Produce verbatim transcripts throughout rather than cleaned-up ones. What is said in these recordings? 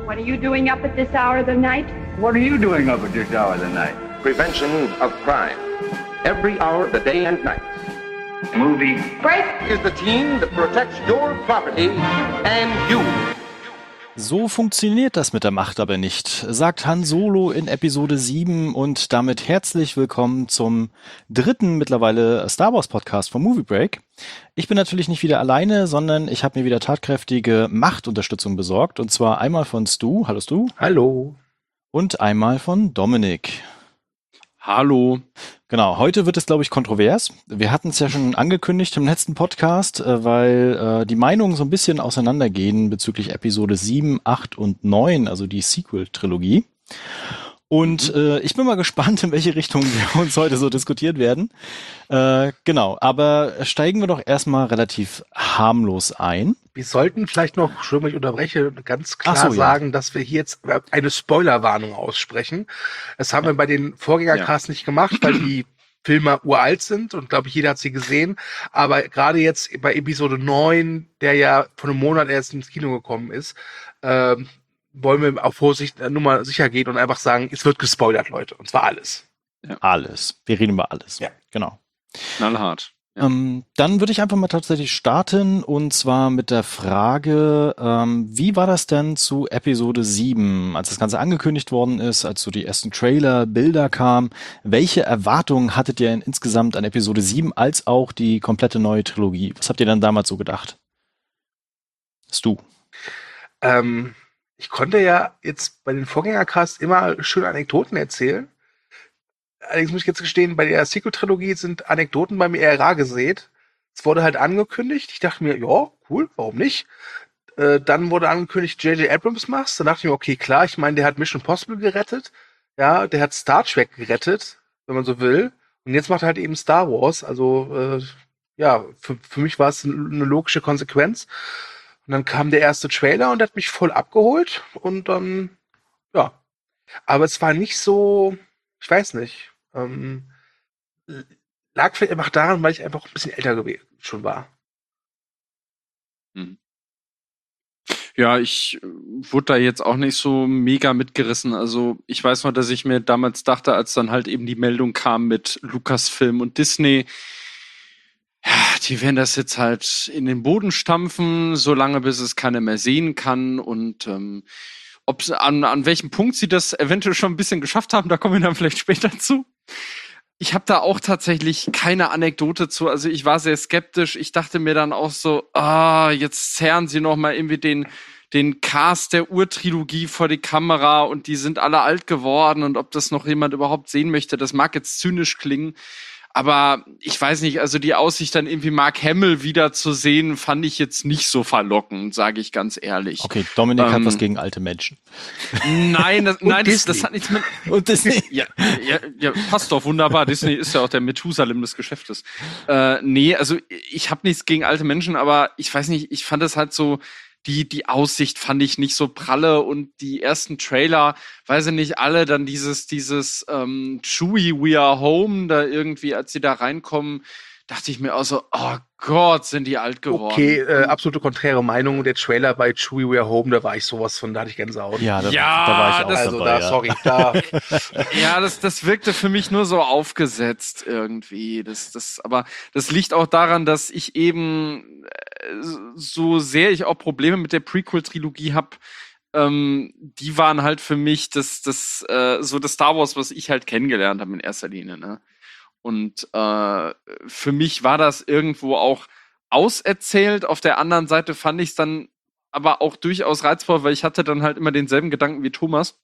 What are you doing up at this hour of the night? What are you doing up at this hour of the night? Prevention of crime. Every hour of the day and night. Movie Break! Is the team that protects your property and you. So funktioniert das mit der Macht aber nicht, sagt Han Solo in Episode sieben und damit herzlich willkommen zum dritten mittlerweile Star Wars Podcast von Movie Break. Ich bin natürlich nicht wieder alleine, sondern ich habe mir wieder tatkräftige Machtunterstützung besorgt und zwar einmal von Stu, hallo Stu. Hallo. Und einmal von Dominik. Hallo. Genau, heute wird es, glaube ich, kontrovers. Wir hatten es ja schon angekündigt im letzten Podcast, äh, weil äh, die Meinungen so ein bisschen auseinandergehen bezüglich Episode sieben, acht und neun, also die Sequel-Trilogie. Und äh, ich bin mal gespannt, in welche Richtung wir uns heute so diskutiert werden. Äh, genau, aber steigen wir doch erstmal relativ harmlos ein. Wir sollten vielleicht noch, Entschuldigung, ich unterbreche, ganz klar Ach so, ja. sagen, dass wir hier jetzt eine Spoilerwarnung aussprechen. Das haben wir bei den Vorgängercasts nicht gemacht, weil die Filme uralt sind und glaube ich, jeder hat sie gesehen. Aber gerade jetzt bei Episode neun, der ja vor einem Monat erst ins Kino gekommen ist, ähm, wollen wir auf Vorsicht nur mal sicher gehen und einfach sagen, es wird gespoilert, Leute. Und zwar alles. Ja. Alles. Wir reden über alles. Ja. Genau. Knallhart. Ja. Ähm, dann würde ich einfach mal tatsächlich starten und zwar mit der Frage, ähm, wie war das denn zu Episode sieben, als das Ganze angekündigt worden ist, als so die ersten Trailer, Bilder kamen? Welche Erwartungen hattet ihr insgesamt an Episode sieben als auch die komplette neue Trilogie? Was habt ihr dann damals so gedacht? Stu. Ähm, ich konnte ja jetzt bei den Vorgängercasts immer schöne Anekdoten erzählen. Allerdings muss ich jetzt gestehen, bei der Sequel-Trilogie sind Anekdoten bei mir eher rar gesät. Es wurde halt angekündigt. Ich dachte mir, ja, cool, warum nicht? Äh, dann wurde angekündigt, J J Abrams macht's. Dann dachte ich mir, okay, klar, ich meine, der hat Mission Impossible gerettet. Ja, der hat Star Trek gerettet, wenn man so will. Und jetzt macht er halt eben Star Wars. Also, äh, ja, für, für mich war es eine logische Konsequenz. Und dann kam der erste Trailer und der hat mich voll abgeholt. Und dann, ja. Aber es war nicht so, ich weiß nicht, ähm, lag vielleicht einfach daran, weil ich einfach ein bisschen älter gew- schon war. Ja, ich äh, wurde da jetzt auch nicht so mega mitgerissen. Also ich weiß noch, dass ich mir damals dachte, als dann halt eben die Meldung kam mit Lucasfilm und Disney, ja, die werden das jetzt halt in den Boden stampfen, solange bis es keiner mehr sehen kann. Und ähm, ob an, an welchem Punkt sie das eventuell schon ein bisschen geschafft haben, da kommen wir dann vielleicht später zu. Ich habe da auch tatsächlich keine Anekdote zu. Also ich war sehr skeptisch. Ich dachte mir dann auch so, ah, jetzt zerren sie noch mal irgendwie den den Cast der Urtrilogie vor die Kamera und die sind alle alt geworden und ob das noch jemand überhaupt sehen möchte, das mag jetzt zynisch klingen. Aber ich weiß nicht, also die Aussicht dann irgendwie Mark Hamill wieder zu sehen, fand ich jetzt nicht so verlockend, sage ich ganz ehrlich. Okay, Dominik Ähm, hat was gegen alte Menschen. Nein, das, Und nein, das, Disney. das hat nichts mit. Und Disney. Ja, ja, ja, passt doch wunderbar. Disney ist ja auch der Methusalem des Geschäftes. Äh, nee, also ich habe nichts gegen alte Menschen, aber ich weiß nicht, ich fand es halt so, die die Aussicht fand ich nicht so pralle und die ersten Trailer, weiß ich nicht, alle dann dieses dieses ähm, Chewie We Are Home, da irgendwie, als sie da reinkommen, dachte ich mir auch so, oh Gott, sind die alt geworden. Okay, äh, absolute konträre Meinung. Der Trailer bei Chewie We Are Home, da war ich sowas von, da hatte ich Gänsehaut. Ja, da, Ja, da war ich auch das- also dabei. da, ja. sorry, da. Ja, das, das wirkte für mich nur so aufgesetzt irgendwie. Das, das, aber das liegt auch daran, dass ich eben, äh, so sehr ich auch Probleme mit der Prequel-Trilogie habe, ähm, die waren halt für mich das, das, äh, so das Star Wars, was ich halt kennengelernt habe in erster Linie, ne? Und äh, für mich war das irgendwo auch auserzählt. Auf der anderen Seite fand ich es dann aber auch durchaus reizvoll, weil ich hatte dann halt immer denselben Gedanken wie Thomas,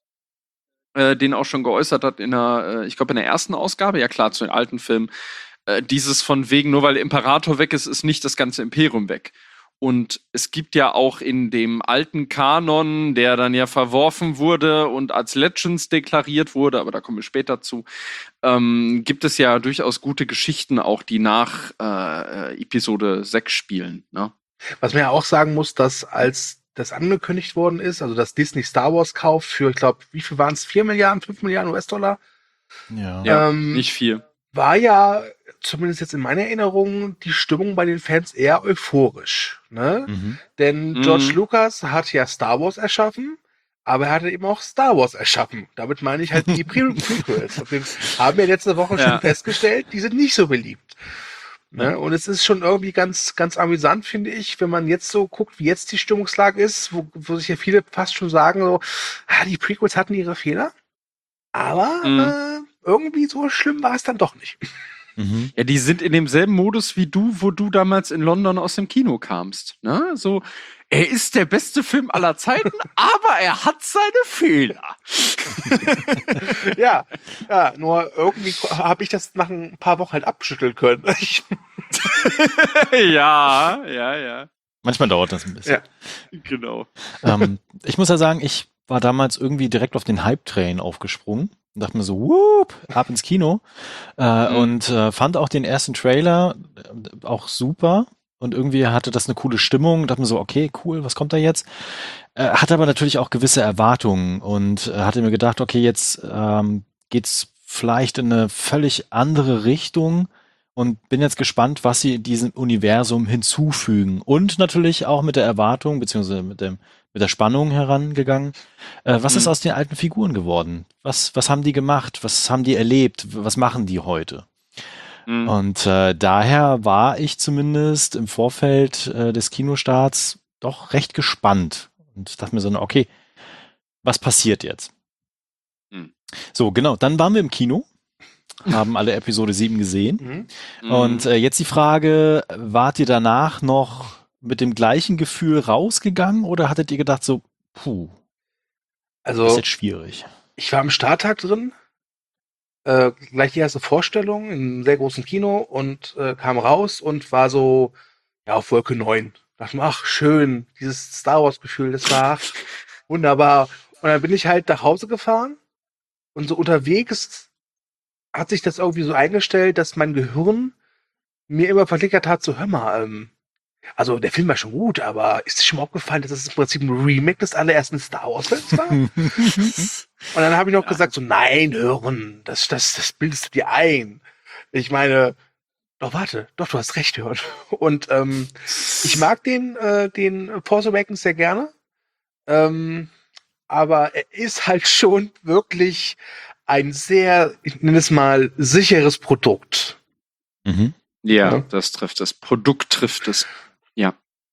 äh, den auch schon geäußert hat in der, äh, ich glaube in der ersten Ausgabe, ja klar, zu den alten Filmen, äh, dieses von wegen, nur weil der Imperator weg ist, ist nicht das ganze Imperium weg. Und es gibt ja auch in dem alten Kanon, der dann ja verworfen wurde und als Legends deklariert wurde, aber da kommen wir später zu, ähm, gibt es ja durchaus gute Geschichten auch, die nach äh, Episode sechs spielen, ne? Was man ja auch sagen muss, dass als das angekündigt worden ist, also dass Disney Star Wars kauft für, ich glaube, wie viel waren es? vier Milliarden, fünf Milliarden U S-Dollar? Ja. Ja, Ähm, nicht viel. War ja, zumindest jetzt in meiner Erinnerung, die Stimmung bei den Fans eher euphorisch. Ne? Mhm. Denn Mhm. George Lucas hat ja Star Wars erschaffen, aber er hatte eben auch Star Wars erschaffen. Damit meine ich halt die Pre- Prequels. Wir haben ja letzte Woche schon Ja. festgestellt, die sind nicht so beliebt. Ne? Und es ist schon irgendwie ganz, ganz amüsant, finde ich, wenn man jetzt so guckt, wie jetzt die Stimmungslage ist, wo, wo sich ja viele fast schon sagen, so, ah, die Prequels hatten ihre Fehler, aber Mhm. äh, irgendwie so schlimm war es dann doch nicht. Mhm. Ja, die sind in demselben Modus wie du, wo du damals in London aus dem Kino kamst. Ne? So, er ist der beste Film aller Zeiten, aber er hat seine Fehler. ja, ja, nur irgendwie habe ich das nach ein paar Wochen halt abschütteln können. Ich, ja, ja, ja. Manchmal dauert das ein bisschen. Ja. Genau. ähm, ich muss ja sagen, ich war damals irgendwie direkt auf den Hype-Train aufgesprungen und dachte mir so, whoop, ab ins Kino. Äh, Mhm. Und äh, fand auch den ersten Trailer äh, auch super. Und irgendwie hatte das eine coole Stimmung. Dachte mir so, okay, cool, was kommt da jetzt? Äh, hatte aber natürlich auch gewisse Erwartungen und äh, hatte mir gedacht, okay, jetzt ähm, geht's vielleicht in eine völlig andere Richtung. Und bin jetzt gespannt, was sie diesem Universum hinzufügen. Und natürlich auch mit der Erwartung, beziehungsweise mit dem, mit der Spannung herangegangen. Äh, was Mhm. ist aus den alten Figuren geworden? Was, was haben die gemacht? Was haben die erlebt? Was machen die heute? Mhm. Und äh, daher war ich zumindest im Vorfeld äh, des Kinostarts doch recht gespannt. Und dachte mir so, okay, was passiert jetzt? Mhm. So, genau, dann waren wir im Kino, haben alle Episode sieben gesehen. Mhm. Mhm. Und äh, jetzt die Frage, wart ihr danach noch mit dem gleichen Gefühl rausgegangen oder hattet ihr gedacht so, puh, das ist Also jetzt schwierig? ich war am Starttag drin, äh, gleich die erste Vorstellung in einem sehr großen Kino und äh, kam raus und war so, ja, auf Wolke neun. Dachte mir, ach, schön, dieses Star Wars-Gefühl, das war wunderbar. Und dann bin ich halt nach Hause gefahren und so unterwegs hat sich das irgendwie so eingestellt, dass mein Gehirn mir immer verklickert hat, so, hör mal, ähm, also der Film war schon gut, aber ist dir schon mal aufgefallen, dass es im Prinzip ein Remake des allerersten Star Wars-Films war? Und dann habe ich noch gesagt, so, nein, hören, das, das, das bildest du dir ein. Ich meine, doch, warte, doch, du hast recht, hören. Und ähm, ich mag den, äh, den Force Awakens sehr gerne. Ähm, aber er ist halt schon wirklich ein sehr, ich nenne es mal, sicheres Produkt. Mhm. Ja, Ja. das trifft es. Produkt trifft es. Ja.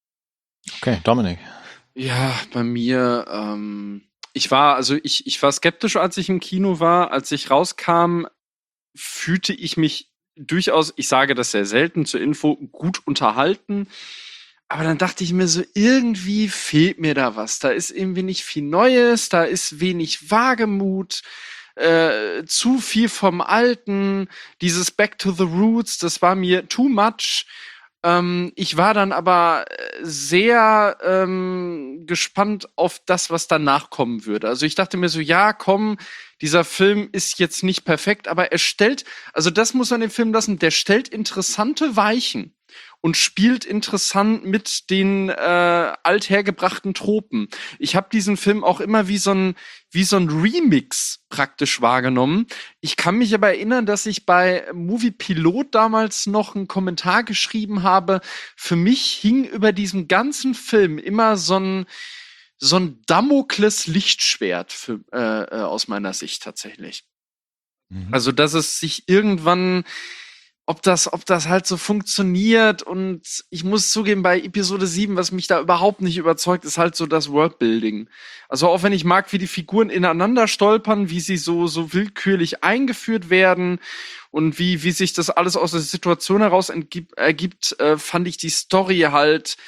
Okay, Dominik. Ja, bei mir, ähm, ich war, also ich, ich war skeptisch, als ich im Kino war. Als ich rauskam, fühlte ich mich durchaus, ich sage das sehr selten zur Info, gut unterhalten. Aber dann dachte ich mir so, irgendwie fehlt mir da was. Da ist irgendwie nicht viel Neues, da ist wenig Wagemut, äh, zu viel vom Alten. Dieses Back to the Roots, das war mir too much. Ähm, ich war dann aber sehr ähm, gespannt auf das, was danach kommen würde. Also ich dachte mir so, ja, komm, dieser Film ist jetzt nicht perfekt, aber er stellt, also das muss man dem Film lassen, der stellt interessante Weichen und spielt interessant mit den äh, althergebrachten Tropen. Ich habe diesen Film auch immer wie so ein wie so ein Remix praktisch wahrgenommen. Ich kann mich aber erinnern, dass ich bei Movie Pilot damals noch einen Kommentar geschrieben habe. Für mich hing über diesem ganzen Film immer so ein so ein Damokles-Lichtschwert für, äh, äh, aus meiner Sicht tatsächlich. Mhm. Also, dass es sich irgendwann, ob das, ob das halt so funktioniert, und ich muss zugeben, bei Episode sieben, was mich da überhaupt nicht überzeugt, ist halt so das Worldbuilding. Also auch wenn ich mag, wie die Figuren ineinander stolpern, wie sie so, so willkürlich eingeführt werden und wie, wie sich das alles aus der Situation heraus entgib- ergibt, äh, fand ich die Story halt,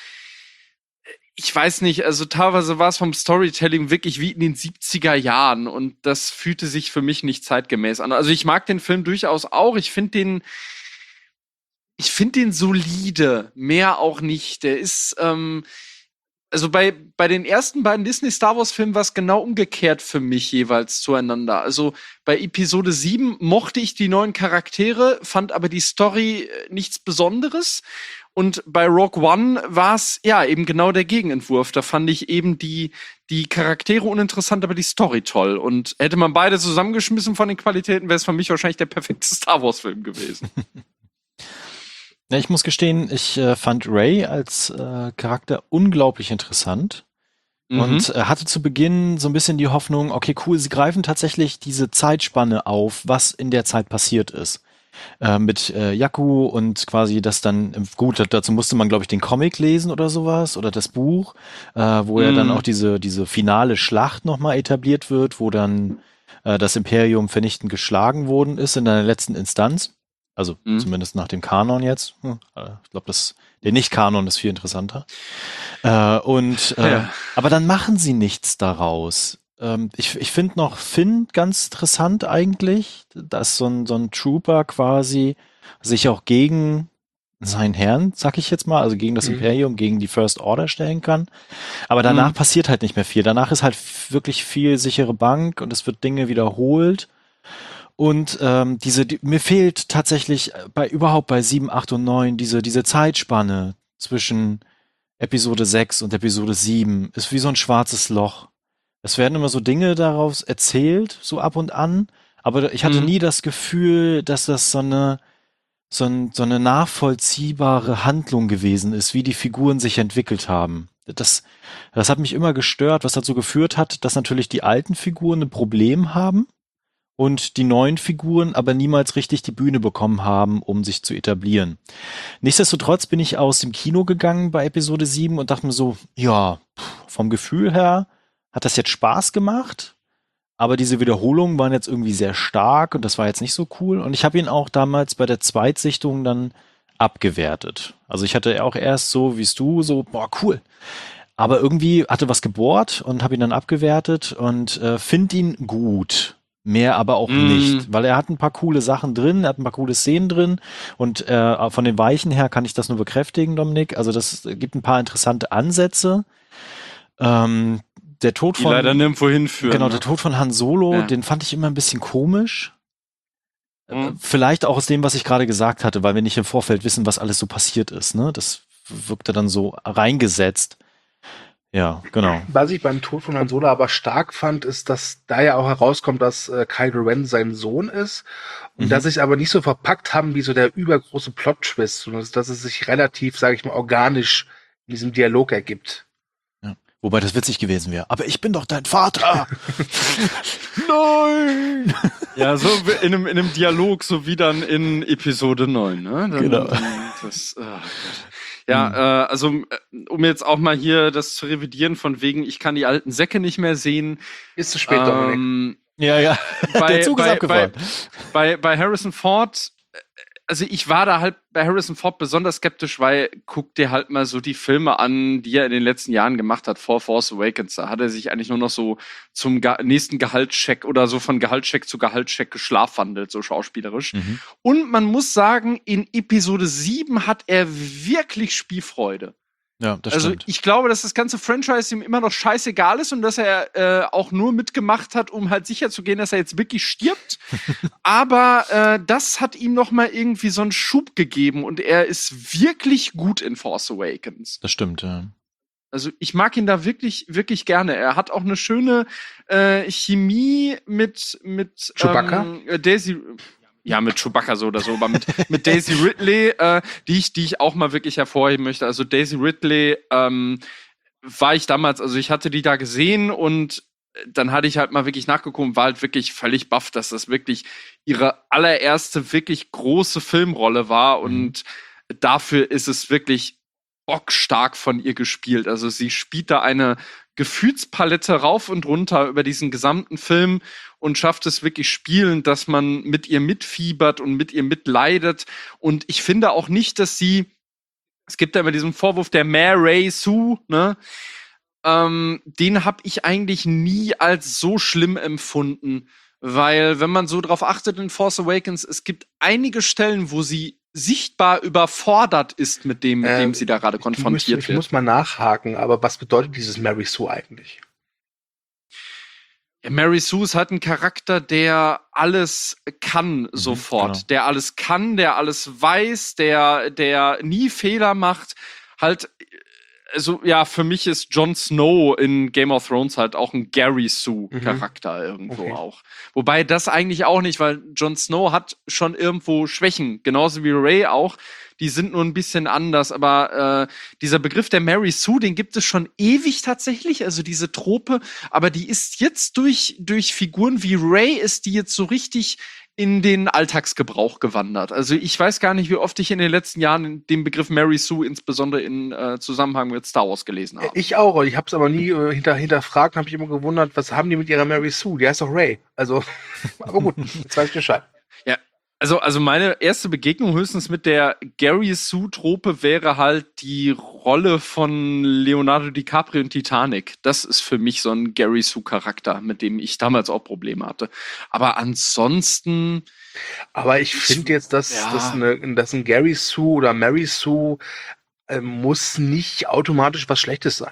ich weiß nicht, also teilweise war es vom Storytelling wirklich wie in den siebziger Jahren und das fühlte sich für mich nicht zeitgemäß an. Also ich mag den Film durchaus auch, ich finde den Ich finde den solide, mehr auch nicht. Der ist, ähm, also bei, bei den ersten beiden Disney-Star Wars-Filmen war es genau umgekehrt für mich jeweils zueinander. Also bei Episode sieben mochte ich die neuen Charaktere, fand aber die Story äh, nichts Besonderes. Und bei Rogue One war es ja eben genau der Gegenentwurf. Da fand ich eben die, die Charaktere uninteressant, aber die Story toll. Und hätte man beide zusammengeschmissen von den Qualitäten, wäre es für mich wahrscheinlich der perfekte Star Wars-Film gewesen. Ja, ich muss gestehen, ich äh, fand Rey als äh, Charakter unglaublich interessant. Und äh, hatte zu Beginn so ein bisschen die Hoffnung, okay, cool, sie greifen tatsächlich diese Zeitspanne auf, was in der Zeit passiert ist. Äh, mit äh, Jakku und quasi das dann, gut, dazu musste man, glaube ich, den Comic lesen oder sowas oder das Buch, äh, wo ja dann auch diese, diese finale Schlacht nochmal etabliert wird, wo dann äh, das Imperium vernichtend geschlagen worden ist in der letzten Instanz. Also mhm. zumindest nach dem Kanon jetzt. Hm, ich glaube, das der Nicht-Kanon ist viel interessanter. Äh, und äh, ja. Aber dann machen sie nichts daraus. Ähm, ich ich finde noch Finn ganz interessant eigentlich, dass so ein, so ein Trooper quasi sich auch gegen seinen Herrn, sag ich jetzt mal, also gegen das mhm. Imperium, gegen die First Order stellen kann. Aber danach mhm. passiert halt nicht mehr viel. Danach ist halt wirklich viel sichere Bank und es wird Dinge wiederholt. Und ähm, diese, die, mir fehlt tatsächlich bei überhaupt bei sieben, acht und neun diese, diese Zeitspanne zwischen Episode sechs und Episode sieben. Ist wie so ein schwarzes Loch. Es werden immer so Dinge daraus erzählt, so ab und an, aber ich hatte mhm. nie das Gefühl, dass das so eine, so, ein, so eine nachvollziehbare Handlung gewesen ist, wie die Figuren sich entwickelt haben. Das, das hat mich immer gestört, was dazu geführt hat, dass natürlich die alten Figuren ein Problem haben und die neuen Figuren aber niemals richtig die Bühne bekommen haben, um sich zu etablieren. Nichtsdestotrotz bin ich aus dem Kino gegangen bei Episode sieben und dachte mir so, ja, vom Gefühl her hat das jetzt Spaß gemacht, aber diese Wiederholungen waren jetzt irgendwie sehr stark und das war jetzt nicht so cool. Und ich habe ihn auch damals bei der Zweitsichtung dann abgewertet. Also ich hatte auch erst so, wie es du, so, boah, cool. Aber irgendwie hatte was gebohrt und habe ihn dann abgewertet und äh, finde ihn gut. Mehr aber auch mm. nicht, weil er hat ein paar coole Sachen drin, er hat ein paar coole Szenen drin und äh, von den Weichen her kann ich das nur bekräftigen, Dominik. Also das gibt ein paar interessante Ansätze. Ähm, der Tod Die von leider nirgendwo hinführen. Genau, ne? der Tod von Han Solo, Ja. den fand ich immer ein bisschen komisch. Mhm. Vielleicht auch aus dem, was ich gerade gesagt hatte, weil wir nicht im Vorfeld wissen, was alles so passiert ist. Ne? Das wirkte dann so reingesetzt. Ja, genau. Was ich beim Tod von Han Solo aber stark fand, ist, dass da ja auch herauskommt, dass äh, Kylo Ren sein Sohn ist und Mhm. dass sie es aber nicht so verpackt haben wie so der übergroße Plot-Twist, sondern dass es sich relativ, sage ich mal, organisch in diesem Dialog ergibt. Ja. Wobei das witzig gewesen wäre. Aber ich bin doch dein Vater! Nein! Ja, so wie in einem, in einem Dialog, so wie dann in Episode neun, ne? Dann, Genau. Dann, das, oh Gott. Ja, äh, also äh, um jetzt auch mal hier das zu revidieren, von wegen, ich kann die alten Säcke nicht mehr sehen. Ist zu spät, Dominik. Ähm, Ja, ja. bei, Der Zug ist bei, abgefahren. Bei, bei, bei Harrison Ford, äh, also ich war da halt bei Harrison Ford besonders skeptisch, weil guck dir halt mal so die Filme an, die er in den letzten Jahren gemacht hat, vor Force Awakens. Da hat er sich eigentlich nur noch so zum Ge- nächsten Gehaltscheck oder so von Gehaltscheck zu Gehaltscheck geschlafwandelt, so schauspielerisch. Mhm. Und man muss sagen, in Episode sieben hat er wirklich Spielfreude. Ja, das Also stimmt. ich glaube, dass das ganze Franchise ihm immer noch scheißegal ist und dass er äh, auch nur mitgemacht hat, um halt sicherzugehen, dass er jetzt wirklich stirbt. Aber äh, das hat ihm noch mal irgendwie so einen Schub gegeben und er ist wirklich gut in Force Awakens. Das stimmt, ja. Also ich mag ihn da wirklich, wirklich gerne. Er hat auch eine schöne äh, Chemie mit mit Chewbacca? Ähm, Daisy. Ja, mit Chewbacca so oder so, aber mit, mit Daisy Ridley, äh, die ich, die ich auch mal wirklich hervorheben möchte. Also Daisy Ridley ähm, war ich damals, also ich hatte die da gesehen und dann hatte ich halt mal wirklich nachgeguckt und war halt wirklich völlig baff, dass das wirklich ihre allererste wirklich große Filmrolle war und mhm. dafür ist es wirklich bockstark von ihr gespielt. Also sie spielt da eine Gefühlspalette rauf und runter über diesen gesamten Film und schafft es wirklich spielend, dass man mit ihr mitfiebert und mit ihr mitleidet. Und ich finde auch nicht, dass sie, es gibt ja immer diesen Vorwurf der Mary Sue, ne? Ähm, den habe ich eigentlich nie als so schlimm empfunden, weil wenn man so drauf achtet in Force Awakens, es gibt einige Stellen, wo sie sichtbar überfordert ist mit dem, mit dem Ähm, sie da gerade Ich, konfrontiert muss, ich wird. muss mal nachhaken, aber was bedeutet dieses Mary Sue eigentlich? Ja, Mary Sue ist halt ein Charakter, der alles kann sofort. genau. Der alles kann, der alles weiß, der, der nie Fehler macht. Halt, also ja, für mich ist Jon Snow in Game of Thrones halt auch ein Gary Sue-Charakter mhm. irgendwo okay. auch. Wobei das eigentlich auch nicht, weil Jon Snow hat schon irgendwo Schwächen, genauso wie Rey auch. Die sind nur ein bisschen anders, aber äh, dieser Begriff der Mary Sue, den gibt es schon ewig tatsächlich, also diese Trope, aber die ist jetzt durch, durch Figuren wie Rey, ist die jetzt so richtig in den Alltagsgebrauch gewandert. Also ich weiß gar nicht, wie oft ich in den letzten Jahren den Begriff Mary Sue insbesondere in äh, Zusammenhang mit Star Wars gelesen habe. Ich auch, ich habe es aber nie äh, hinter, hinterfragt und habe mich immer gewundert, was haben die mit ihrer Mary Sue? Die heißt doch Rey. Also, aber gut, jetzt weiß ich Bescheid. Ja, also, also meine erste Begegnung höchstens mit der Gary Sue-Trope wäre halt die Rolle von Leonardo DiCaprio in Titanic. Das ist für mich so ein Gary Sue-Charakter, mit dem ich damals auch Probleme hatte. Aber ansonsten... Aber ich finde jetzt, dass, ja. dass, eine, dass ein Gary Sue oder Mary Sue äh, muss nicht automatisch was Schlechtes sein.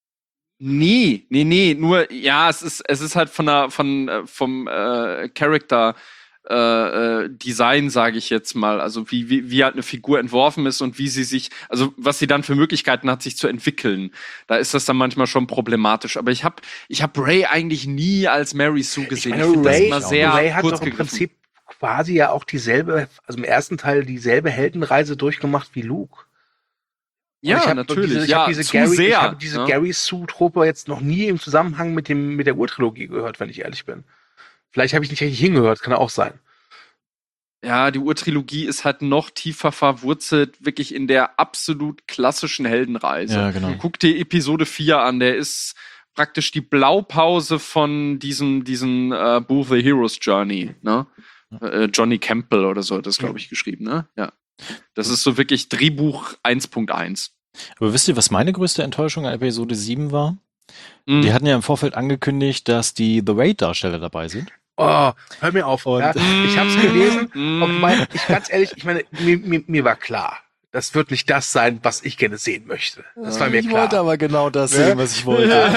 Nee, nee, nee, nur, ja, es ist, es ist halt von der, von, äh, vom äh, Charakter Äh, Design, sage ich jetzt mal, also wie, wie, wie halt eine Figur entworfen ist und wie sie sich, also was sie dann für Möglichkeiten hat, sich zu entwickeln. Da ist das dann manchmal schon problematisch. Aber ich habe ich hab Rey eigentlich nie als Mary Sue gesehen. Ich, meine, ich finde das immer sehr Rey hat kurz doch im gegriffen. Prinzip quasi ja auch dieselbe, also im ersten Teil dieselbe Heldenreise durchgemacht wie Luke. Und ja, ich natürlich. Diese, ich ja, habe diese, zu Gary, sehr, ich hab diese ja. Gary Sue-Trope jetzt noch nie im Zusammenhang mit dem mit der Urtrilogie gehört, wenn ich ehrlich bin. Vielleicht habe ich nicht richtig hingehört, kann auch sein. Ja, die Urtrilogie ist halt noch tiefer verwurzelt, wirklich in der absolut klassischen Heldenreise. Ja, genau. Guck dir Episode vier an, der ist praktisch die Blaupause von diesem, diesem äh, Buch The Hero's Journey, ne? Ja. Äh, Johnny Campbell oder so hat das, glaube ich, geschrieben, ne? Ja. Das ist so wirklich Drehbuch eins Punkt eins. Aber wisst ihr, was meine größte Enttäuschung an Episode sieben war? Mhm. Die hatten ja im Vorfeld angekündigt, dass die The Raid-Darsteller dabei sind. Oh, hör mir auf. Und ja, ich hab's gelesen. Und mein, ich ganz ehrlich, ich meine, mir, mir, mir war klar, das wird nicht das sein, was ich gerne sehen möchte. Das war mir ich klar. wollte aber genau das Ja? sehen, was ich wollte.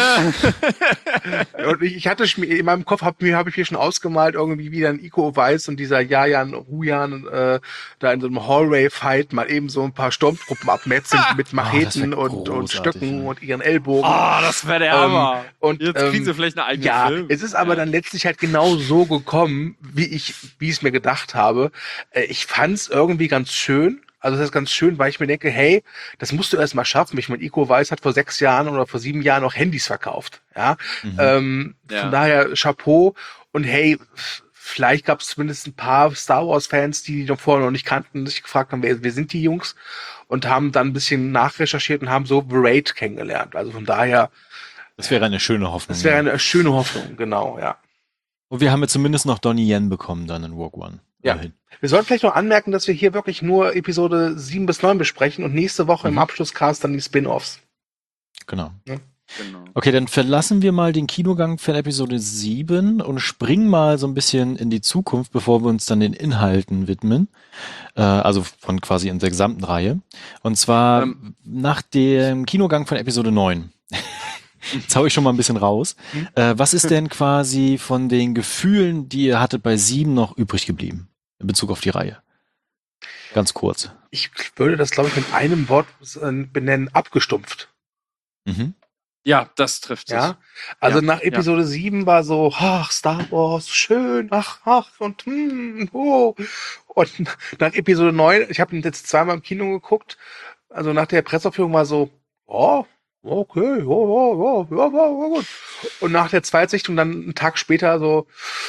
Und ich, ich hatte schon, in meinem Kopf habe mir, hab ich mir schon ausgemalt, irgendwie wie dann Iko Weiß und dieser Jajan Rujan äh, da in so einem Hallway-Fight mal eben so ein paar Sturmtruppen abmetzeln mit Macheten Oh, und, und Stöcken ja. und ihren Ellbogen. Oh, das wäre der Hammer. Ähm, und, Jetzt kriegen ähm, sie vielleicht eine eigene ja, Film. es ist aber ja. dann letztlich halt genau so gekommen, wie ich, wie ich es mir gedacht habe. Äh, ich fand's irgendwie ganz schön. Also das ist ganz schön, weil ich mir denke, hey, das musst du erst mal schaffen. Ich meine, Iko Weiß hat vor sechs Jahren oder vor sieben Jahren noch Handys verkauft. Ja, Mhm. ähm, Ja. von daher Chapeau. Und hey, f- vielleicht gab es zumindest ein paar Star Wars-Fans, die die noch vorher noch nicht kannten, sich gefragt haben, wer, wer sind die Jungs? Und haben dann ein bisschen nachrecherchiert und haben so The Raid kennengelernt. Also von daher, Das wäre eine schöne Hoffnung. das wäre ja. eine schöne Hoffnung, genau, ja. Und wir haben jetzt zumindest noch Donnie Yen bekommen dann in Rogue One. Ja. Immerhin. Wir sollten vielleicht noch anmerken, dass wir hier wirklich nur Episode sieben bis neun besprechen und nächste Woche Mhm. im Abschlusscast dann die Spin-Offs. Genau. Genau. Okay, dann verlassen wir mal den Kinogang für Episode sieben und springen mal so ein bisschen in die Zukunft, bevor wir uns dann den Inhalten widmen. Äh, also von quasi in der gesamten Reihe. Und zwar Ähm. nach dem Kinogang von Episode neun. Jetzt hau ich schon mal ein bisschen raus. Mhm. Äh, was ist denn quasi von den Gefühlen, die ihr hattet bei sieben, noch übrig geblieben? In Bezug auf die Reihe. Ganz kurz. Ich würde das, glaube ich, mit einem Wort äh, benennen, abgestumpft. Mhm. Ja, das trifft es. Ja, also Ja, nach Episode sieben war so, ach, Star Wars, schön, ach, ach, und hm, oh. Und nach Episode neun, ich habe ihn jetzt zweimal im Kino geguckt, also nach der Presseaufführung war so, oh, okay, ja, ja, ja, ja, ja, ja, gut. Und nach der Zweitsichtung dann einen Tag später so,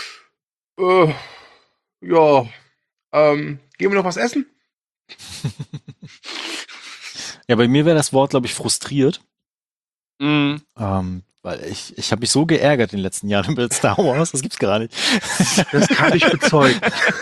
äh, ja, ähm, gehen wir noch was essen? Ja, bei mir wäre das Wort, glaube ich, frustriert. Mhm. Ähm, weil ich, ich habe mich so geärgert in den letzten Jahren über Star Wars, das gibt's gar nicht. Das kann ich bezeugen.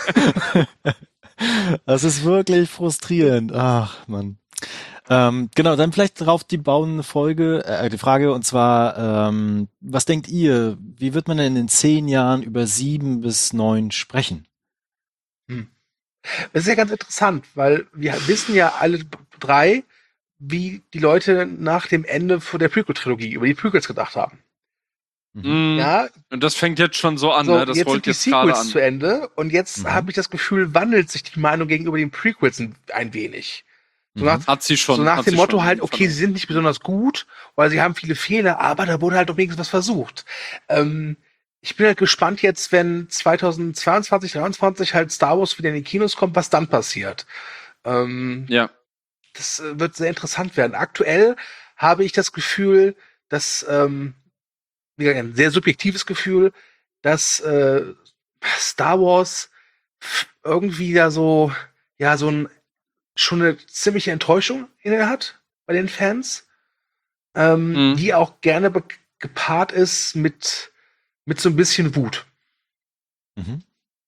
Das ist wirklich frustrierend. Ach, Mann. Ähm, genau, dann vielleicht darauf die bauende Folge, äh, die Frage, und zwar, ähm, was denkt ihr, wie wird man denn in zehn Jahren über sieben bis neun sprechen? Das ist ja ganz interessant, weil wir wissen ja alle drei, wie die Leute nach dem Ende von der Prequel-Trilogie über die Prequels gedacht haben. Mhm. Ja, Und das fängt jetzt schon so an, so, ne? Das jetzt rollt sind die jetzt gerade Sequels an. zu Ende und jetzt Mhm. habe ich das Gefühl, wandelt sich die Meinung gegenüber den Prequels ein, ein wenig. So nach, Hat sie schon. so nach hat dem sie Motto schon halt, okay, sie sind nicht besonders gut, weil sie haben viele Fehler, aber da wurde halt doch wenigstens was versucht. Ähm, ich bin halt gespannt jetzt, wenn zweitausendzweiundzwanzig, dreiundzwanzig halt Star Wars wieder in die Kinos kommt, was dann passiert. Ähm, Ja. Das äh, wird sehr interessant werden. Aktuell habe ich das Gefühl, dass, ähm, wie gesagt, ein sehr subjektives Gefühl, dass äh, Star Wars irgendwie da so, ja, so ein schon eine ziemliche Enttäuschung inne hat bei den Fans, ähm, Mhm. die auch gerne be- gepaart ist mit, mit so ein bisschen Wut. Mhm.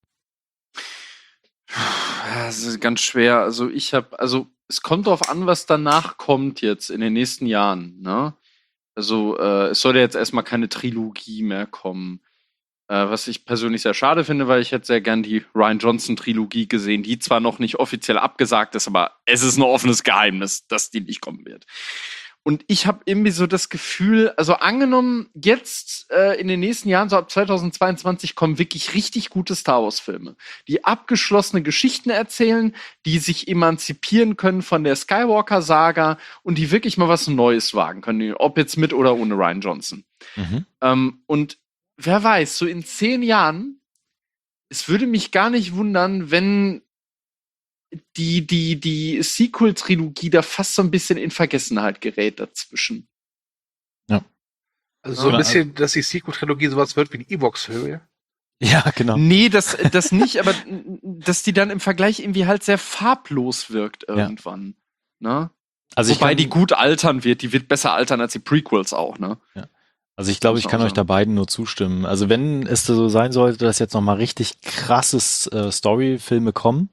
Ja, es ist ganz schwer. Also ich habe, also es kommt darauf an, was danach kommt jetzt in den nächsten Jahren. Ne? Also äh, es soll ja jetzt erstmal keine Trilogie mehr kommen. Äh, was ich persönlich sehr schade finde, weil ich hätte sehr gern die Rian Johnson Trilogie gesehen, die zwar noch nicht offiziell abgesagt ist, aber es ist ein offenes Geheimnis, dass die nicht kommen wird. Und ich habe irgendwie so das Gefühl, also angenommen, jetzt äh, in den nächsten Jahren, so ab zweitausendzweiundzwanzig, kommen wirklich richtig gute Star Wars-Filme, die abgeschlossene Geschichten erzählen, die sich emanzipieren können von der Skywalker-Saga und die wirklich mal was Neues wagen können, ob jetzt mit oder ohne Rian Johnson. Mhm. Ähm, und wer weiß, so in zehn Jahren, es würde mich gar nicht wundern, wenn die, die, die Sequel-Trilogie da fast so ein bisschen in Vergessenheit gerät dazwischen. Also so ein Ja. bisschen, dass die Sequel-Trilogie sowas wird wie die Evox-Höhe. Ja, genau. Nee, das, das nicht, aber dass die dann im Vergleich irgendwie halt sehr farblos wirkt irgendwann. Ne? Also ich Wobei kann, die gut altern wird, die wird besser altern als die Prequels auch, ne? Also ich glaube, Muss ich man kann auch euch sagen. da beiden nur zustimmen. Also wenn es so sein sollte, dass jetzt nochmal richtig krasses äh, Story-Filme kommen,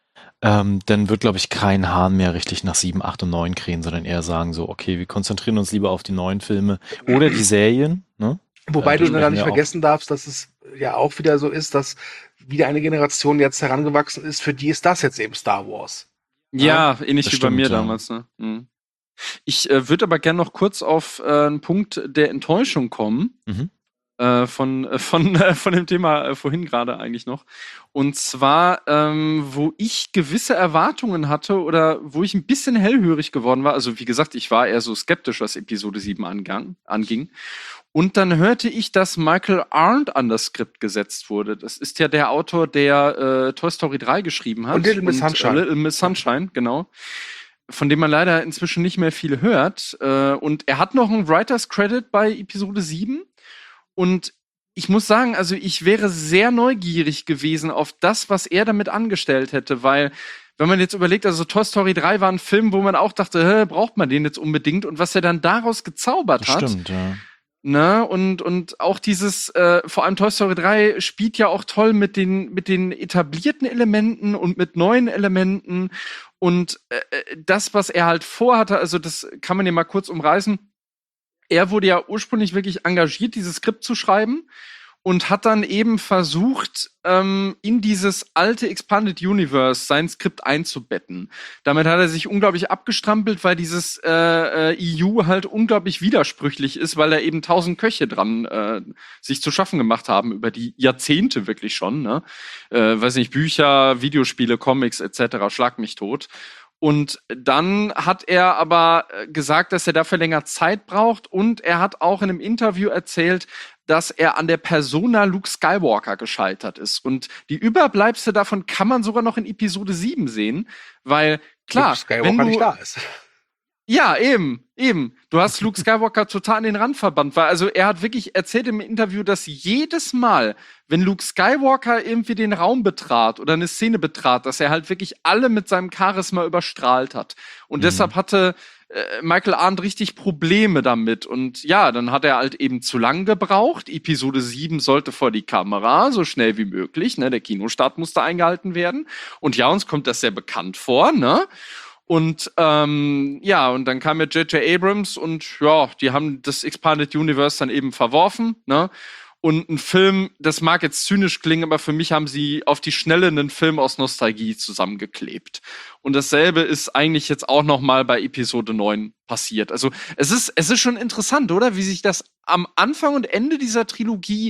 ähm, dann wird, glaube ich, kein Hahn mehr richtig nach sieben, acht und neun krähen, sondern eher sagen so, okay, wir konzentrieren uns lieber auf die neuen Filme oder die Serien, ne? Wobei Ja, du da dann sprechen nicht wir auch. vergessen darfst, dass es ja auch wieder so ist, dass wieder eine Generation jetzt herangewachsen ist, für die ist das jetzt eben Star Wars. Ja, ähnlich das wie bei stimmt, mir ja. damals, ne? Mhm. Ich äh, würde aber gerne noch kurz auf äh, einen Punkt der Enttäuschung kommen. Mhm. Äh, von, äh, von, äh, von dem Thema äh, vorhin gerade eigentlich noch. Und zwar, ähm, wo ich gewisse Erwartungen hatte oder wo ich ein bisschen hellhörig geworden war. Also wie gesagt, ich war eher so skeptisch, was Episode sieben angang, anging. Und dann hörte ich, dass Michael Arndt an das Skript gesetzt wurde. Das ist ja der Autor, der äh, Toy Story drei geschrieben hat. Und Little Miss Sunshine. Äh, Little Miss Sunshine, genau. Von dem man leider inzwischen nicht mehr viel hört. Äh, und er hat noch einen Writers Credit bei Episode sieben. Und ich muss sagen, also ich wäre sehr neugierig gewesen auf das, was er damit angestellt hätte, weil wenn man jetzt überlegt, also Toy Story drei war ein Film, wo man auch dachte, hä, braucht man den jetzt unbedingt? Und was er dann daraus gezaubert Das hat, stimmt, ja. ne? Und, und auch dieses, äh, vor allem Toy Story drei spielt ja auch toll mit den, mit den etablierten Elementen und mit neuen Elementen. Und äh, das, was er halt vorhatte, also das kann man ja mal kurz umreißen. Er wurde ja ursprünglich wirklich engagiert, dieses Skript zu schreiben und hat dann eben versucht, ähm, in dieses alte Expanded Universe sein Skript einzubetten. Damit hat er sich unglaublich abgestrampelt, weil dieses äh, äh, E U halt unglaublich widersprüchlich ist, weil da eben tausend Köche dran äh, sich zu schaffen gemacht haben, über die Jahrzehnte wirklich schon. Ne? Äh, weiß nicht, Bücher, Videospiele, Comics et cetera, schlag mich tot. Und dann hat er aber gesagt, dass er dafür länger Zeit braucht. Und er hat auch in einem Interview erzählt, dass er an der Persona Luke Skywalker gescheitert ist. Und die Überbleibsel davon kann man sogar noch in Episode sieben sehen. Weil, klar, Luke Skywalker wenn du, nicht da ist. ja, eben, eben. Du hast Luke Skywalker total an den Rand verbannt, weil also er hat wirklich erzählt im Interview, dass jedes Mal, wenn Luke Skywalker irgendwie den Raum betrat oder eine Szene betrat, dass er halt wirklich alle mit seinem Charisma überstrahlt hat. Und Mhm. deshalb hatte äh, Michael Arndt richtig Probleme damit. Und ja, dann hat er halt eben zu lang gebraucht. Episode sieben sollte vor die Kamera, so schnell wie möglich. Ne? Der Kinostart musste eingehalten werden. Und ja, uns kommt das sehr bekannt vor, ne? Und ähm, ja, und dann kam ja J J Abrams und ja, die haben das Expanded Universe dann eben verworfen, ne? Und ein Film, das mag jetzt zynisch klingen, aber für mich haben sie auf die Schnelle einen Film aus Nostalgie zusammengeklebt. Und dasselbe ist eigentlich jetzt auch noch mal bei Episode neun passiert. Also es ist, es ist schon interessant, oder? Wie sich das am Anfang und Ende dieser Trilogie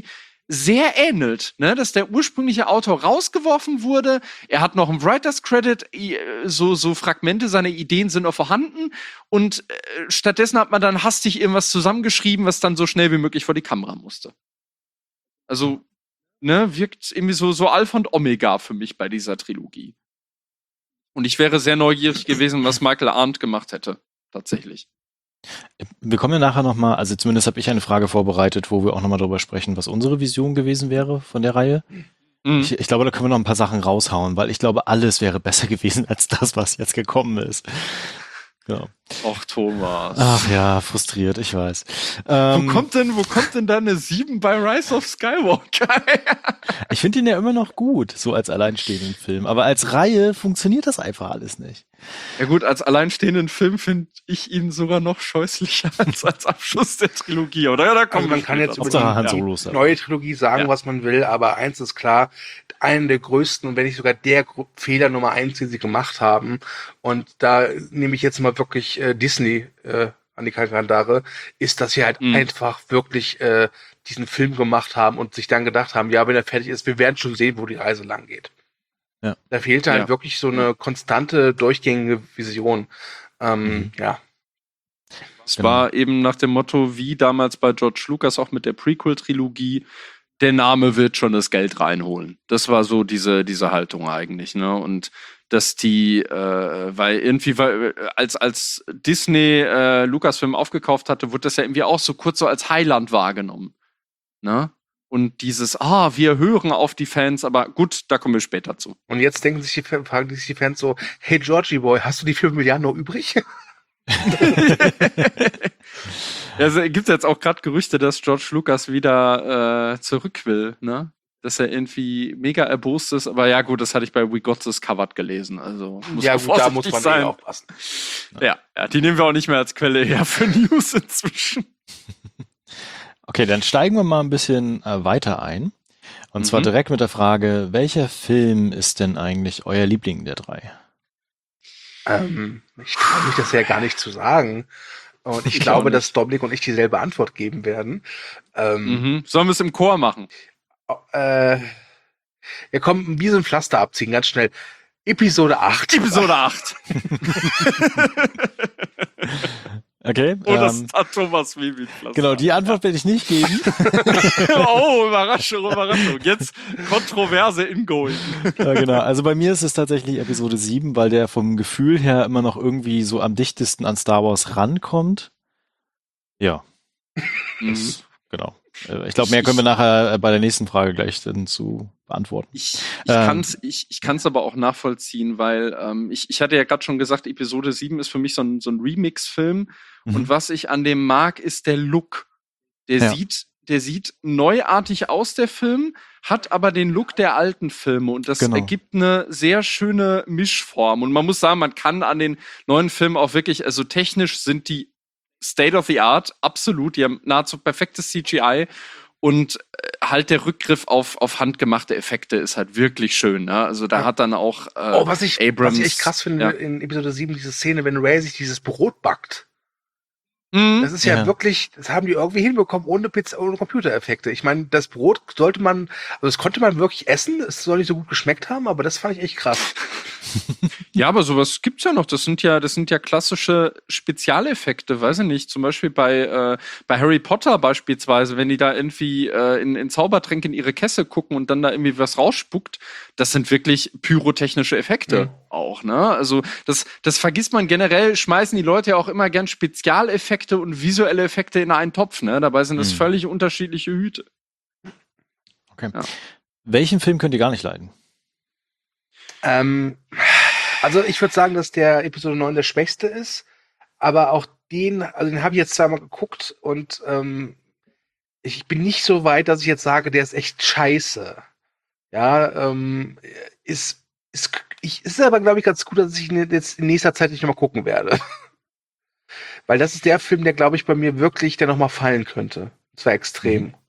sehr ähnelt, ne? Dass der ursprüngliche Autor rausgeworfen wurde, er hat noch einen Writers Credit, so, so Fragmente seiner Ideen sind noch vorhanden und äh, stattdessen hat man dann hastig irgendwas zusammengeschrieben, was dann so schnell wie möglich vor die Kamera musste. Also, ne, wirkt irgendwie so, so Alpha und Omega für mich bei dieser Trilogie. Und ich wäre sehr neugierig gewesen, was Michael Arndt gemacht hätte, tatsächlich. Wir kommen ja nachher nochmal, also zumindest habe ich eine Frage vorbereitet, wo wir auch nochmal drüber sprechen, was unsere Vision gewesen wäre von der Reihe. Mhm. Ich, ich glaube, da können wir noch ein paar Sachen raushauen, weil ich glaube, alles wäre besser gewesen als das, was jetzt gekommen ist. Ja. Och, Thomas. Ach ja, frustriert, ich weiß. Ähm, wo kommt denn, wo kommt denn da eine sieben bei Rise of Skywalker? Ich finde ihn ja immer noch gut, so als alleinstehenden Film. Aber als Reihe funktioniert das einfach alles nicht. Ja gut, als alleinstehenden Film finde ich ihn sogar noch scheußlicher als als Abschluss der Trilogie, oder? Ja, da kommt also man kann jetzt über die ja. neue Trilogie sagen, ja. was man will, aber eins ist klar, einen der größten und wenn nicht sogar der Gro- Fehler Nummer eins, den sie gemacht haben, und da nehme ich jetzt mal wirklich äh, Disney äh, an die Kandare, ist, dass sie halt mhm. einfach wirklich äh, diesen Film gemacht haben und sich dann gedacht haben, ja, wenn er fertig ist, wir werden schon sehen, wo die Reise lang geht. Ja. Da fehlte halt ja. wirklich so eine konstante, durchgängige Vision. Ähm, mhm. Ja. Es Genau. war eben nach dem Motto, wie damals bei George Lucas auch mit der Prequel-Trilogie, der Name wird schon das Geld reinholen. Das war so diese, diese Haltung eigentlich, ne? Und dass die, äh, weil irgendwie, weil, als, als Disney äh, Lucasfilm aufgekauft hatte, wurde das ja irgendwie auch so kurz so als Heiland wahrgenommen. Ne? Und dieses, ah, wir hören auf die Fans, aber gut, da kommen wir später zu. Und jetzt denken sich die, fragen sich die Fans so, hey Georgie Boy, hast du die fünf Milliarden noch übrig? Ja, also gibt jetzt auch gerade Gerüchte, dass George Lucas wieder äh, zurück will, ne? Dass er irgendwie mega erbost ist, aber ja gut, das hatte ich bei We Got This Covered gelesen, also muss ja man gut, da muss man sein. eh aufpassen. Ja, ja, die nehmen wir auch nicht mehr als Quelle her für News inzwischen. Okay, dann steigen wir mal ein bisschen äh, weiter ein. Und mhm. zwar direkt mit der Frage, welcher Film ist denn eigentlich euer Liebling der drei? Ähm, ich traue mich das ja gar nicht zu sagen. Und ich, ich glaube, dass Dominik und ich dieselbe Antwort geben werden. Ähm, mhm. Sollen wir es im Chor machen? Äh, wir kommen wie so ein Pflaster abziehen, ganz schnell. Episode acht. Episode acht. Okay. Oh, das ähm, hat Thomas wie ein Pflaster. Genau, die Antwort werde ich nicht geben. Oh, Überraschung, Überraschung. Jetzt Kontroverse ingoing. Ja, genau. Also bei mir ist es tatsächlich Episode sieben, weil der vom Gefühl her immer noch irgendwie so am dichtesten an Star Wars rankommt. Ja. Mhm. Das, genau. Ich glaube, mehr können wir nachher bei der nächsten Frage gleich dann zu beantworten. Ich, ich Ähm. kann es ich, ich kann's aber auch nachvollziehen, weil ähm, ich, ich hatte ja gerade schon gesagt, Episode sieben ist für mich so ein, so ein Remix-Film. Mhm. Und was ich an dem mag, ist der Look. Der Ja. sieht, der sieht neuartig aus, der Film, hat aber den Look der alten Filme. Und das Genau. ergibt eine sehr schöne Mischform. Und man muss sagen, man kann an den neuen Filmen auch wirklich, also technisch sind die State of the Art, absolut. Die haben nahezu perfektes C G I und äh, halt der Rückgriff auf, auf handgemachte Effekte ist halt wirklich schön. Ne? Also da Ja. hat dann auch äh, Oh, was ich, Abrams, was ich echt krass finde ja. in Episode sieben, diese Szene, wenn Ray sich dieses Brot backt. Mhm. Das ist ja, Ja. wirklich, das haben die irgendwie hinbekommen ohne Pizza, ohne Computereffekte. Ich meine, das Brot sollte man, also das konnte man wirklich essen, es soll nicht so gut geschmeckt haben, aber das fand ich echt krass. Ja, aber sowas gibt's ja noch. Das sind ja, das sind ja klassische Spezialeffekte, weiß ich nicht. Zum Beispiel bei, äh, bei Harry Potter beispielsweise, wenn die da irgendwie äh, in, in Zaubertränke in ihre Kesse gucken und dann da irgendwie was rausspuckt, das sind wirklich pyrotechnische Effekte Mhm. auch, ne? Also das, das vergisst man generell, schmeißen die Leute ja auch immer gern Spezialeffekte und visuelle Effekte in einen Topf, ne? Dabei sind das Mhm. völlig unterschiedliche Hüte. Okay. Ja. Welchen Film könnt ihr gar nicht leiden? Ähm, also ich würde sagen, dass der Episode neun der schwächste ist, aber auch den, also den habe ich jetzt zweimal geguckt und ähm, ich bin nicht so weit, dass ich jetzt sage, der ist echt scheiße. Ja, ähm, ist, ist, ich, ist aber, glaube ich, ganz gut, dass ich ihn jetzt in nächster Zeit nicht nochmal gucken werde. Weil das ist der Film, der, glaube ich, bei mir wirklich, der nochmal fallen könnte. Und zwar extrem. Mhm.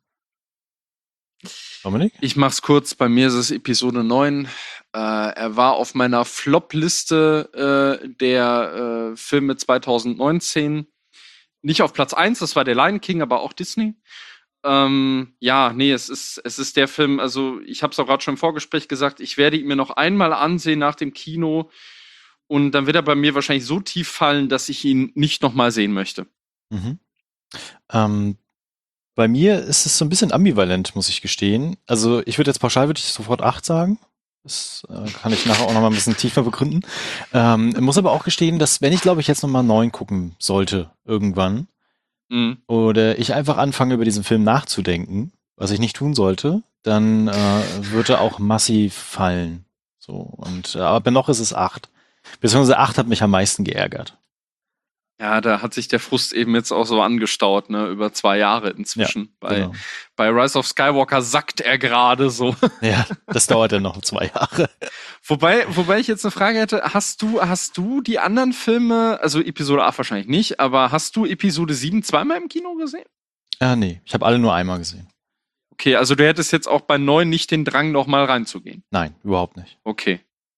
Dominik? Ich mach's kurz, bei mir ist es Episode neun. Äh, er war auf meiner Flop-Liste äh, der äh, Filme zwanzig neunzehn. Nicht auf Platz eins, das war der Lion King, aber auch Disney. ähm, ja, nee, es ist, es ist der Film, also ich habe es auch gerade schon im Vorgespräch gesagt, ich werde ihn mir noch einmal ansehen nach dem Kino und dann wird er bei mir wahrscheinlich so tief fallen, dass ich ihn nicht nochmal sehen möchte. Mhm. Ähm, bei mir ist es so ein bisschen ambivalent, muss ich gestehen. Also ich würde jetzt pauschal würde ich sofort acht sagen. Das äh, kann ich nachher auch noch mal ein bisschen tiefer begründen. Ähm, muss aber auch gestehen, dass wenn ich, glaube ich, jetzt noch mal neun gucken sollte irgendwann Mhm. oder ich einfach anfange, über diesen Film nachzudenken, was ich nicht tun sollte, dann äh, wird er auch massiv fallen. So und äh, aber noch ist es acht. Beziehungsweise acht hat mich am meisten geärgert. Ja, da hat sich der Frust eben jetzt auch so angestaut, ne, über zwei Jahre inzwischen. bei, Genau. bei Rise of Skywalker sackt er gerade so. Ja, das dauert dann noch zwei Jahre. Wobei, wobei ich jetzt eine Frage hätte, hast du, hast du die anderen Filme, also Episode acht wahrscheinlich nicht, aber hast du Episode sieben zweimal im Kino gesehen? Ah, nee, ich habe alle nur einmal gesehen. Okay, also du hättest jetzt auch bei neun nicht den Drang, noch mal reinzugehen. Nein, überhaupt nicht. Okay.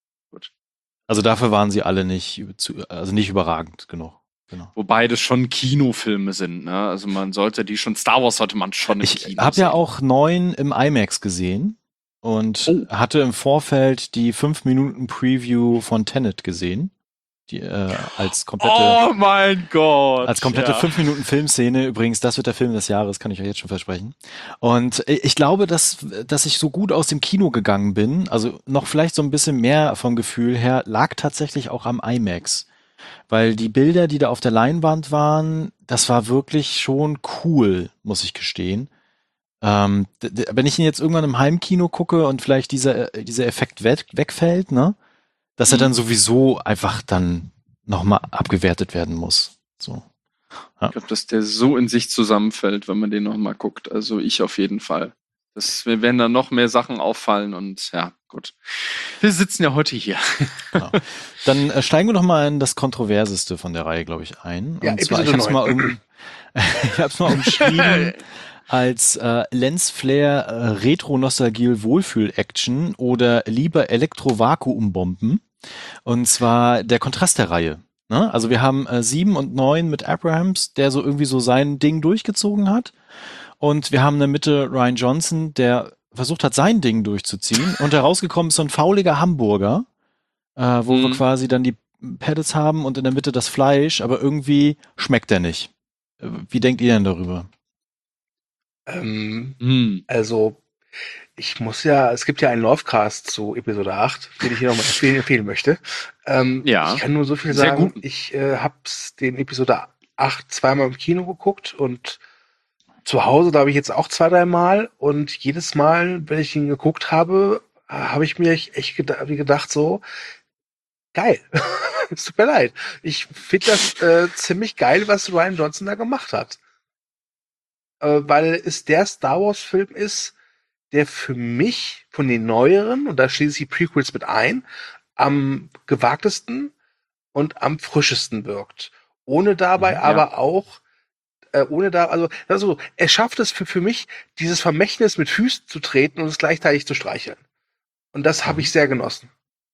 Also dafür waren sie alle nicht, zu, also nicht überragend genug. Genau. Wobei das schon Kinofilme sind, ne? Also man sollte die schon, Star Wars sollte man schon im Ich Kino habe sehen. ja auch neun im IMAX gesehen und Oh. hatte im Vorfeld die fünf Minuten Preview von Tenet gesehen, die äh, als komplette Oh mein Gott! als komplette ja. fünf Minuten Filmszene. Übrigens, das wird der Film des Jahres, kann ich euch jetzt schon versprechen. Und ich glaube, dass dass ich so gut aus dem Kino gegangen bin, also noch vielleicht so ein bisschen mehr vom Gefühl her, lag tatsächlich auch am IMAX. Weil die Bilder, die da auf der Leinwand waren, das war wirklich schon cool, muss ich gestehen. Ähm, d- d- wenn ich ihn jetzt irgendwann im Heimkino gucke und vielleicht dieser, äh, dieser Effekt weg, wegfällt, ne, dass er Mhm. dann sowieso einfach dann nochmal abgewertet werden muss. So. Ich glaube, dass der so in sich zusammenfällt, wenn man den noch mal guckt. Also ich auf jeden Fall. Das wir werden da noch mehr Sachen auffallen und ja, gut. Wir sitzen ja heute hier. Genau. Dann äh, steigen wir doch mal in das Kontroverseste von der Reihe, glaube ich, ein. Ja, und zwar, ich Episode habe es neun. mal, um, ich hab's mal umschrieben als äh, Lensflare äh, Retro-Nostalgie-Wohlfühl-Action oder lieber Elektro-Vakuumbomben. Und zwar der Kontrast der Reihe. Ne? Also wir haben äh, sieben und neun mit Abrahams, der so irgendwie so sein Ding durchgezogen hat. Und wir haben in der Mitte Rian Johnson, der versucht hat, sein Ding durchzuziehen. Und herausgekommen ist so ein fauliger Hamburger, äh, wo Mhm. wir quasi dann die Paddles haben und in der Mitte das Fleisch, aber irgendwie schmeckt der nicht. Äh, Wie denkt ihr denn darüber? Ähm, Hm. also, ich muss ja, es gibt ja einen Lovecast zu Episode acht, den ich hier nochmal empfehlen, empfehlen möchte. Ähm, Ja. Ich kann nur so viel Sehr sagen, gut. ich äh, hab's den Episode acht zweimal im Kino geguckt und zu Hause, glaube ich, jetzt auch zwei, drei Mal. Und jedes Mal, wenn ich ihn geguckt habe, äh, habe ich mir echt echt geda wie gedacht, so, geil. Es tut mir leid. Ich finde das äh, ziemlich geil, was Rian Johnson da gemacht hat. Äh, weil es der Star Wars-Film ist, der für mich von den neueren, und da schließe ich die Prequels mit ein, am gewagtesten und am frischesten wirkt. Ohne dabei Ja. aber auch, äh, ohne da, also, also, er schafft es für, für mich, dieses Vermächtnis mit Füßen zu treten und es gleichzeitig zu streicheln. Und das habe ich sehr genossen.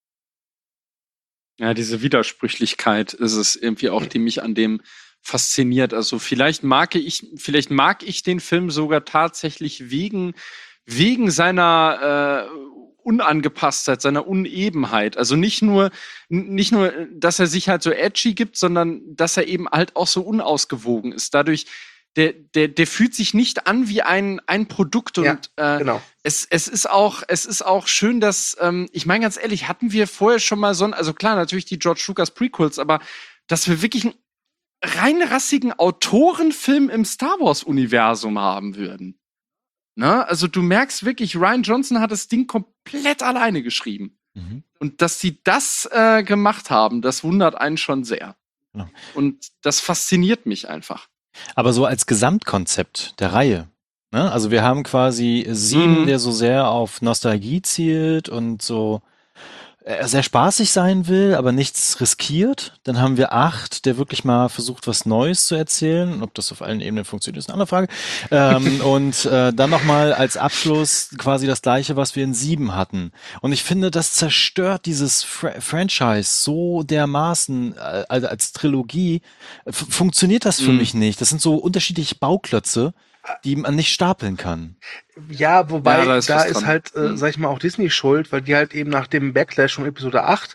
Ja, diese Widersprüchlichkeit ist es irgendwie auch, die mich an dem fasziniert. Also vielleicht mag ich, vielleicht mag ich den Film sogar tatsächlich wegen, wegen seiner äh, Unangepasstheit, seiner Unebenheit. Also nicht nur, n- nicht nur, dass er sich halt so edgy gibt, sondern dass er eben halt auch so unausgewogen ist. Dadurch, der, der, der fühlt sich nicht an wie ein, ein Produkt und Ja, äh, Genau. es, es ist auch, es ist auch schön, dass, ähm, ich meine ganz ehrlich, hatten wir vorher schon mal so ein, also klar, natürlich die George Lucas Prequels, aber dass wir wirklich einen reinrassigen Autorenfilm im Star Wars Universum haben würden. Ne? Also du merkst wirklich, Rian Johnson hat das Ding komplett alleine geschrieben. Mhm. Und dass sie das äh, gemacht haben, das wundert einen schon sehr. Ja. Und das fasziniert mich einfach. Aber so als Gesamtkonzept der Reihe. Ne? Also wir haben quasi sieben, Mhm. der so sehr auf Nostalgie zielt und so äh, sehr spaßig sein will, aber nichts riskiert. Dann haben wir acht, der wirklich mal versucht, was Neues zu erzählen. Ob das auf allen Ebenen funktioniert, ist eine andere Frage. Ähm, und äh, dann nochmal als Abschluss quasi das Gleiche, was wir in sieben hatten. Und ich finde, das zerstört dieses Fra Franchise so dermaßen äh, also als Trilogie. F funktioniert das für Mhm. mich nicht. Das sind so unterschiedliche Bauklötze. die man nicht stapeln kann. Ja, wobei, Ja, da da ist ist, was dran. halt, äh, Mhm. sag ich mal, auch Disney schuld, weil die halt eben nach dem Backlash von Episode acht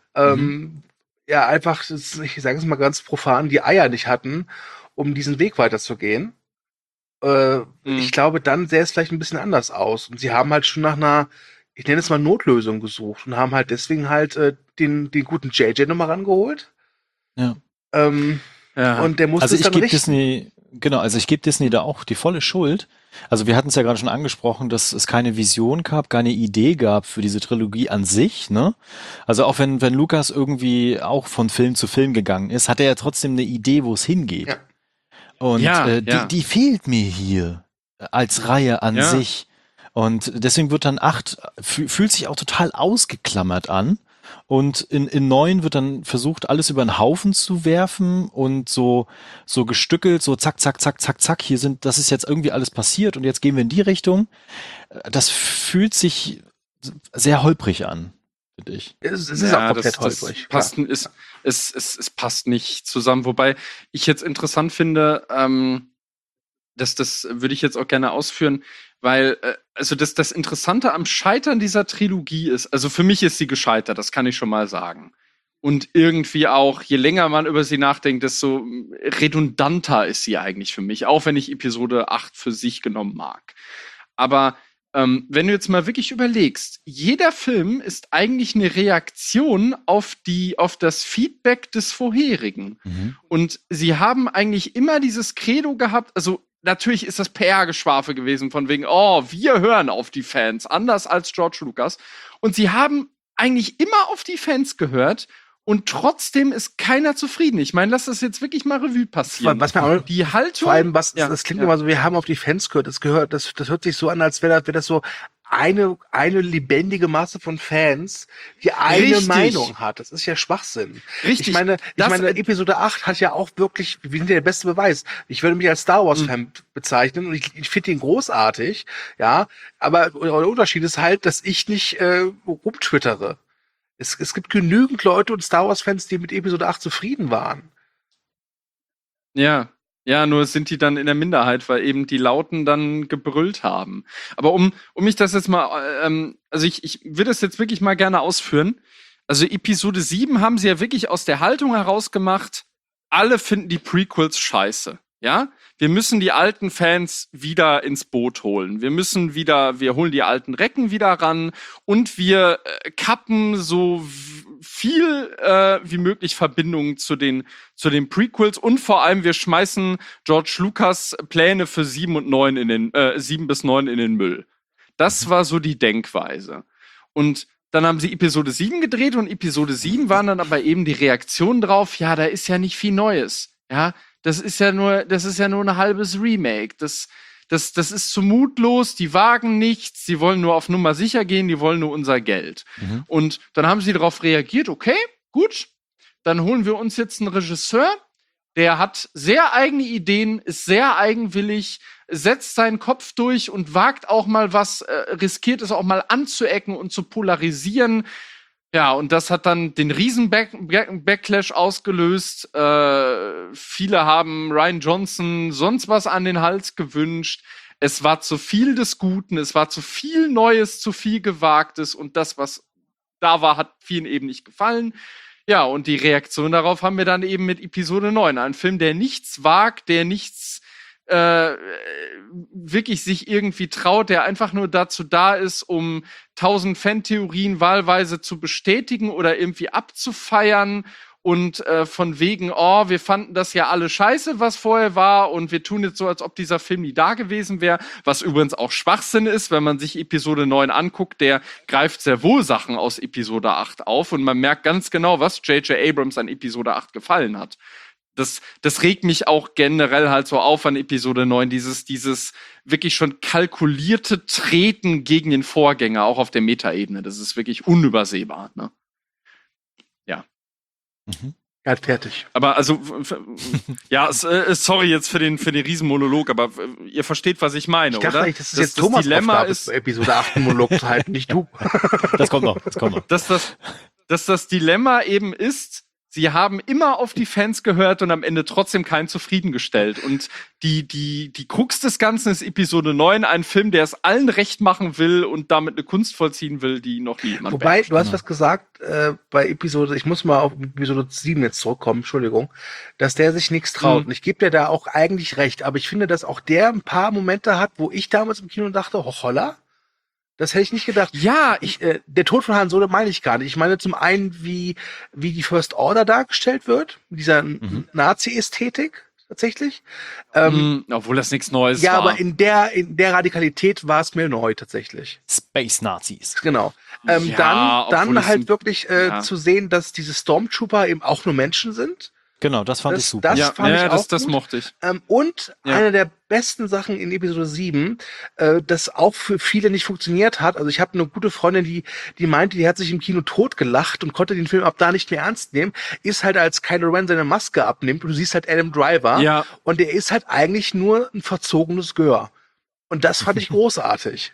ähm, ja einfach, das, ich sage es mal ganz profan, die Eier nicht hatten, um diesen Weg weiterzugehen. Äh, Mhm. Ich glaube, dann sähe es vielleicht ein bisschen anders aus. Und sie haben halt schon nach einer, ich nenne es mal Notlösung gesucht und haben halt deswegen halt äh, den, den guten J J nochmal rangeholt. Ja. Ähm, Ja. Und der musste Also es ich dann gebe richten. Disney, genau, also ich gebe Disney da auch die volle Schuld. Also wir hatten es ja gerade schon angesprochen, dass es keine Vision gab, keine Idee gab für diese Trilogie an sich, ne? Also auch wenn, wenn Lucas irgendwie auch von Film zu Film gegangen ist, hat er ja trotzdem eine Idee, wo es hingeht. Ja. Und Ja, äh, die, ja. die fehlt mir hier als Reihe an Ja. sich. Und deswegen wird dann acht, fü- fühlt sich auch total ausgeklammert an. Und in, in neun wird dann versucht, alles über den Haufen zu werfen und so, so gestückelt, so zack, zack, zack, zack, zack, hier sind, das ist jetzt irgendwie alles passiert und jetzt gehen wir in die Richtung. Das fühlt sich sehr holprig an, finde ich. Es, es ist Ja, auch komplett das, das holprig. passt, ist, es, es, es passt nicht zusammen. Wobei ich jetzt interessant finde, ähm, dass das würde ich jetzt auch gerne ausführen, weil äh, also das, das Interessante am Scheitern dieser Trilogie ist, also für mich ist sie gescheitert, das kann ich schon mal sagen. Und irgendwie auch, je länger man über sie nachdenkt, desto redundanter ist sie eigentlich für mich, auch wenn ich Episode acht für sich genommen mag. Aber ähm, wenn du jetzt mal wirklich überlegst, jeder Film ist eigentlich eine Reaktion auf die, auf das Feedback des vorherigen. Mhm. Und sie haben eigentlich immer dieses Credo gehabt, also natürlich ist das P R-Geschwafel gewesen, von wegen, oh, wir hören auf die Fans, anders als George Lucas. Und sie haben eigentlich immer auf die Fans gehört und trotzdem ist keiner zufrieden. Ich meine, lass das jetzt wirklich mal Revue passieren. Was mir auch, Die Haltung. vor allem, was, Ja, das klingt ja. immer so, wir haben auf die Fans gehört, das gehört, das, das hört sich so an, als wäre das, wäre das so eine, eine lebendige Masse von Fans, die eine Richtig. Meinung hat. Das ist ja Schwachsinn. Richtig. Ich meine, ich Das- meine, Episode acht hat ja auch wirklich, wir sind ja der beste Beweis. Ich würde mich als Star Wars Fan Mhm. bezeichnen und ich, ich finde ihn großartig, ja. Aber der Unterschied ist halt, dass ich nicht äh, rumtwittere. Es, es gibt genügend Leute und Star Wars Fans, die mit Episode acht zufrieden waren. Ja, ja, nur sind die dann in der Minderheit, weil eben die Lauten dann gebrüllt haben. Aber um, um mich das jetzt mal, ähm, also ich, ich will das jetzt wirklich mal gerne ausführen. Also Episode sieben haben sie ja wirklich aus der Haltung heraus gemacht, alle finden die Prequels scheiße. Ja, wir müssen die alten Fans wieder ins Boot holen. Wir müssen wieder, wir holen die alten Recken wieder ran und wir äh, kappen so v- viel äh, wie möglich Verbindungen zu den zu den Prequels und vor allem wir schmeißen George Lucas Pläne für sieben und neun in den äh, sieben bis neun in den Müll. Das war so die Denkweise. Und dann haben sie Episode sieben gedreht und Episode sieben waren dann aber eben die Reaktion drauf, ja, da ist ja nicht viel Neues. Ja, das ist ja nur, das ist ja nur ein halbes Remake. Das, das, das ist zu mutlos, die wagen nichts, die wollen nur auf Nummer sicher gehen, die wollen nur unser Geld. Mhm. Und dann haben sie darauf reagiert, okay, gut, dann holen wir uns jetzt einen Regisseur, der hat sehr eigene Ideen, ist sehr eigenwillig, setzt seinen Kopf durch und wagt auch mal was, äh, riskiert es auch mal anzuecken und zu polarisieren. Ja, und das hat dann den riesen Back Back Backlash ausgelöst. Äh, viele haben Rian Johnson sonst was an den Hals gewünscht. Es war zu viel des Guten, es war zu viel Neues, zu viel Gewagtes und das, was da war, hat vielen eben nicht gefallen. Ja, und die Reaktion darauf haben wir dann eben mit Episode neun. Ein Film, der nichts wagt, der nichts äh, wirklich sich irgendwie traut, der einfach nur dazu da ist, um tausend Fantheorien wahlweise zu bestätigen oder irgendwie abzufeiern und äh, von wegen, oh, wir fanden das ja alle scheiße, was vorher war und wir tun jetzt so, als ob dieser Film nie da gewesen wäre, was übrigens auch Schwachsinn ist, wenn man sich Episode neun anguckt, der greift sehr wohl Sachen aus Episode acht auf und man merkt ganz genau, was J J Abrams an Episode acht gefallen hat. Das, das regt mich auch generell halt so auf an Episode neun, dieses, dieses wirklich schon kalkulierte Treten gegen den Vorgänger, auch auf der Metaebene. Das ist wirklich unübersehbar, ne? Ja. Mhm. Ja, fertig. Aber also, f- f- ja, s- äh, sorry jetzt für den, für den Riesenmonolog, aber äh, ihr versteht, was ich meine, Ich dachte oder? eigentlich, dass es Das- jetzt das Thomas Dilemma Aufgabe ist, ist, Episode acht einen Monolog zu halten, nicht du. Das kommt noch, das kommt noch. dass das, dass das Dilemma eben ist, sie haben immer auf die Fans gehört und am Ende trotzdem keinen zufriedengestellt. Und die, die, die Krux des Ganzen ist Episode neun, ein Film, der es allen recht machen will und damit eine Kunst vollziehen will, die noch nie jemand Wobei, beherrscht. du hast was gesagt äh, bei Episode, ich muss mal auf Episode sieben jetzt zurückkommen, Entschuldigung, dass der sich nichts traut. Mhm. Und ich gebe dir da auch eigentlich recht, aber ich finde, dass auch der ein paar Momente hat, wo ich damals im Kino dachte, holla, das hätte ich nicht gedacht. Ja, ich, Ich, äh, der Tod von Han Solo meine ich gar nicht. Ich meine zum einen, wie, wie die First Order dargestellt wird, mit dieser Mhm. Nazi-Ästhetik tatsächlich. Ähm, mh, obwohl das nichts Neues ja, war. aber in der, in der Radikalität war es mir neu tatsächlich. Space Nazis. Genau. Ähm, Ja, dann obwohl dann es halt ein- wirklich äh, ja. zu sehen, dass diese Stormtrooper eben auch nur Menschen sind. Genau, das fand Das- ich super. das- ja, fand ja, ich das, auch das gut. mochte ich. Ähm, und Ja. eine der besten Sachen in Episode sieben, äh, das auch für viele nicht funktioniert hat. Also ich habe eine gute Freundin, die die meinte, die hat sich im Kino totgelacht und konnte den Film ab da nicht mehr ernst nehmen, ist halt, als Kylo Ren seine Maske abnimmt und du siehst halt Adam Driver Ja, und der ist halt eigentlich nur ein verzogenes Gör. Und das fand ich großartig.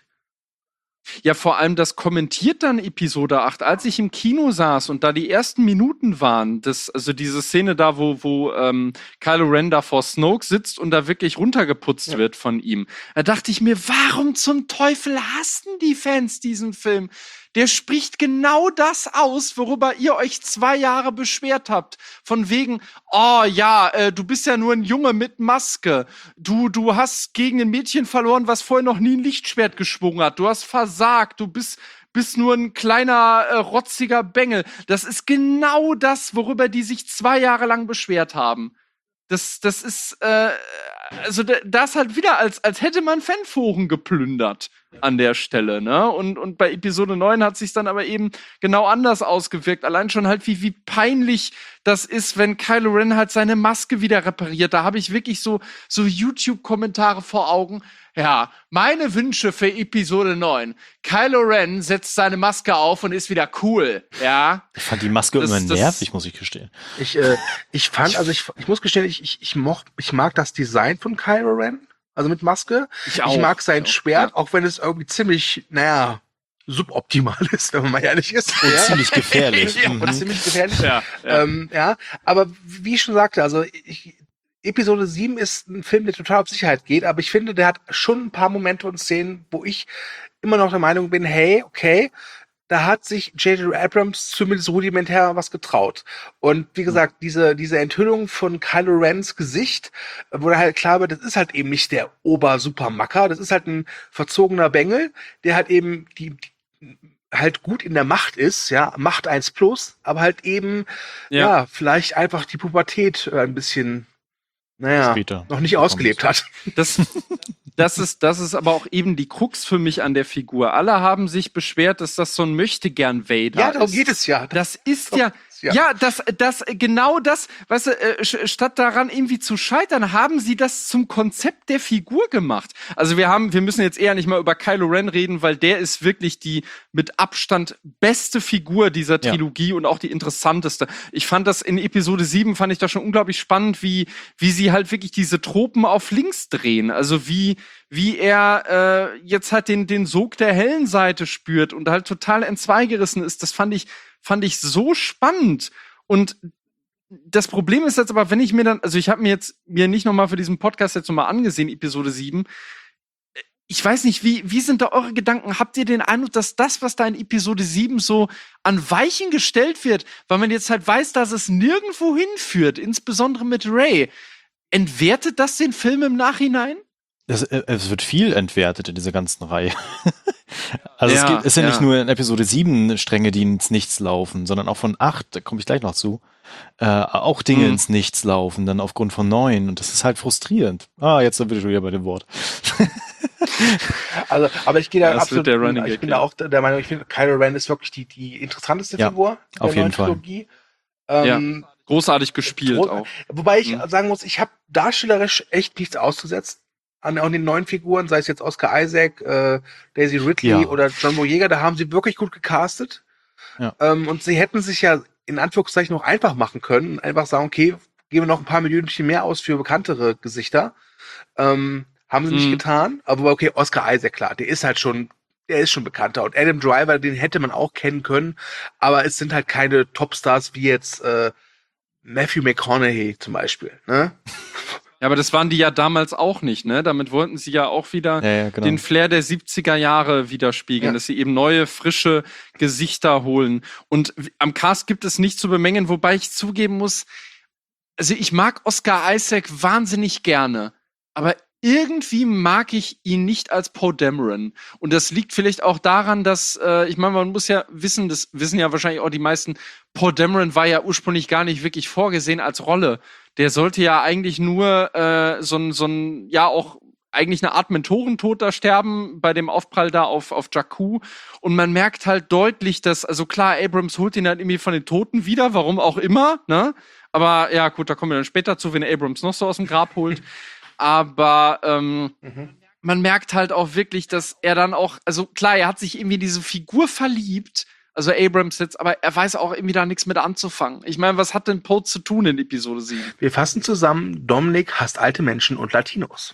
Ja, vor allem das kommentiert dann Episode acht. Als ich im Kino saß und da die ersten Minuten waren, das, also diese Szene da, wo, wo ähm, Kylo Ren da vor Snoke sitzt und da wirklich runtergeputzt Ja. wird von ihm, da dachte ich mir, warum zum Teufel hassen die Fans diesen Film? Der spricht genau das aus, worüber ihr euch zwei Jahre beschwert habt. Von wegen, oh ja, äh, du bist ja nur ein Junge mit Maske. Du, du hast gegen ein Mädchen verloren, was vorher noch nie ein Lichtschwert geschwungen hat. Du hast versagt. Du bist, bist nur ein kleiner, äh, rotziger Bengel. Das ist genau das, worüber die sich zwei Jahre lang beschwert haben. Das, das ist, äh, also da- das halt wieder, als, als hätte man Fanforen geplündert an der Stelle, ne? Und, und bei Episode neun hat sich dann aber eben genau anders ausgewirkt. Allein schon halt, wie, wie peinlich das ist, wenn Kylo Ren halt seine Maske wieder repariert. Da habe ich wirklich so, so YouTube-Kommentare vor Augen. Ja, meine Wünsche für Episode neun. Kylo Ren setzt seine Maske auf und ist wieder cool, ja? Ich fand die Maske Das- immer das- nervig, muss ich gestehen. Ich, äh, ich fand, also ich, ich muss gestehen, ich, ich, ich, moch, ich mag das Design von Kylo Ren, also mit Maske. Ich Ich mag sein Ich auch, Schwert, ja. auch wenn es irgendwie ziemlich, naja, suboptimal ist, wenn man mal ehrlich ist. Und ja. ziemlich gefährlich. Ja, Mhm. und ziemlich gefährlich. Ja, ja. Ähm, ja, aber wie ich schon sagte, also ich, Episode sieben ist ein Film, der total auf Sicherheit geht, aber ich finde, der hat schon ein paar Momente und Szenen, wo ich immer noch der Meinung bin, hey, okay, da hat sich J J Abrams zumindest rudimentär was getraut. Und wie gesagt, diese, diese Enthüllung von Kylo Rens Gesicht, wo da halt klar wird, das ist halt eben nicht der Ober-Supermacker, das ist halt ein verzogener Bengel, der halt eben die, die halt gut in der Macht ist, ja, Macht eins plus, aber halt eben, ja, Ja. vielleicht einfach die Pubertät äh, ein bisschen, naja, Später. noch nicht ausgelebt hat. Das, das, ist, das ist aber auch eben die Krux für mich an der Figur. Alle haben sich beschwert, dass das so ein Möchtegern-Vader Ja, darum ist. geht es ja. Das ist Doch, ja, ja. ja, das, das, genau das, weißt du, äh, sch- statt daran irgendwie zu scheitern, haben sie das zum Konzept der Figur gemacht. Also wir haben, wir müssen jetzt eher nicht mal über Kylo Ren reden, weil der ist wirklich die mit Abstand beste Figur dieser Ja. Trilogie und auch die interessanteste. Ich fand das in Episode sieben, fand ich das schon unglaublich spannend, wie, wie sie halt wirklich diese Tropen auf links drehen. Also wie, wie er äh, jetzt halt den, den Sog der hellen Seite spürt und halt total entzweigerissen ist. Das fand ich, fand ich so spannend. Und das Problem ist jetzt aber, wenn ich mir dann, also ich habe mir jetzt mir nicht nochmal für diesen Podcast jetzt nochmal angesehen, Episode sieben. Ich weiß nicht, wie, wie sind da eure Gedanken? Habt ihr den Eindruck, dass das, was da in Episode sieben so an Weichen gestellt wird, weil man jetzt halt weiß, dass es nirgendwo hinführt, insbesondere mit Rey, entwertet das den Film im Nachhinein? Es, äh, es wird viel entwertet in dieser ganzen Reihe. Also Ja, es gibt, es sind ja. nicht nur in Episode sieben Stränge, die ins Nichts laufen, sondern auch von acht, da komme ich gleich noch zu, äh, auch Dinge Mhm. ins Nichts laufen, dann aufgrund von neun. Und das ist halt frustrierend. Ah, jetzt bin ich schon wieder bei dem Wort. Also, aber ich gehe da Ja, das absolut, wird der Running ich Gag, bin ja. da auch der Meinung, ich finde, Kylo Ren ist wirklich die, die interessanteste Ja, Figur der auf jeden neuen Fall. Trilogie. Ähm, Großartig gespielt Gro- auch. Wobei ich Mhm. sagen muss, ich habe darstellerisch echt nichts auszusetzen an, an den neuen Figuren, sei es jetzt Oscar Isaac, äh, Daisy Ridley Ja. oder John Boyega, da haben sie wirklich gut gecastet. Ja. Ähm, und sie hätten sich ja in Anführungszeichen noch einfach machen können, einfach sagen, okay, geben wir noch ein paar Minuten mehr aus für bekanntere Gesichter. Ähm, haben sie nicht Mhm. getan, aber okay, Oscar Isaac, klar, der ist halt schon, der ist schon bekannter. Und Adam Driver, den hätte man auch kennen können, aber es sind halt keine Topstars wie jetzt äh, Matthew McConaughey zum Beispiel, ne? Ja, aber das waren die ja damals auch nicht, ne? Damit wollten sie ja auch wieder Ja, ja, genau. den Flair der siebziger Jahre widerspiegeln, Ja. dass sie eben neue, frische Gesichter holen. Und w- am Cast gibt es nicht zu bemängeln, wobei ich zugeben muss, also ich mag Oscar Isaac wahnsinnig gerne, aber irgendwie mag ich ihn nicht als Poe Dameron. Und das liegt vielleicht auch daran, dass, äh, ich meine, man muss ja wissen, das wissen ja wahrscheinlich auch die meisten, Poe Dameron war ja ursprünglich gar nicht wirklich vorgesehen als Rolle. Der sollte ja eigentlich nur äh, so ein, so ein, ja auch eigentlich eine Art Mentorentod da sterben bei dem Aufprall da auf, auf Jakku. Und man merkt halt deutlich, dass, also klar, Abrams holt ihn halt irgendwie von den Toten wieder, warum auch immer, ne? Aber ja, gut, da kommen wir dann später zu, wenn Abrams noch so aus dem Grab holt. Aber ähm, man merkt halt auch wirklich, dass er dann auch, also klar, er hat sich irgendwie in diese Figur verliebt, also Abrams jetzt, aber er weiß auch irgendwie da nichts mit anzufangen. Ich meine, was hat denn Poe zu tun in Episode sieben? Wir fassen zusammen, Dominik hasst alte Menschen und Latinos.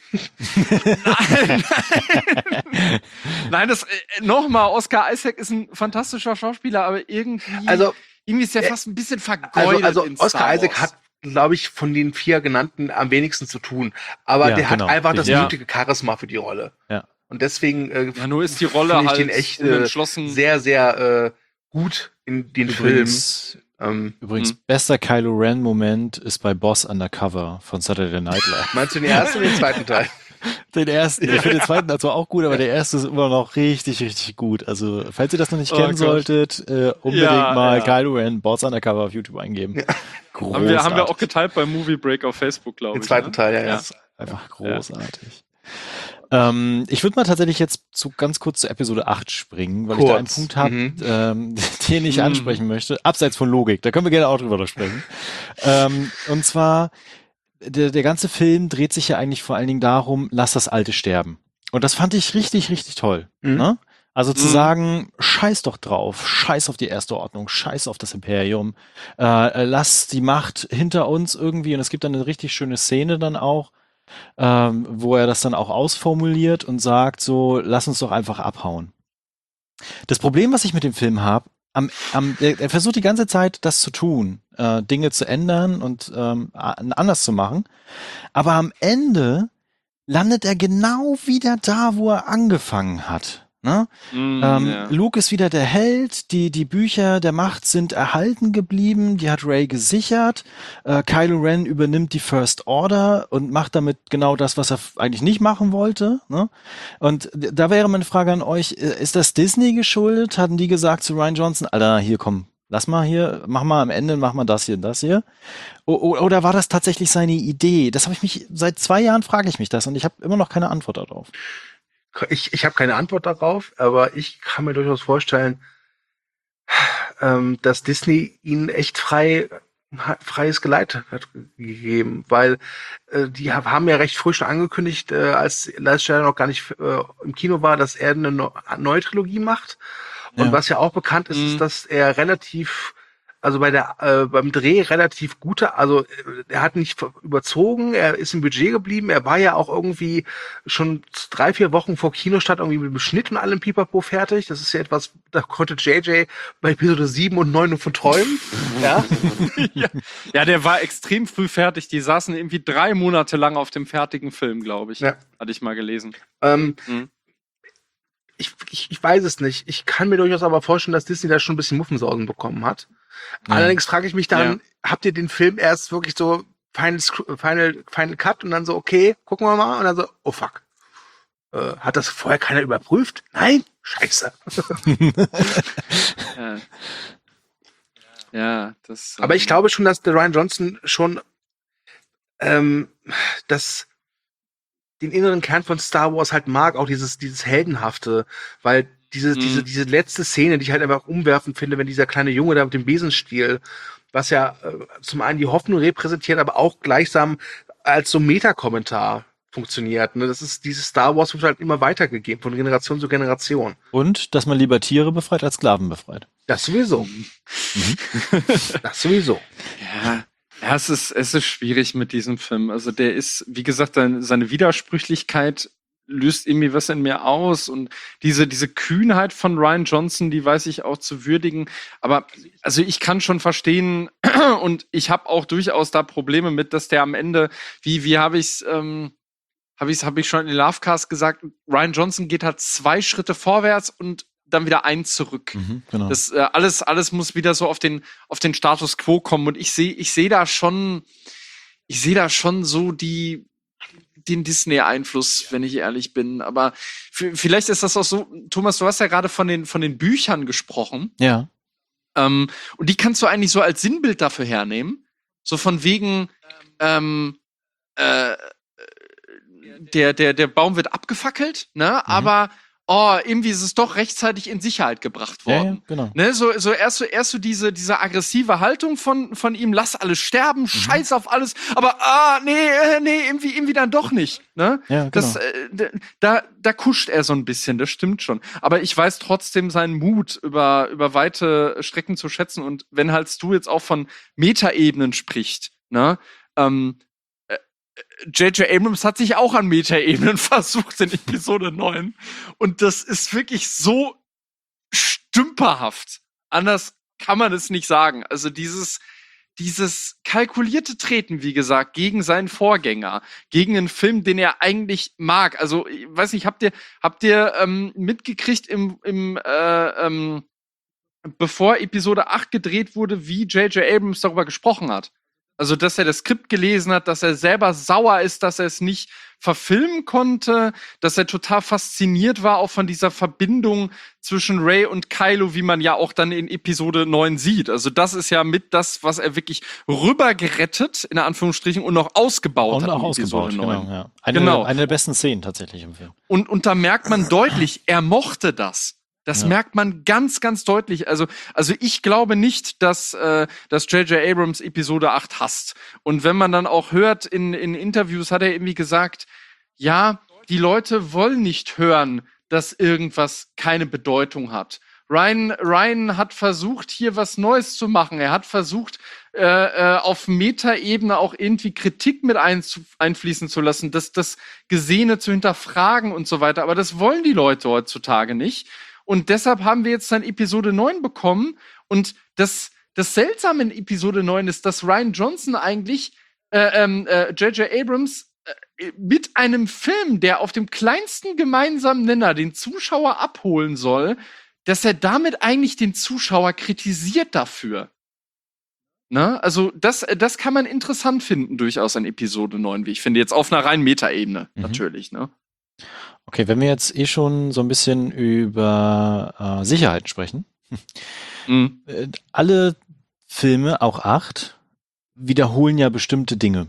Nein, nein. Nein, das äh, nochmal, Oscar Isaac ist ein fantastischer Schauspieler, aber irgendwie, Also, irgendwie ist er äh, fast ein bisschen also, vergeudet also in Star Oscar Isaac Wars. hat, glaube ich, von den vier genannten am wenigsten zu tun. Aber Ja, der genau, hat einfach das richtig. nötige Charisma für die Rolle. Ja. Und deswegen äh, Ja, nur ist die Rolle finde ich halt den echt äh, unentschlossen. sehr, sehr äh, gut in den Film. Übrigens, Ähm, übrigens Hm. bester Kylo Ren-Moment ist bei Boss Undercover von Saturday Night Live. meinst du den ersten oder den zweiten Teil? Den ersten, ich finde den zweiten also auch gut, aber der erste ist immer noch richtig, richtig gut. Also, falls ihr das noch nicht Oh kennen Gott. solltet, äh, unbedingt Ja, mal ja. Kylo Ren, Boss Undercover auf YouTube eingeben. Großartig. Haben wir, haben wir auch geteilt beim Movie Break auf Facebook, glaube Den ich. zweiten ne? Teil, ja, ja. Ja. Einfach großartig. Ähm, ich würde mal tatsächlich jetzt zu, ganz kurz zu Episode acht springen, weil ich da einen Kurz. Punkt habe, Mhm. ähm, den ich Mhm. ansprechen möchte. Abseits von Logik, da können wir gerne auch drüber sprechen. ähm, und zwar, der, der ganze Film dreht sich ja eigentlich vor allen Dingen darum, lass das Alte sterben. Und das fand ich richtig, richtig toll. Mhm. Ne? Also zu Mhm. sagen, scheiß doch drauf, scheiß auf die Erste Ordnung, scheiß auf das Imperium, äh, lass die Macht hinter uns irgendwie. Und es gibt dann eine richtig schöne Szene dann auch, ähm, wo er das dann auch ausformuliert und sagt so, lass uns doch einfach abhauen. Das Problem, was ich mit dem Film habe, am, am, er, er versucht die ganze Zeit, das zu tun, äh, Dinge zu ändern und ähm, a- anders zu machen, aber am Ende landet er genau wieder da, wo er angefangen hat. Ne? Mm, Ähm, ja. Luke ist wieder der Held, die, die Bücher der Macht sind erhalten geblieben, die hat Rey gesichert, äh, Kylo Ren übernimmt die First Order und macht damit genau das, was er f- eigentlich nicht machen wollte. Ne? Und d- da wäre meine Frage an euch, äh, ist das Disney geschuldet? Hatten die gesagt zu Rian Johnson, Alter, hier komm, lass mal hier, mach mal am Ende, mach mal das hier und das hier. O o- oder war das tatsächlich seine Idee? Das habe ich mich, seit zwei Jahren frage ich mich das und ich habe immer noch keine Antwort darauf. Ich, ich habe keine Antwort darauf, aber ich kann mir durchaus vorstellen, ähm, dass Disney ihnen echt frei freies Geleit hat gegeben, weil äh, die hab- haben ja recht früh schon angekündigt, äh, als Last Jedi noch gar nicht äh, im Kino war, dass er eine no- neue Trilogie macht. Und Ja. was ja auch bekannt ist, Mhm. ist, dass er relativ, also bei der äh, beim Dreh relativ gute, also äh, er hat nicht ver- überzogen, er ist im Budget geblieben, er war ja auch irgendwie schon drei, vier Wochen vor Kinostart irgendwie mit dem Schnitt und allem Pipapo fertig. Das ist ja etwas, da konnte J J bei Episode sieben und neun nur von träumen. ja. Ja, der war extrem früh fertig. Die saßen irgendwie drei Monate lang auf dem fertigen Film, glaube ich. Ja. Hatte ich mal gelesen. Ähm, Mhm. ich, ich, ich weiß es nicht. Ich kann mir durchaus aber vorstellen, dass Disney da schon ein bisschen Muffensausen bekommen hat. Ja. Allerdings frage ich mich dann, habt ihr den Film erst wirklich so Final, Scr- Final, Final Cut und dann so, okay, gucken wir mal. Und dann so, oh fuck. Äh, hat das vorher keiner überprüft? Nein? Scheiße. Ja, ja das. Aber ich ähm, glaube schon, dass der Rian Johnson schon ähm, das den inneren Kern von Star Wars halt mag, auch dieses, dieses Heldenhafte, weil diese, Mhm. diese, diese letzte Szene, die ich halt einfach umwerfend finde, wenn dieser kleine Junge da mit dem Besenstiel, was ja äh, zum einen die Hoffnung repräsentiert, aber auch gleichsam als so Meta-Kommentar funktioniert. Ne? Das ist dieses Star Wars wird halt immer weitergegeben, von Generation zu Generation. Und, dass man lieber Tiere befreit als Sklaven befreit. Das sowieso. Das sowieso. Ja, ja es, ist, es ist schwierig mit diesem Film. Also der ist, wie gesagt, seine, seine Widersprüchlichkeit löst irgendwie was in mir aus. Und diese, diese Kühnheit von Rian Johnson, die weiß ich auch zu würdigen. Aber also ich kann schon verstehen, Und ich habe auch durchaus da Probleme mit, dass der am Ende, wie, wie habe ich's, ähm, habe ich's, habe ich schon in den Lovecast gesagt, Rian Johnson geht halt zwei Schritte vorwärts und dann wieder ein zurück. Mhm, genau. Das äh, alles, alles muss wieder so auf den, auf den Status quo kommen. Und ich sehe, ich sehe da schon, ich sehe da schon so die, den Disney-Einfluss, wenn ich ehrlich bin. Aber f- vielleicht ist das auch so, Thomas, du hast ja gerade von den, von den Büchern gesprochen. Ja. Ähm, und die kannst du eigentlich so als Sinnbild dafür hernehmen. So von wegen, ähm, äh, der, der, der Baum wird abgefackelt, ne? Mhm. Aber oh, irgendwie ist es doch rechtzeitig in Sicherheit gebracht worden. Ja, ja, genau. Ne, so, so erst so, erst so diese, diese aggressive Haltung von, von ihm, lass alles sterben, mhm. scheiß auf alles, aber ah, nee, äh, nee, irgendwie, irgendwie dann doch nicht. Ne? Ja, genau. Das, äh, da, da kuscht er so ein bisschen, das stimmt schon. Aber ich weiß trotzdem seinen Mut, über, über weite Strecken zu schätzen. Und wenn halt du jetzt auch von Metaebenen sprichst, ne, ähm, J J Abrams hat sich auch an Metaebenen versucht in Episode neun. Und das ist wirklich so stümperhaft. Anders kann man es nicht sagen. Also dieses, dieses kalkulierte Treten, wie gesagt, gegen seinen Vorgänger, gegen einen Film, den er eigentlich mag. Also, ich weiß nicht, habt ihr, habt ihr ähm, mitgekriegt im, im äh, ähm, bevor Episode acht gedreht wurde, wie J J Abrams darüber gesprochen hat? Also, dass er das Skript gelesen hat, dass er selber sauer ist, dass er es nicht verfilmen konnte, dass er total fasziniert war auch von dieser Verbindung zwischen Rey und Kylo, wie man ja auch dann in Episode neun sieht. Also das ist ja mit das, was er wirklich rübergerettet, in Anführungsstrichen, und noch ausgebaut und hat. auch in ausgebaut, Episode neun. genau. Ja. Eine, Genau. eine der besten Szenen tatsächlich im Film. Und, und da merkt man deutlich, er mochte das. Das Ja. merkt man ganz, ganz deutlich. Also, also ich glaube nicht, dass, äh, dass J J Abrams Episode acht hasst. Und wenn man dann auch hört, in, in Interviews hat er irgendwie gesagt, ja, die Leute wollen nicht hören, dass irgendwas keine Bedeutung hat. Ryan, Ryan hat versucht, hier was Neues zu machen. Er hat versucht, äh, äh, auf Metaebene auch irgendwie Kritik mit einzu- einfließen zu lassen, das, das Gesehene zu hinterfragen und so weiter. Aber das wollen die Leute heutzutage nicht. Und deshalb haben wir jetzt dann Episode neun bekommen. Und das, das Seltsame in Episode neun ist, dass Rian Johnson eigentlich äh, äh, J J Abrams äh, mit einem Film, der auf dem kleinsten gemeinsamen Nenner den Zuschauer abholen soll, dass er damit eigentlich den Zuschauer kritisiert dafür. Ne? Also das, das kann man interessant finden, durchaus an Episode neun, wie ich finde. Jetzt auf einer reinen Metaebene, Mhm. natürlich. Ne? Okay, wenn wir jetzt eh schon so ein bisschen über äh, Sicherheiten sprechen. Mhm. Äh, alle Filme, auch acht, wiederholen ja bestimmte Dinge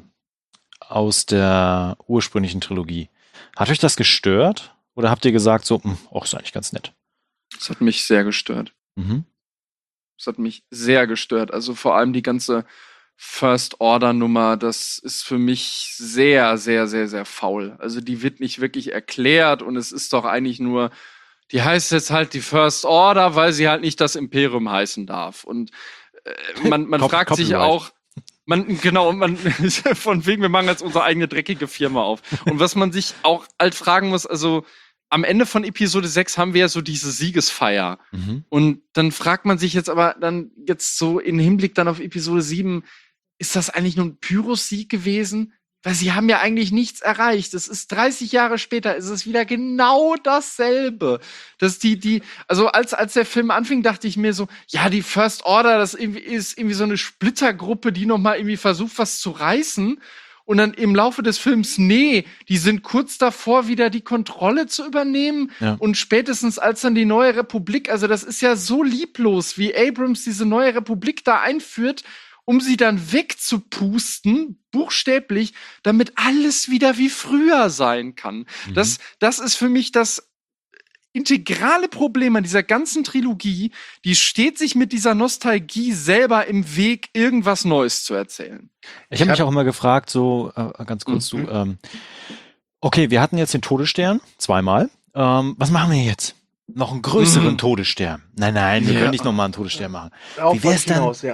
aus der ursprünglichen Trilogie. Hat euch das gestört? Oder habt ihr gesagt so, hm, oh, ist eigentlich ganz nett? Das hat mich sehr gestört. Mhm. Das hat mich sehr gestört. Also vor allem die ganze First-Order-Nummer, das ist für mich sehr, sehr, sehr, sehr faul. Also die wird nicht wirklich erklärt und es ist doch eigentlich nur, die heißt jetzt halt die First Order, weil sie halt nicht das Imperium heißen darf. Und äh, man, man Cop- fragt sich Copyright. auch, man, genau, man, von wegen, wir machen jetzt unsere eigene dreckige Firma auf. Und was man sich auch halt fragen muss, also am Ende von Episode sechs haben wir ja so diese Siegesfeier. Mhm. Und dann fragt man sich jetzt aber dann jetzt so im Hinblick dann auf Episode sieben, ist das eigentlich nur ein Pyrrhus-Sieg gewesen? Weil sie haben ja eigentlich nichts erreicht. Es ist dreißig Jahre später, ist es wieder genau dasselbe. Dass die, die, also als, als der Film anfing, dachte ich mir so, ja, die First Order, das irgendwie ist irgendwie so eine Splittergruppe, die noch mal irgendwie versucht, was zu reißen. Und dann im Laufe des Films, nee, die sind kurz davor, wieder die Kontrolle zu übernehmen. Ja. Und spätestens als dann die neue Republik, also das ist ja so lieblos, wie Abrams diese neue Republik da einführt, um sie dann wegzupusten, buchstäblich, damit alles wieder wie früher sein kann. Mhm. Das, das ist für mich das integrale Problem an dieser ganzen Trilogie, die steht sich mit dieser Nostalgie selber im Weg, irgendwas Neues zu erzählen. Ich habe mich hab- auch immer gefragt, so äh, ganz kurz, Mhm. du, ähm, okay, wir hatten jetzt den Todesstern, zweimal. Ähm, was machen wir jetzt? Noch einen größeren Mhm. Todesstern. Nein, nein, wir Ja. können nicht nochmal einen Todesstern machen. Darauf Wie wär's wollte ich dann? hinaus, ja.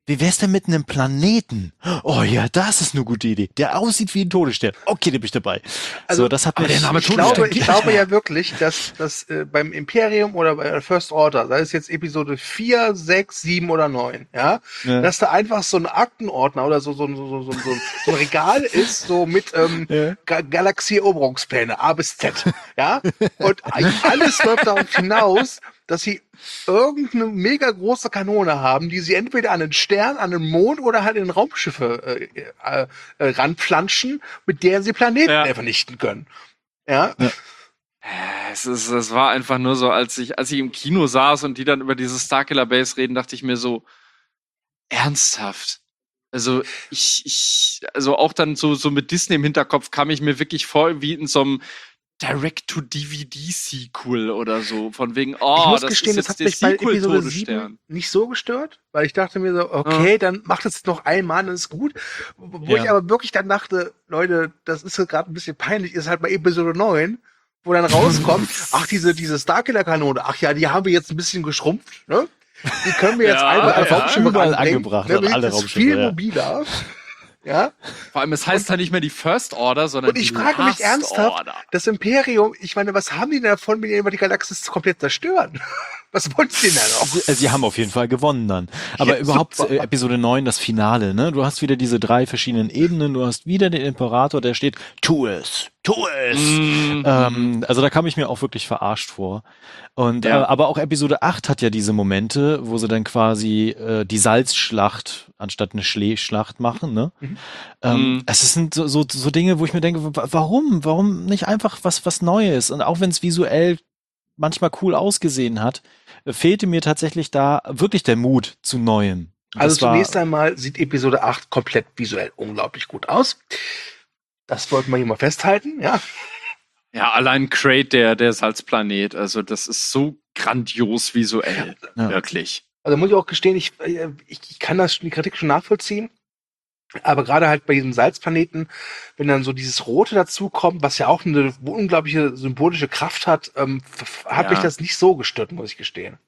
wie wär's denn mit einem Planeten? Oh ja, das ist eine gute Idee. Der aussieht wie ein Todesstern. Okay, den bin ich dabei. Also, so, das hat mir der Name Ich glaube, ich glaube ja wirklich, dass, dass äh, beim Imperium oder bei der First Order, sei es jetzt Episode vier, sechs, sieben oder neun, ja, Ja. dass da einfach so ein Aktenordner oder so, so, so, so, so, so, so ein Regal ist, so mit ähm, Ja. Ga Galaxie-Eroberungspläne, A bis Z, ja, und alles läuft darauf hinaus, dass sie irgendeine mega große Kanone haben, die sie entweder an den Stern, an den Mond oder halt in Raumschiffe äh, äh, äh, ranflanschen, mit der sie Planeten Ja. vernichten können. Ja, Äh, Es, ist, es war einfach nur so, als ich, als ich im Kino saß und die dann über diese Starkiller Base reden, dachte ich mir so, ernsthaft. Also ich, ich, also auch dann so, so mit Disney im Hinterkopf kam ich mir wirklich vor wie in so einem Direct-to-D V D-Sequel oder so. Von wegen, oh, ich muss das gestehen, ist das jetzt hat der mich bei Episode Sequel-Todesstern. sieben nicht so gestört, weil ich dachte mir so, okay, dann macht es noch einmal, dann ist gut. Wo Ja. ich aber wirklich dann dachte, Leute, das ist gerade ein bisschen peinlich, ist halt bei Episode neun, wo dann rauskommt, ach, diese, diese Starkiller-Kanone, ach ja, die haben wir jetzt ein bisschen geschrumpft, ne? Die können wir jetzt Ja, einfach auf ja. Raumschiffe Überall ranbringen, angebracht ne? an alle Das ist Raumschiffe, viel ja. mobiler. Ja, Vor allem, es heißt halt nicht mehr die First Order, sondern und ich die frage mich Last ernsthaft, Order. das Imperium, ich meine, was haben die denn davon, wenn die einfach die Galaxis komplett zerstören? Was wollen sie denn da noch? Sie, sie haben auf jeden Fall gewonnen dann. Aber Ja, überhaupt super. äh, Episode neun, das Finale, ne? Du hast wieder diese drei verschiedenen Ebenen, du hast wieder den Imperator, der steht, tu es, tu es. Mhm. Ähm, also da kam ich mir auch wirklich verarscht vor. Und Ja. äh, aber auch Episode acht hat ja diese Momente, wo sie dann quasi äh, die Salzschlacht anstatt eine Schleeschlacht machen, ne? Mhm. Ähm, Mhm. Es sind so, so, so Dinge, wo ich mir denke, wa- warum? Warum nicht einfach was, was Neues? Und auch wenn es visuell manchmal cool ausgesehen hat, äh, fehlte mir tatsächlich da wirklich der Mut zu Neuem. Und Also das war- zunächst einmal sieht Episode acht komplett visuell unglaublich gut aus. Das wollten wir hier mal festhalten, ja. Ja, allein Crate, der, der Salzplanet, also das ist so grandios visuell. Ja. Wirklich. Also muss ich auch gestehen, ich, äh, ich, ich kann das die Kritik schon nachvollziehen. Aber gerade halt bei diesem Salzplaneten, wenn dann so dieses Rote dazukommt, was ja auch eine unglaubliche symbolische Kraft hat, ähm, f- hat Ja. mich das nicht so gestört, muss ich gestehen.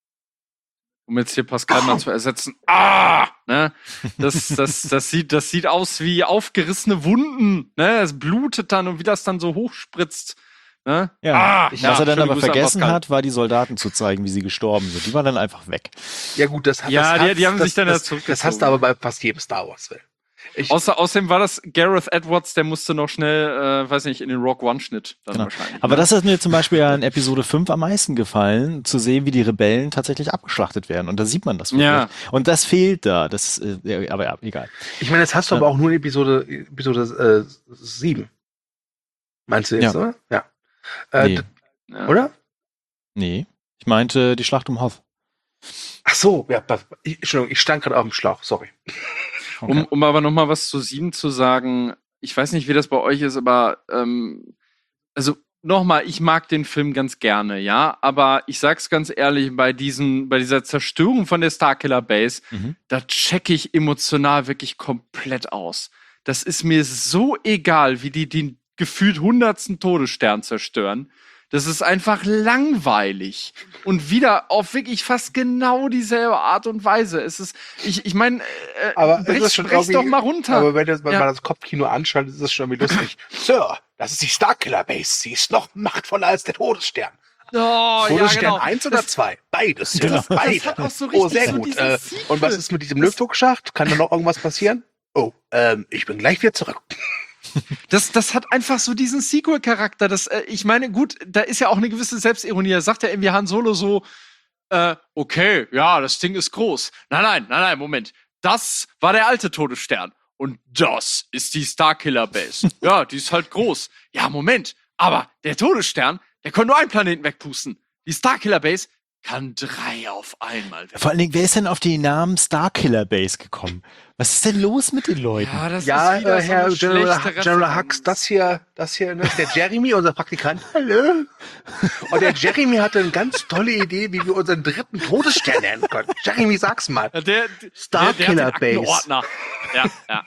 Um jetzt hier Pascal mal zu ersetzen. Ah! Ne? Das, das, das, sieht, das sieht aus wie aufgerissene Wunden. Ne? Es blutet dann und wie das dann so hochspritzt. Ne? Ja. Ah! Was Ja, er dann schöne aber Grüße an vergessen Pascal. hat, war die Soldaten zu zeigen, wie sie gestorben sind. Die waren dann einfach weg. Ja gut, das hat Ja, das die- hat- die haben das, sich dann das, ja das hast du aber bei fast jedem Star Wars-Film. Ich, Außer, außerdem war das Gareth Edwards, der musste noch schnell, äh, weiß nicht, in den Rogue One-Schnitt dann Genau. wahrscheinlich. Aber ne? das hat mir zum Beispiel ja in Episode fünf am meisten gefallen, zu sehen, wie die Rebellen tatsächlich abgeschlachtet werden. Und da sieht man das wirklich. Ja. Und das fehlt da. Das, äh, ja, aber ja, egal. ich meine, das hast du aber auch nur in Episode, Episode äh, sieben. Meinst du jetzt, Ja. oder? Ja. Äh, Nee. d- Ja. Oder? Nee. Ich meinte die Schlacht um Hoth. Ach so, ja, pa- ich, Entschuldigung, ich stand gerade auf dem Schlauch, sorry. Um, um aber noch mal was zu sieben zu sagen, ich weiß nicht, wie das bei euch ist, aber ähm, also noch mal, ich mag den Film ganz gerne, ja, aber ich sag's ganz ehrlich, bei diesen, bei dieser Zerstörung von der Starkiller Base, Mhm. da checke ich emotional wirklich komplett aus. Das ist mir so egal, wie die den gefühlt hundertsten Todesstern zerstören. Das ist einfach langweilig. Und wieder auf wirklich fast genau dieselbe Art und Weise. Es ist, ich, ich meine, äh, Aber es brech, ist schon brech's doch irgendwie- mal runter. Aber wenn das, wenn Ja. man das Kopfkino anschaltet, ist das schon irgendwie lustig. Sir, das ist die Starkiller Base. Sie ist noch machtvoller als der Todesstern. oh, Todesstern ja, genau. eins oder zwei? Beides, Sir. Genau. Beide. Das hat auch so Oh, richtig sehr so gut. dieses Äh, Sequel. und was ist mit diesem Lüftungsschacht? Kann da noch irgendwas passieren? Oh, ähm, ich bin gleich wieder zurück. Das, das hat einfach so diesen Sequel-Charakter. Das, äh, ich meine, gut, da ist ja auch eine gewisse Selbstironie. Da sagt ja irgendwie Han Solo so, äh, okay, ja, das Ding ist groß. Nein, nein, nein, nein, Moment. Das war der alte Todesstern. Und das ist die Starkiller Base. Ja, die ist halt groß. Ja, Moment. Aber der Todesstern, der konnte nur einen Planeten wegpusten. Die Starkiller Base kann drei auf einmal weg. Vor allen Dingen, wer ist denn auf den Namen Starkiller Base gekommen? Was ist denn los mit den Leuten? das Ja, ist wieder äh, so Herr eine General, schlechte General Referenz. Hux, das hier, das hier, ne, ist der Jeremy, unser Praktikant. Hallo. Und der Jeremy hatte eine ganz tolle Idee, wie wir unseren dritten Todesstern nennen können. Jeremy, sag's mal. Ja, Der, der, Starkiller der, der hat den Base. Aktenordner. Ja, ja.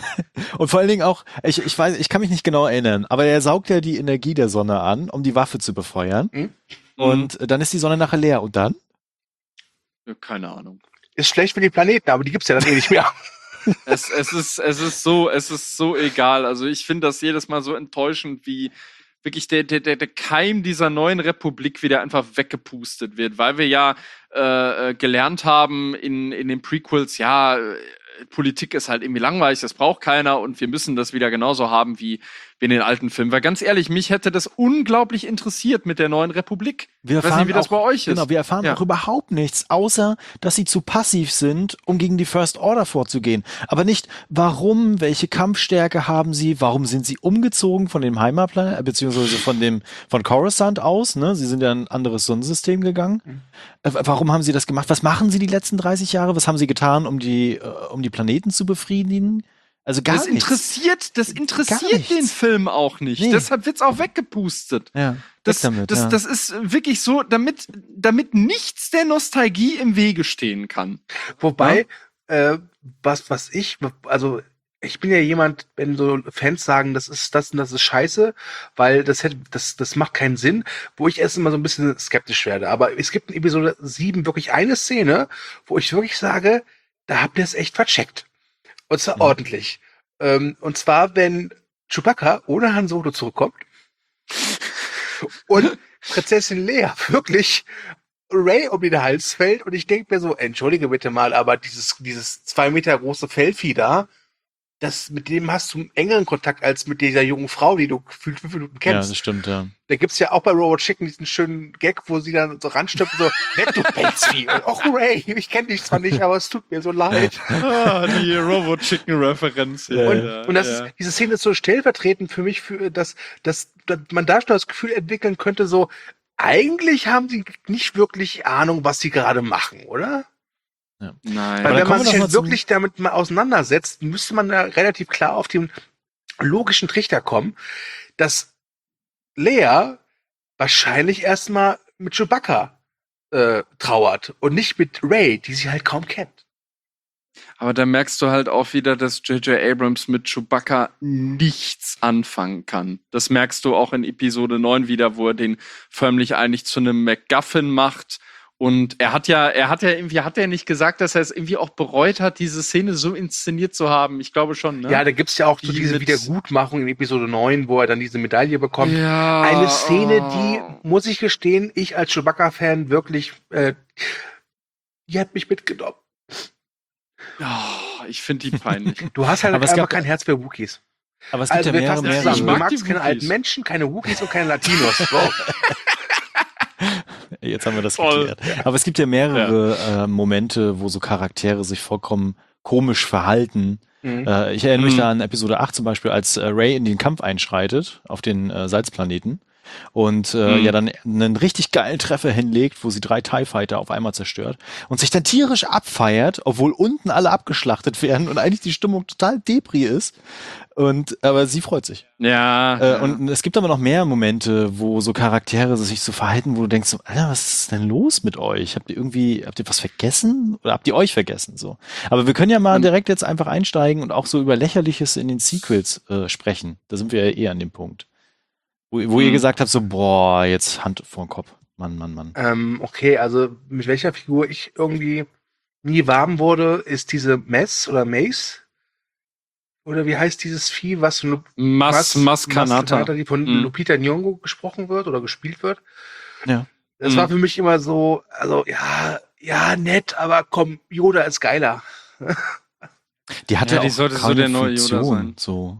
Und vor allen Dingen auch, ich, ich weiß, ich kann mich nicht genau erinnern, aber er saugt ja die Energie der Sonne an, um die Waffe zu befeuern. Mhm. Und dann ist die Sonne nachher leer. Und dann? Ja, keine Ahnung. ist schlecht für die Planeten, aber die gibt's ja dann eh nicht mehr. Es, es, ist, es, ist so, es ist so egal. Also ich finde das jedes Mal so enttäuschend, wie wirklich der, der, der Keim dieser neuen Republik wieder einfach weggepustet wird, weil wir ja äh, gelernt haben in, in den Prequels, ja, Politik ist halt irgendwie langweilig, das braucht keiner und wir müssen das wieder genauso haben wie, wie in den alten Filmen. Weil ganz ehrlich, mich hätte das unglaublich interessiert mit der neuen Republik. Wir ich weiß nicht, wie das auch, bei euch ist. Genau, wir erfahren ja. auch überhaupt nichts, außer, dass sie zu passiv sind, um gegen die First Order vorzugehen. Aber nicht, warum, welche Kampfstärke haben sie, warum sind sie umgezogen von dem Heimatplanet, beziehungsweise von dem, von Coruscant aus, ne? Sie sind ja in ein anderes Sonnensystem gegangen. Mhm. Äh, warum haben sie das gemacht? Was machen sie die letzten dreißig Jahre? Was haben sie getan, um die, äh, um die Planeten zu befriedigen? Also gar das nichts. interessiert, das interessiert den Film auch nicht. Nee. Deshalb wird's auch weggepustet. Ja, das, damit, das, ja. das ist wirklich so, damit, damit nichts der Nostalgie im Wege stehen kann. Wobei, ja? äh, was, was ich, also ich bin ja jemand, wenn so Fans sagen, das ist das und das ist scheiße, weil das hätte, das, das macht keinen Sinn, wo ich erst immer so ein bisschen skeptisch werde. Aber es gibt in Episode sieben wirklich eine Szene, wo ich wirklich sage, da habt ihr es echt vercheckt. Und zwar mhm. ordentlich. Ähm, und zwar, wenn Chewbacca ohne Han Solo zurückkommt und Prinzessin Leia wirklich Rey um den Hals fällt und ich denke mir so, entschuldige bitte mal, aber dieses, dieses zwei Meter große Fellvieh da, das, mit dem hast du einen engeren Kontakt als mit dieser jungen Frau, die du gefühlt fünf Minuten kennst. Ja, das stimmt, ja. Da gibt's ja auch bei Robot Chicken diesen schönen Gag, wo sie dann so ranstimmt und so, nett, du Pelzvieh. Och, Ray, ich kenne dich zwar nicht, aber es tut mir so leid. Ah, die Robot Chicken Referenz. Ja, und, ja, und das ja. ist, diese Szene ist so stellvertretend für mich, für, dass, dass, dass man da schon das Gefühl entwickeln könnte, so, eigentlich haben sie nicht wirklich Ahnung, was sie gerade machen, oder? Ja. Nein. Weil wenn man sich halt wirklich damit mal auseinandersetzt, müsste man da relativ klar auf den logischen Trichter kommen, dass Leia wahrscheinlich erstmal mit Chewbacca äh, trauert und nicht mit Rey, die sie halt kaum kennt. Aber da merkst du halt auch wieder, dass J J Abrams mit Chewbacca nichts anfangen kann. Das merkst du auch in Episode neun wieder, wo er den förmlich eigentlich zu einem MacGuffin macht. Und er hat ja, er hat ja irgendwie, hat er nicht gesagt, dass er es irgendwie auch bereut hat, diese Szene so inszeniert zu haben? Ich glaube schon, ne? Ja, da gibt's ja auch so die diese Wiedergutmachung in Episode neun, wo er dann diese Medaille bekommt. Ja, Eine Szene, oh. die, muss ich gestehen, ich als Chewbacca-Fan wirklich, äh, die hat mich mitgenommen. Oh, ich finde die peinlich. Du hast halt aber einfach gab, kein Herz für Wookies. Aber es gibt also ja wir mehrere, fassen mehrere. zusammen. Du magst die keine Wookiees. alten Menschen, keine Wookies und keine Latinos. So. Jetzt haben wir das Voll. geklärt. Aber es gibt ja mehrere ja. Äh, Momente, wo so Charaktere sich vollkommen komisch verhalten. Mhm. Äh, ich erinnere mich mhm. da an Episode acht zum Beispiel, als äh, Rey in den Kampf einschreitet auf den äh, Salzplaneten und äh, mhm. ja dann einen richtig geilen Treffer hinlegt, wo sie drei TIE Fighter auf einmal zerstört und sich dann tierisch abfeiert, obwohl unten alle abgeschlachtet werden und eigentlich die Stimmung total Depri ist. Und aber sie freut sich. Ja, äh, ja. Und es gibt aber noch mehr Momente, wo so Charaktere sich so verhalten, wo du denkst, so, Alter, was ist denn los mit euch? Habt ihr irgendwie, habt ihr was vergessen? Oder habt ihr euch vergessen? So. Aber wir können ja mal direkt jetzt einfach einsteigen und auch so über Lächerliches in den Sequels äh, sprechen. Da sind wir ja eh an dem Punkt. Wo, wo mhm. ihr gesagt habt, so, boah, jetzt Hand vor den Kopf. Mann, Mann, Mann. Ähm, okay, also mit welcher Figur ich irgendwie nie warm wurde, ist diese Mess oder Mace. Oder wie heißt dieses Vieh, was von Lu- Mas, Mas- Maskanata. Maskanata, die von Mhm. Lupita Nyong'o gesprochen wird oder gespielt wird. Ja. Das Mhm. war für mich immer so, also ja, ja, nett, aber komm, Yoda ist geiler. Die hatte Ja, die auch sollte so keine der neue Yoda Funktion, sein. So.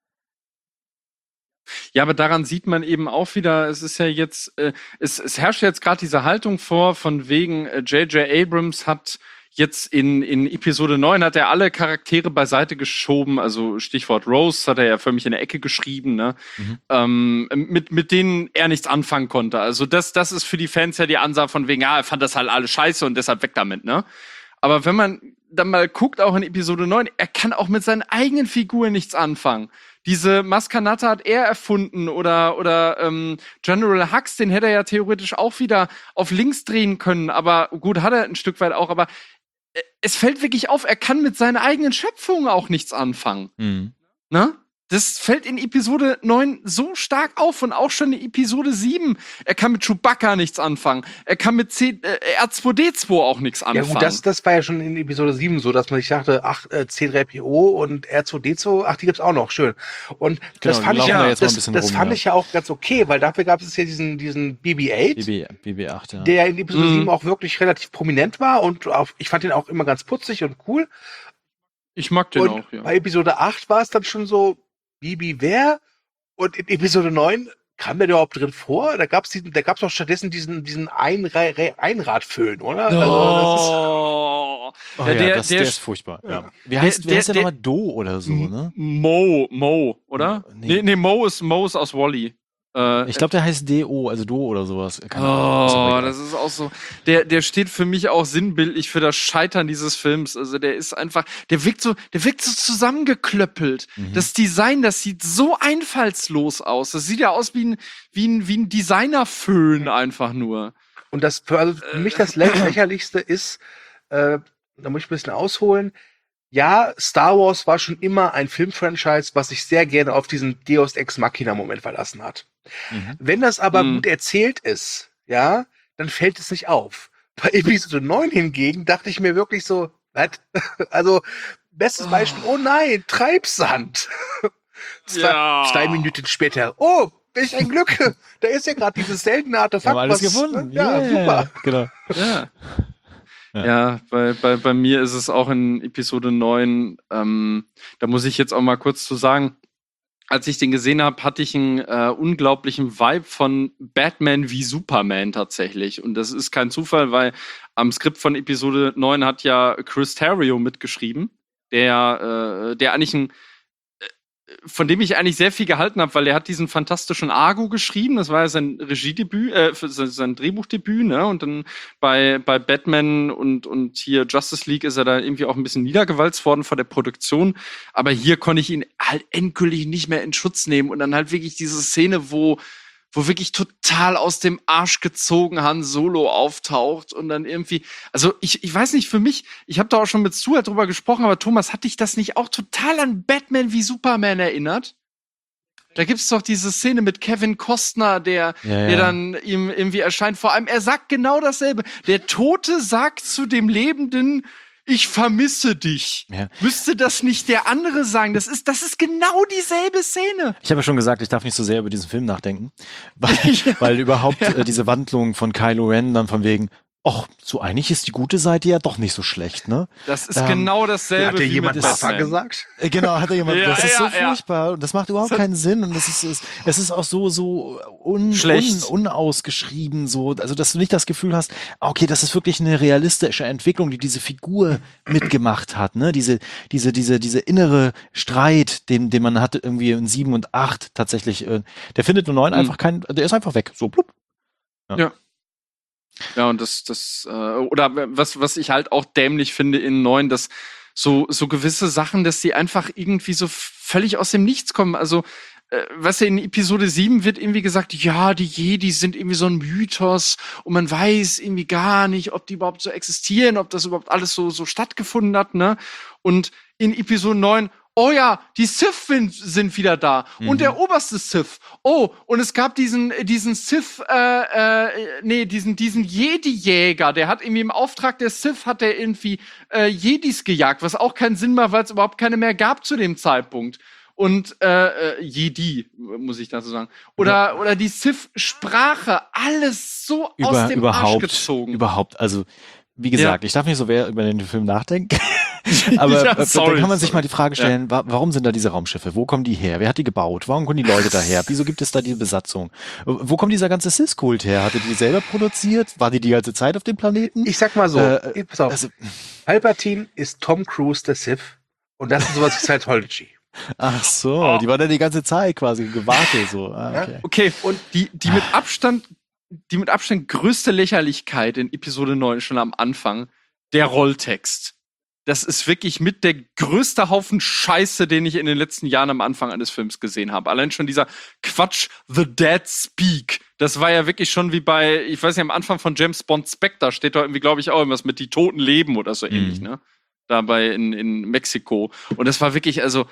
Ja, aber daran sieht man eben auch wieder, es ist ja jetzt, äh, es, es herrscht jetzt gerade diese Haltung vor, von wegen äh, J J Abrams hat jetzt in, in Episode neun hat er alle Charaktere beiseite geschoben, also Stichwort Rose hat er ja förmlich in der Ecke geschrieben, ne? Mhm. Ähm, mit, mit denen er nichts anfangen konnte. Also das, das ist für die Fans ja die Ansage von wegen, ja, er fand das halt alles scheiße und deshalb weg damit, ne? Aber wenn man dann mal guckt, auch in Episode neun, er kann auch mit seinen eigenen Figuren nichts anfangen. Diese Maskanata hat er erfunden oder, oder ähm, General Hux, den hätte er ja theoretisch auch wieder auf links drehen können, aber gut, hat er ein Stück weit auch, aber es fällt wirklich auf, er kann mit seiner eigenen Schöpfung auch nichts anfangen. Mhm. Ne? Das fällt in Episode neun so stark auf und auch schon in Episode sieben. Er kann mit Chewbacca nichts anfangen. Er kann mit C- äh, R zwei D zwei auch nichts anfangen. Ja gut, das, das war ja schon in Episode sieben so, dass man sich dachte, ach, äh, C drei P O und R zwei D zwei, ach, die gibt's auch noch, schön. Und das Genau, fand die ich laufen ja, da jetzt mal ein das, bisschen das rum, fand ja. ich ja auch ganz okay, weil dafür gab es ja diesen, diesen B B acht, B B, B B acht, ja. der in Episode Mhm. sieben auch wirklich relativ prominent war und auf, ich fand den auch immer ganz putzig und cool. Ich mag den Und auch, ja. bei Episode acht war es dann schon so, Bibi wer? Und in Episode neun kam der überhaupt drin vor? Da gab's diesen, da gab's auch stattdessen diesen, diesen Einra- Re- Einradföhn, oder? Also Oh, Oh, ja, ja, der, das, der, der ist furchtbar. Ja. Wie der- heißt, wie der- heißt der, der- nochmal? Do oder so, ne? Mo, Mo, oder? Nee. Nee, nee, Mo ist Mo ist aus Wall-E. Äh, Ich glaube, der heißt D O, also Do oder sowas. Keine Oh, Ahnung. Ist aber egal. das ist auch so. Der, der steht für mich auch sinnbildlich für das Scheitern dieses Films. Also der ist einfach, der wirkt so, der wirkt so zusammengeklöppelt. Mhm. Das Design, das sieht so einfallslos aus. Das sieht ja aus wie ein, wie ein, wie ein Designerföhn einfach nur. Und das für, also für mich das lä- lächerlichste ist, äh, da muss ich ein bisschen ausholen. Ja, Star Wars war schon immer ein Filmfranchise, was sich sehr gerne auf diesen Deus Ex Machina Moment verlassen hat. Mhm. Wenn das aber Mhm. gut erzählt ist, ja, dann fällt es nicht auf. Bei Episode neun hingegen dachte ich mir wirklich so, was? Also, bestes Beispiel, oh nein, Treibsand. Zwei, Ja. zwei Minuten später, oh, welch ein Glück, da ist ja gerade dieses seltene Wir Artefakt. haben alles was- gefunden. Ja, Yeah. super. Genau. Ja. Ja. Ja, bei, bei, bei mir ist es auch in Episode neun, ähm, da muss ich jetzt auch mal kurz zu sagen, als ich den gesehen habe, hatte ich einen äh, unglaublichen Vibe von Batman wie Superman tatsächlich. Und das ist kein Zufall, weil am Skript von Episode neun hat ja Chris Terrio mitgeschrieben, der, äh, der eigentlich ein von dem ich eigentlich sehr viel gehalten habe, weil er hat diesen fantastischen Argo geschrieben, das war ja sein Regiedebüt, äh, für sein sein Drehbuchdebüt, ne? Und dann bei, bei Batman und, und hier Justice League ist er da irgendwie auch ein bisschen niedergewalzt worden vor der Produktion. Aber hier konnte ich ihn halt endgültig nicht mehr in Schutz nehmen. Und dann halt wirklich diese Szene, wo wo wirklich total aus dem Arsch gezogen Han Solo auftaucht und dann irgendwie, also ich, ich weiß nicht, für mich, ich habe da auch schon mit Stuart drüber gesprochen, aber Thomas, hat dich das nicht auch total an Batman wie Superman erinnert? Da gibt's doch diese Szene mit Kevin Costner, der, Ja, ja. der dann ihm irgendwie erscheint. Vor allem, er sagt genau dasselbe. Der Tote sagt zu dem Lebenden, ich vermisse dich. Ja. Müsste das nicht der andere sagen? Das ist, das ist genau dieselbe Szene. Ich habe ja schon gesagt, ich darf nicht so sehr über diesen Film nachdenken, weil, weil überhaupt äh, diese Wandlung von Kylo Ren dann von wegen, ach, so eigentlich ist die gute Seite ja doch nicht so schlecht, ne? Das ist Ähm, genau dasselbe. Hat dir wie jemand mit Papa Batman. gesagt? Äh, Genau, hat er jemand, Ja, das ist so ja, ja. furchtbar und das macht überhaupt keinen Sinn und das ist, es, es ist auch so, so un, Schlecht. un, unausgeschrieben, so, also, dass du nicht das Gefühl hast, ah, okay, das ist wirklich eine realistische Entwicklung, die diese Figur mitgemacht hat, ne, diese, diese, diese, diese innere Streit, den, den man hatte irgendwie in sieben und acht tatsächlich, äh, der findet in neun Mhm. einfach keinen, der ist einfach weg, so, blub. Ja, und das, das, äh, oder was, was ich halt auch dämlich finde in neun, dass so, so gewisse Sachen, dass die einfach irgendwie so völlig aus dem Nichts kommen. Also, äh, weißt du, in Episode sieben wird irgendwie gesagt, ja, die Jedi sind irgendwie so ein Mythos und man weiß irgendwie gar nicht, ob die überhaupt so existieren, ob das überhaupt alles so, so stattgefunden hat, ne? Und in Episode neun, oh ja, die Sith sind, sind wieder da. Mhm. Und der oberste Sith. Oh, und es gab diesen, diesen Sith, äh, äh, nee, diesen, diesen Jedi-Jäger. Der hat irgendwie im Auftrag der Sith hat der irgendwie äh, Jedis gejagt, was auch keinen Sinn macht, weil es überhaupt keine mehr gab zu dem Zeitpunkt. Und äh, äh, Jedi, muss ich dazu sagen. Oder, oder die Sith-Sprache, alles so aus Über, dem überhaupt, Arsch gezogen. überhaupt, also, wie gesagt, ich darf nicht so sehr über den Film nachdenken. Aber Ja, äh, sorry, da kann man sich sorry. mal die Frage stellen, wa warum sind da diese Raumschiffe? Wo kommen die her? Wer hat die gebaut? Warum kommen die Leute daher? Wieso gibt es da diese Besatzung? Wo kommt dieser ganze Sith-Kult her? Hatte die selber produziert? War die die ganze Zeit auf dem Planeten? Ich sag mal so, Äh, pass auf, also, Palpatine ist Tom Cruise der Sith und das ist sowas wie Scientology. ach so, die war da die ganze Zeit quasi gewartet so. Ah, okay. Okay, und die, die mit Abstand, die mit Abstand größte Lächerlichkeit in Episode neun schon am Anfang, der Rolltext. Das ist wirklich mit der größte Haufen Scheiße, den ich in den letzten Jahren am Anfang eines Films gesehen habe. Allein schon dieser Quatsch, The Dead Speak. Das war ja wirklich schon wie bei, ich weiß nicht, am Anfang von James Bond Spectre steht da irgendwie, glaube ich, auch irgendwas mit die Toten leben oder so ähnlich, Mhm. ne? Dabei in, in Mexiko. Und das war wirklich, also,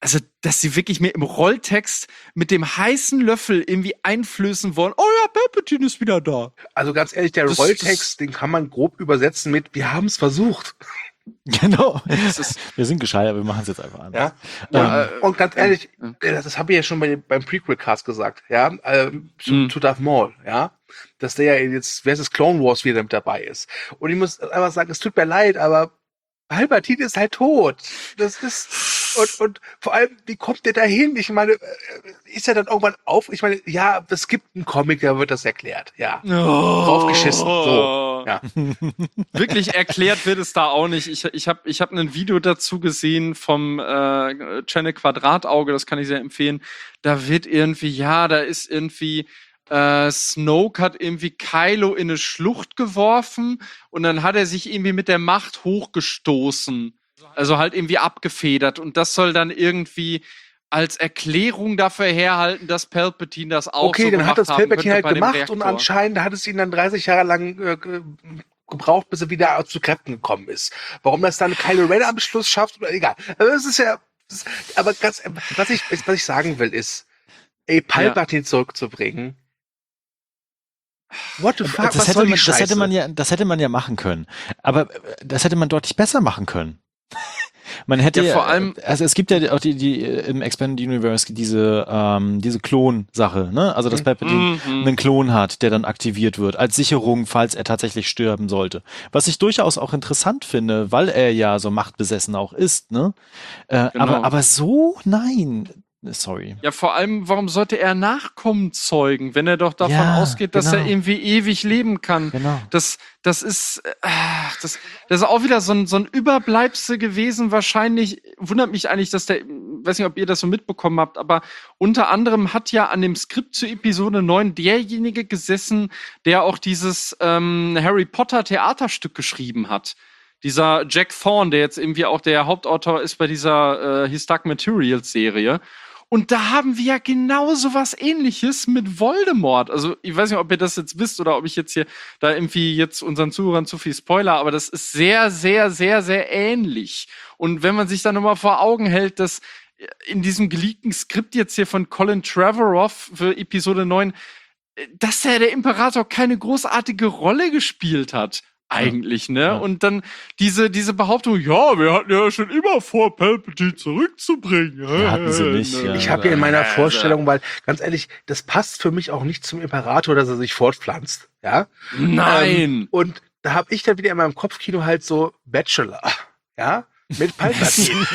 also, dass sie wirklich mir im Rolltext mit dem heißen Löffel irgendwie einflößen wollen, oh ja, Palpatine ist wieder da. Also ganz ehrlich, der Das- Rolltext, den kann man grob übersetzen mit, wir haben es versucht. Genau. Das ist, Wir sind gescheit, aber wir machen es jetzt einfach anders. Ja. Ja, und, und ganz ehrlich, ja. äh, das, das habe ich ja schon bei, beim Prequel-Cast gesagt, ja, ähm, zu, Mhm. zu Darth Maul, ja, dass der ja jetzt, wer ist das, Clone Wars wieder mit dabei ist. Und ich muss einfach sagen, es tut mir leid, aber Palpatine ist halt tot. Das ist, und, und vor allem, wie kommt der da hin? Ich meine, äh, ist er dann irgendwann auf? Ich meine, ja, es gibt einen Comic, da wird das erklärt, ja. Draufgeschissen, so, ja. Wirklich erklärt wird es da auch nicht. Ich, ich habe ich hab ein Video dazu gesehen vom äh, Channel Quadratauge, das kann ich sehr empfehlen. Da wird irgendwie, ja, da ist irgendwie äh, Snoke hat irgendwie Kylo in eine Schlucht geworfen und dann hat er sich irgendwie mit der Macht hochgestoßen. Also halt irgendwie abgefedert und das soll dann irgendwie als Erklärung dafür herhalten, dass Palpatine das auch Okay, so dann gemacht hat das haben Palpatine könnte halt bei dem gemacht Reaktor. und anscheinend hat es ihn dann dreißig Jahre lang äh, ge- gebraucht, bis er wieder zu Kräften gekommen ist. Warum das dann Kylo Ren am Schluss schafft, oder egal. Aber das ist ja, das, aber ganz, was ich, was ich sagen will ist, ey, Palpatine zurückzubringen. What the fuck, Das was hätte, soll die man, das, hätte Scheiße? man ja, das hätte man ja machen können. Aber äh, das hätte man deutlich besser machen können. Man hätte Ja, ja, vor allem- also es gibt ja auch die, die äh, im Expanded Universe diese, ähm, diese Klon-Sache, ne? Also, dass Palpatine Mhm. einen Klon hat, der dann aktiviert wird, als Sicherung, falls er tatsächlich sterben sollte. Was ich durchaus auch interessant finde, weil er ja so machtbesessen auch ist, ne? Äh, Genau. aber, aber so, nein. Sorry. Ja, vor allem, warum sollte er Nachkommen zeugen, wenn er doch davon Ja, ausgeht, dass genau. er irgendwie ewig leben kann? Genau. Das, das ist, äh, das, das ist auch wieder so ein, so ein Überbleibsel gewesen. Wahrscheinlich wundert mich eigentlich, dass der, weiß nicht, ob ihr das so mitbekommen habt, aber unter anderem hat ja an dem Skript zu Episode neun derjenige gesessen, der auch dieses ähm, Harry Potter Theaterstück geschrieben hat. Dieser Jack Thorne, der jetzt irgendwie auch der Hauptautor ist bei dieser äh, His Dark Materials Serie. Und da haben wir ja genau so was Ähnliches mit Voldemort. Also, ich weiß nicht, ob ihr das jetzt wisst oder ob ich jetzt hier da irgendwie jetzt unseren Zuhörern zu viel Spoiler, aber das ist sehr, sehr, sehr, sehr ähnlich. Und wenn man sich dann nochmal vor Augen hält, dass in diesem geleakten Skript jetzt hier von Colin Trevorrow für Episode neun, dass er der Imperator keine großartige Rolle gespielt hat. Eigentlich, ne? Ja. Und dann diese, diese Behauptung, ja, wir hatten ja schon immer vor, Palpatine zurückzubringen. Ja, hatten sie nicht, ja. Ich habe ja in meiner Also- Vorstellung, weil, ganz ehrlich, das passt für mich auch nicht zum Imperator, dass er sich fortpflanzt, ja? Nein! Ähm, und da habe ich dann wieder in meinem Kopfkino halt so Bachelor, ja? Mit Palpatine.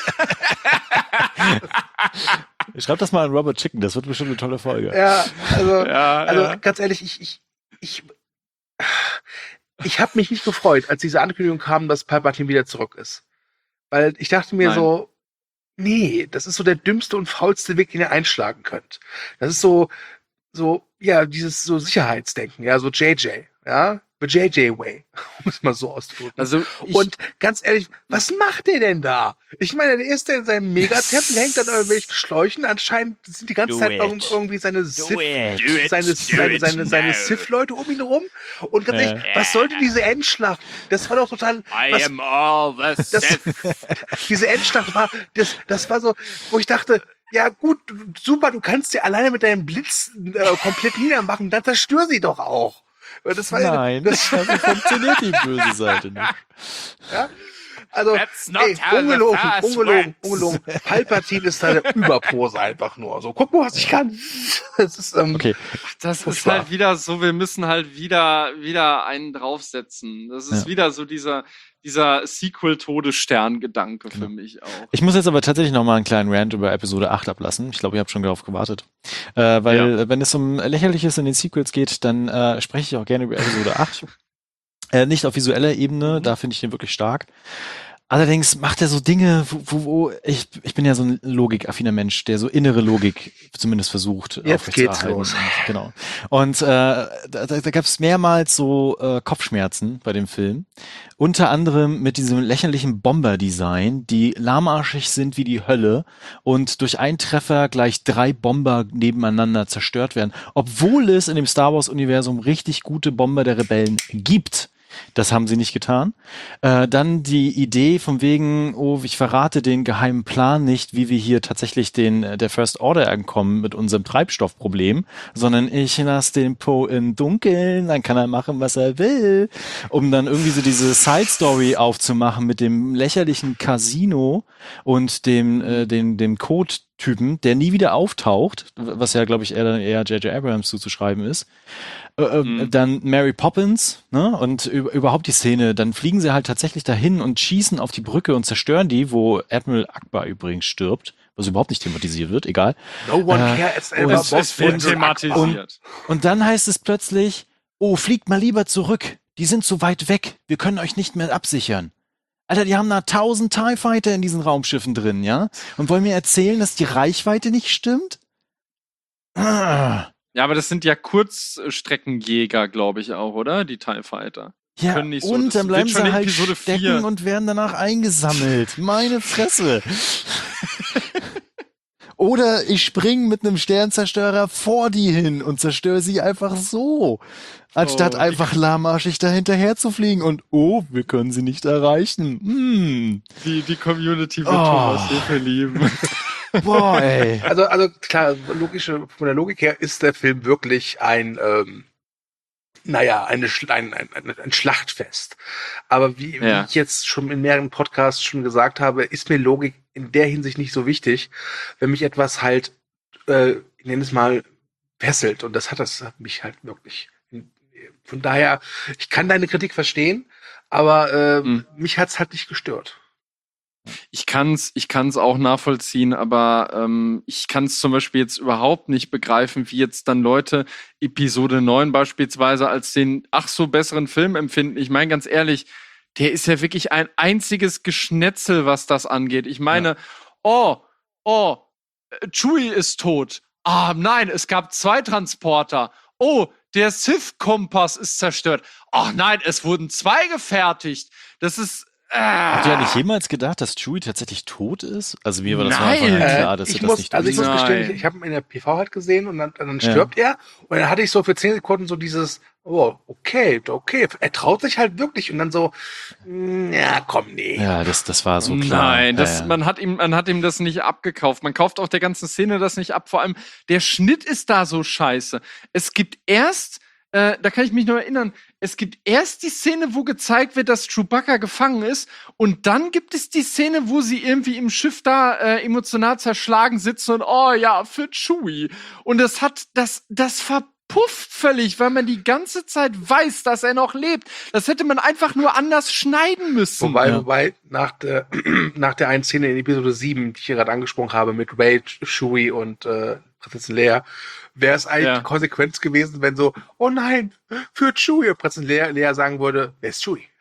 Schreib das mal an Robert Chicken, das wird bestimmt eine tolle Folge. ja, also, Ja, also ja. ganz ehrlich, ich, ich, ich, ich habe mich nicht gefreut, als diese Ankündigung kam, dass Palpatine wieder zurück ist. Weil ich dachte mir Nein. so, nee, das ist so der dümmste und faulste Weg, den ihr einschlagen könnt. Das ist so, so, ja, dieses so Sicherheitsdenken, ja, so J J, ja, the J J Way, um es mal so auszudrücken. Also, ich, Und ganz ehrlich, was macht der denn da? Ich meine, der ist in seinem Megatempel, hängt an irgendwelchen Schläuchen. Anscheinend sind die ganze Do Zeit it. irgend- irgendwie seine Sith, it. seine, seine, seine, seine Sith-Leute um ihn rum. Und ganz Ja. ehrlich, was sollte diese Endschlacht? Das war doch total, was, am all the das, diese Endschlacht war, das, das war so, wo ich dachte, ja gut, du- super, du kannst dir alleine mit deinem Blitz äh, komplett niedermachen, dann zerstör sie doch auch. Das war ja- Nein, das, also funktioniert die böse Seite nicht. ja? Also, That's not ey, how the ungelogen, Force ungelogen, works. ungelogen. Palpatine ist da der Überpose einfach nur. So, guck mal, was ich kann. Das ist, ähm, Okay, Das ist Furchtbar. halt wieder so, wir müssen halt wieder, wieder einen draufsetzen. Das ist Ja. wieder so dieser, dieser Sequel-Todesstern-Gedanke für mich auch. ich muss jetzt aber tatsächlich noch mal einen kleinen Rant über Episode acht ablassen. Ich glaube, ihr habt schon darauf gewartet. Äh, weil, Ja. äh, wenn es um Lächerliches in den Sequels geht, dann äh, spreche ich auch gerne über Episode acht. Äh, nicht auf visueller Ebene, da finde ich den wirklich stark. Allerdings macht er so Dinge, wo, wo, wo ich, ich bin ja so ein logikaffiner Mensch, der so innere Logik zumindest versucht Jetzt geht's aufrechtzuerhalten. los. Und, genau. Und äh, da, da, da gab es mehrmals so äh, Kopfschmerzen bei dem Film. Unter anderem mit diesem lächerlichen Bomber-Design, die lahmarschig sind wie die Hölle und durch einen Treffer gleich drei Bomber nebeneinander zerstört werden. Obwohl es in dem Star Wars-Universum richtig gute Bomber der Rebellen gibt. Das haben sie nicht getan. Äh, dann die Idee von wegen, oh, ich verrate den geheimen Plan nicht, wie wir hier tatsächlich den der First Order entkommen mit unserem Treibstoffproblem, sondern ich lasse den Poe im Dunkeln, dann kann er machen, was er will, um dann irgendwie so diese Side-Story aufzumachen mit dem lächerlichen Casino und dem äh, dem dem Code-Typen, der nie wieder auftaucht, was ja, glaube ich, eher eher J J Abrams zuzuschreiben ist. Äh, mhm. Dann Mary Poppins, ne? Und über, überhaupt die Szene, dann fliegen sie halt tatsächlich dahin und schießen auf die Brücke und zerstören die, wo Admiral Akbar übrigens stirbt, was überhaupt nicht thematisiert wird, egal. No one äh, cares und, about es wird thematisiert. Und, und dann heißt es plötzlich, oh, fliegt mal lieber zurück, die sind so weit weg, wir können euch nicht mehr absichern. Alter, die haben da tausend TIE Fighter in diesen Raumschiffen drin, ja? Und wollen mir erzählen, dass die Reichweite nicht stimmt? Ah. Ja, aber das sind ja Kurzstreckenjäger, glaube ich auch, oder? Die TIE Fighter. Ja, Können nicht so. und Das dann bleiben wird schon sie in halt Episode stecken vier. und werden danach eingesammelt. Meine Fresse. Oder ich springe mit einem Sternzerstörer vor die hin und zerstöre sie einfach so. Anstatt Oh, einfach lahmarschig da hinterher zu fliegen und oh, wir können sie nicht erreichen. Hm. Die, die Community wird Oh. Thomas Hilfe lieben. Boah, ey. Also, also klar, logische, von der Logik her ist der Film wirklich ein, ähm, naja, eine, Schl- ein, ein, ein, ein Schlachtfest. Aber wie, Ja. wie ich jetzt schon in mehreren Podcasts schon gesagt habe, ist mir Logik in der Hinsicht nicht so wichtig, wenn mich etwas halt, äh, ich nenne es mal, fesselt. Und das hat das mich halt wirklich. Von daher, ich kann deine Kritik verstehen, aber äh, Mhm. mich hat's halt nicht gestört. Ich kann's, ich kann's auch nachvollziehen, aber ähm, ich kann's zum Beispiel jetzt überhaupt nicht begreifen, wie jetzt dann Leute Episode neun beispielsweise als den ach so besseren Film empfinden. Ich meine ganz ehrlich, der ist ja wirklich ein einziges Geschnetzel, was das angeht. Ich meine, oh, oh, äh, Chewie ist tot. Ah, nein, es gab zwei Transporter. Oh, der Sith-Kompass ist zerstört. Ach nein, es wurden zwei gefertigt. Das ist Habt ihr ja nicht jemals gedacht, dass Chewie tatsächlich tot ist? Also mir war das von Nein. Anfang an Äh, klar, dass ich er das muss, nicht also ich tut. muss gestehen, Nein. ich, ich habe ihn in der P V halt gesehen und dann, dann Ja. stirbt er und dann hatte ich so für zehn Sekunden so dieses, oh, okay, okay, er traut sich halt wirklich und dann so, mm, ja, komm, nee. Ja, das, das war so klar. Nein, das, ja, ja. Man, hat ihm, man hat ihm das nicht abgekauft. Man kauft auch der ganzen Szene das nicht ab. Vor allem, der Schnitt ist da so scheiße. Es gibt erst, äh, da kann ich mich noch erinnern, es gibt erst die Szene, wo gezeigt wird, dass Chewbacca gefangen ist und dann gibt es die Szene, wo sie irgendwie im Schiff da äh, emotional zerschlagen sitzen und oh ja, für Chewie. Und das hat, das, das verpufft völlig, weil man die ganze Zeit weiß, dass er noch lebt. Das hätte man einfach nur anders schneiden müssen. Wobei, Ja. wobei, nach der, nach der einen Szene in Episode sieben, die ich hier gerade angesprochen habe, mit Rey, Chewie und äh, Prinzessin Leia, wäre es eigentlich Ja. die Konsequenz gewesen, wenn so, oh nein, für Chewie, Prinzessin Leia, Leia sagen würde, wer ist Chewie?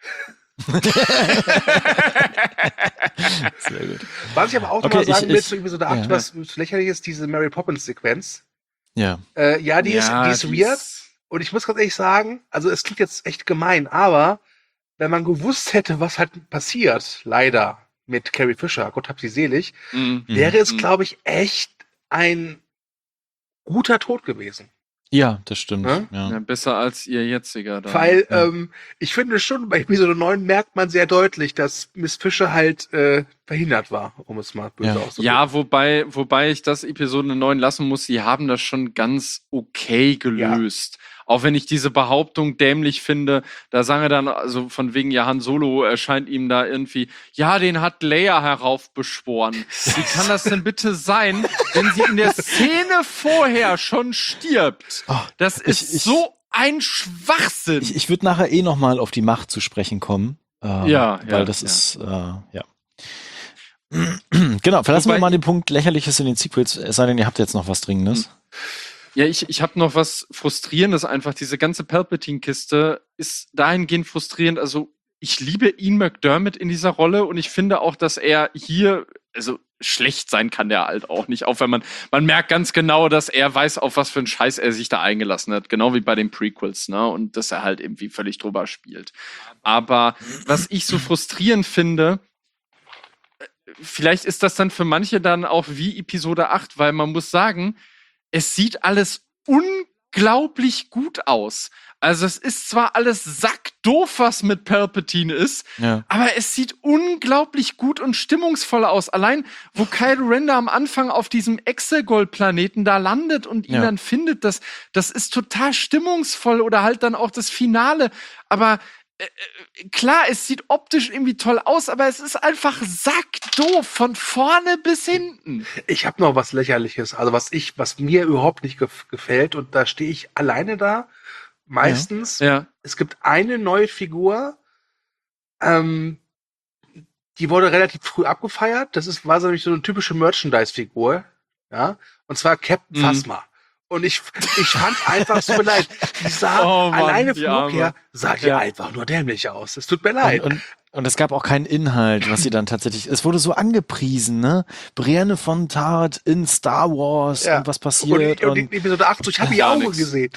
Sehr gut. Was ich aber auch Okay, noch mal sagen ich- will ich- zu Episode acht, ja. was lächerlich ist, diese Mary Poppins-Sequenz. Ja. Äh, ja, die Ja, ist, die ist die weird. ist- Und ich muss ganz ehrlich sagen, also es klingt jetzt echt gemein, aber wenn man gewusst hätte, was halt passiert, leider, mit Carrie Fisher, Gott hab sie selig, Mhm. wäre es, Mhm. glaube ich, echt ein guter Tod gewesen. Ja, das stimmt. Ja? Ja. Ja, besser als ihr jetziger. Da. Weil ja. ähm, ich finde schon, bei Episode neun merkt man sehr deutlich, dass Miss Fisher halt äh, verhindert war, um es mal böse Ja. auszudrücken. Ja, wobei, wobei ich das Episode neun lassen muss, sie haben das schon ganz okay gelöst. Auch wenn ich diese Behauptung dämlich finde, da sagen wir dann, also von wegen, ja, Han Solo erscheint ihm da irgendwie, ja, den hat Leia heraufbeschworen. Wie kann das denn bitte sein, wenn sie in der Szene vorher schon stirbt? Oh, Das ist ich- ich- so ein Schwachsinn. Ich, ich würde nachher eh noch mal auf die Macht zu sprechen kommen. Ähm, Ja, Weil ja, das ja. ist, äh, ja. Genau, verlassen Wobei- wir mal den Punkt Lächerliches in den Sequels, es sei denn, ihr habt jetzt noch was Dringendes. Ja, ich, ich habe noch was Frustrierendes einfach. Diese ganze Palpatine-Kiste ist dahingehend frustrierend. Also, ich liebe Ian McDermott in dieser Rolle und ich finde auch, dass er hier, also schlecht sein kann der halt auch nicht, auch wenn man, man merkt ganz genau, dass er weiß, auf was für einen Scheiß er sich da eingelassen hat, genau wie bei den Prequels, ne, und dass er halt irgendwie völlig drüber spielt. Aber was ich so frustrierend finde, vielleicht ist das dann für manche dann auch wie Episode acht, weil man muss sagen, es sieht alles unglaublich gut aus. Also es ist zwar alles sackdoof, was mit Palpatine ist, Ja. aber es sieht unglaublich gut und stimmungsvoll aus. Allein, wo Kylo Ren da am Anfang auf diesem Exegol-Planeten da landet und ihn Ja. dann findet, das, das ist total stimmungsvoll oder halt dann auch das Finale. Aber äh, äh, klar, es sieht optisch irgendwie toll aus, aber es ist einfach sackdoof von vorne bis hinten. Ich habe noch was Lächerliches, also was ich, was mir überhaupt nicht gef- gefällt und da stehe ich alleine da. Meistens. Ja. Es gibt eine neue Figur, ähm, die wurde relativ früh abgefeiert. Das ist, war so nämlich so eine typische Merchandise-Figur. Ja. Und zwar Captain Mhm. Phasma. Und ich, ich fand einfach so leid. Die sah Oh Mann, alleine die vom Look Arme. her, sah die Ja. einfach nur dämlich aus. Es tut mir leid. Und, und, und es gab auch keinen Inhalt, was sie dann tatsächlich, es wurde so angepriesen, ne? Brienne von Tart in Star Wars Ja. und was und, passiert. die- und Und, die Episode acht, so, ich habe die Gar Augen nix. gesehen.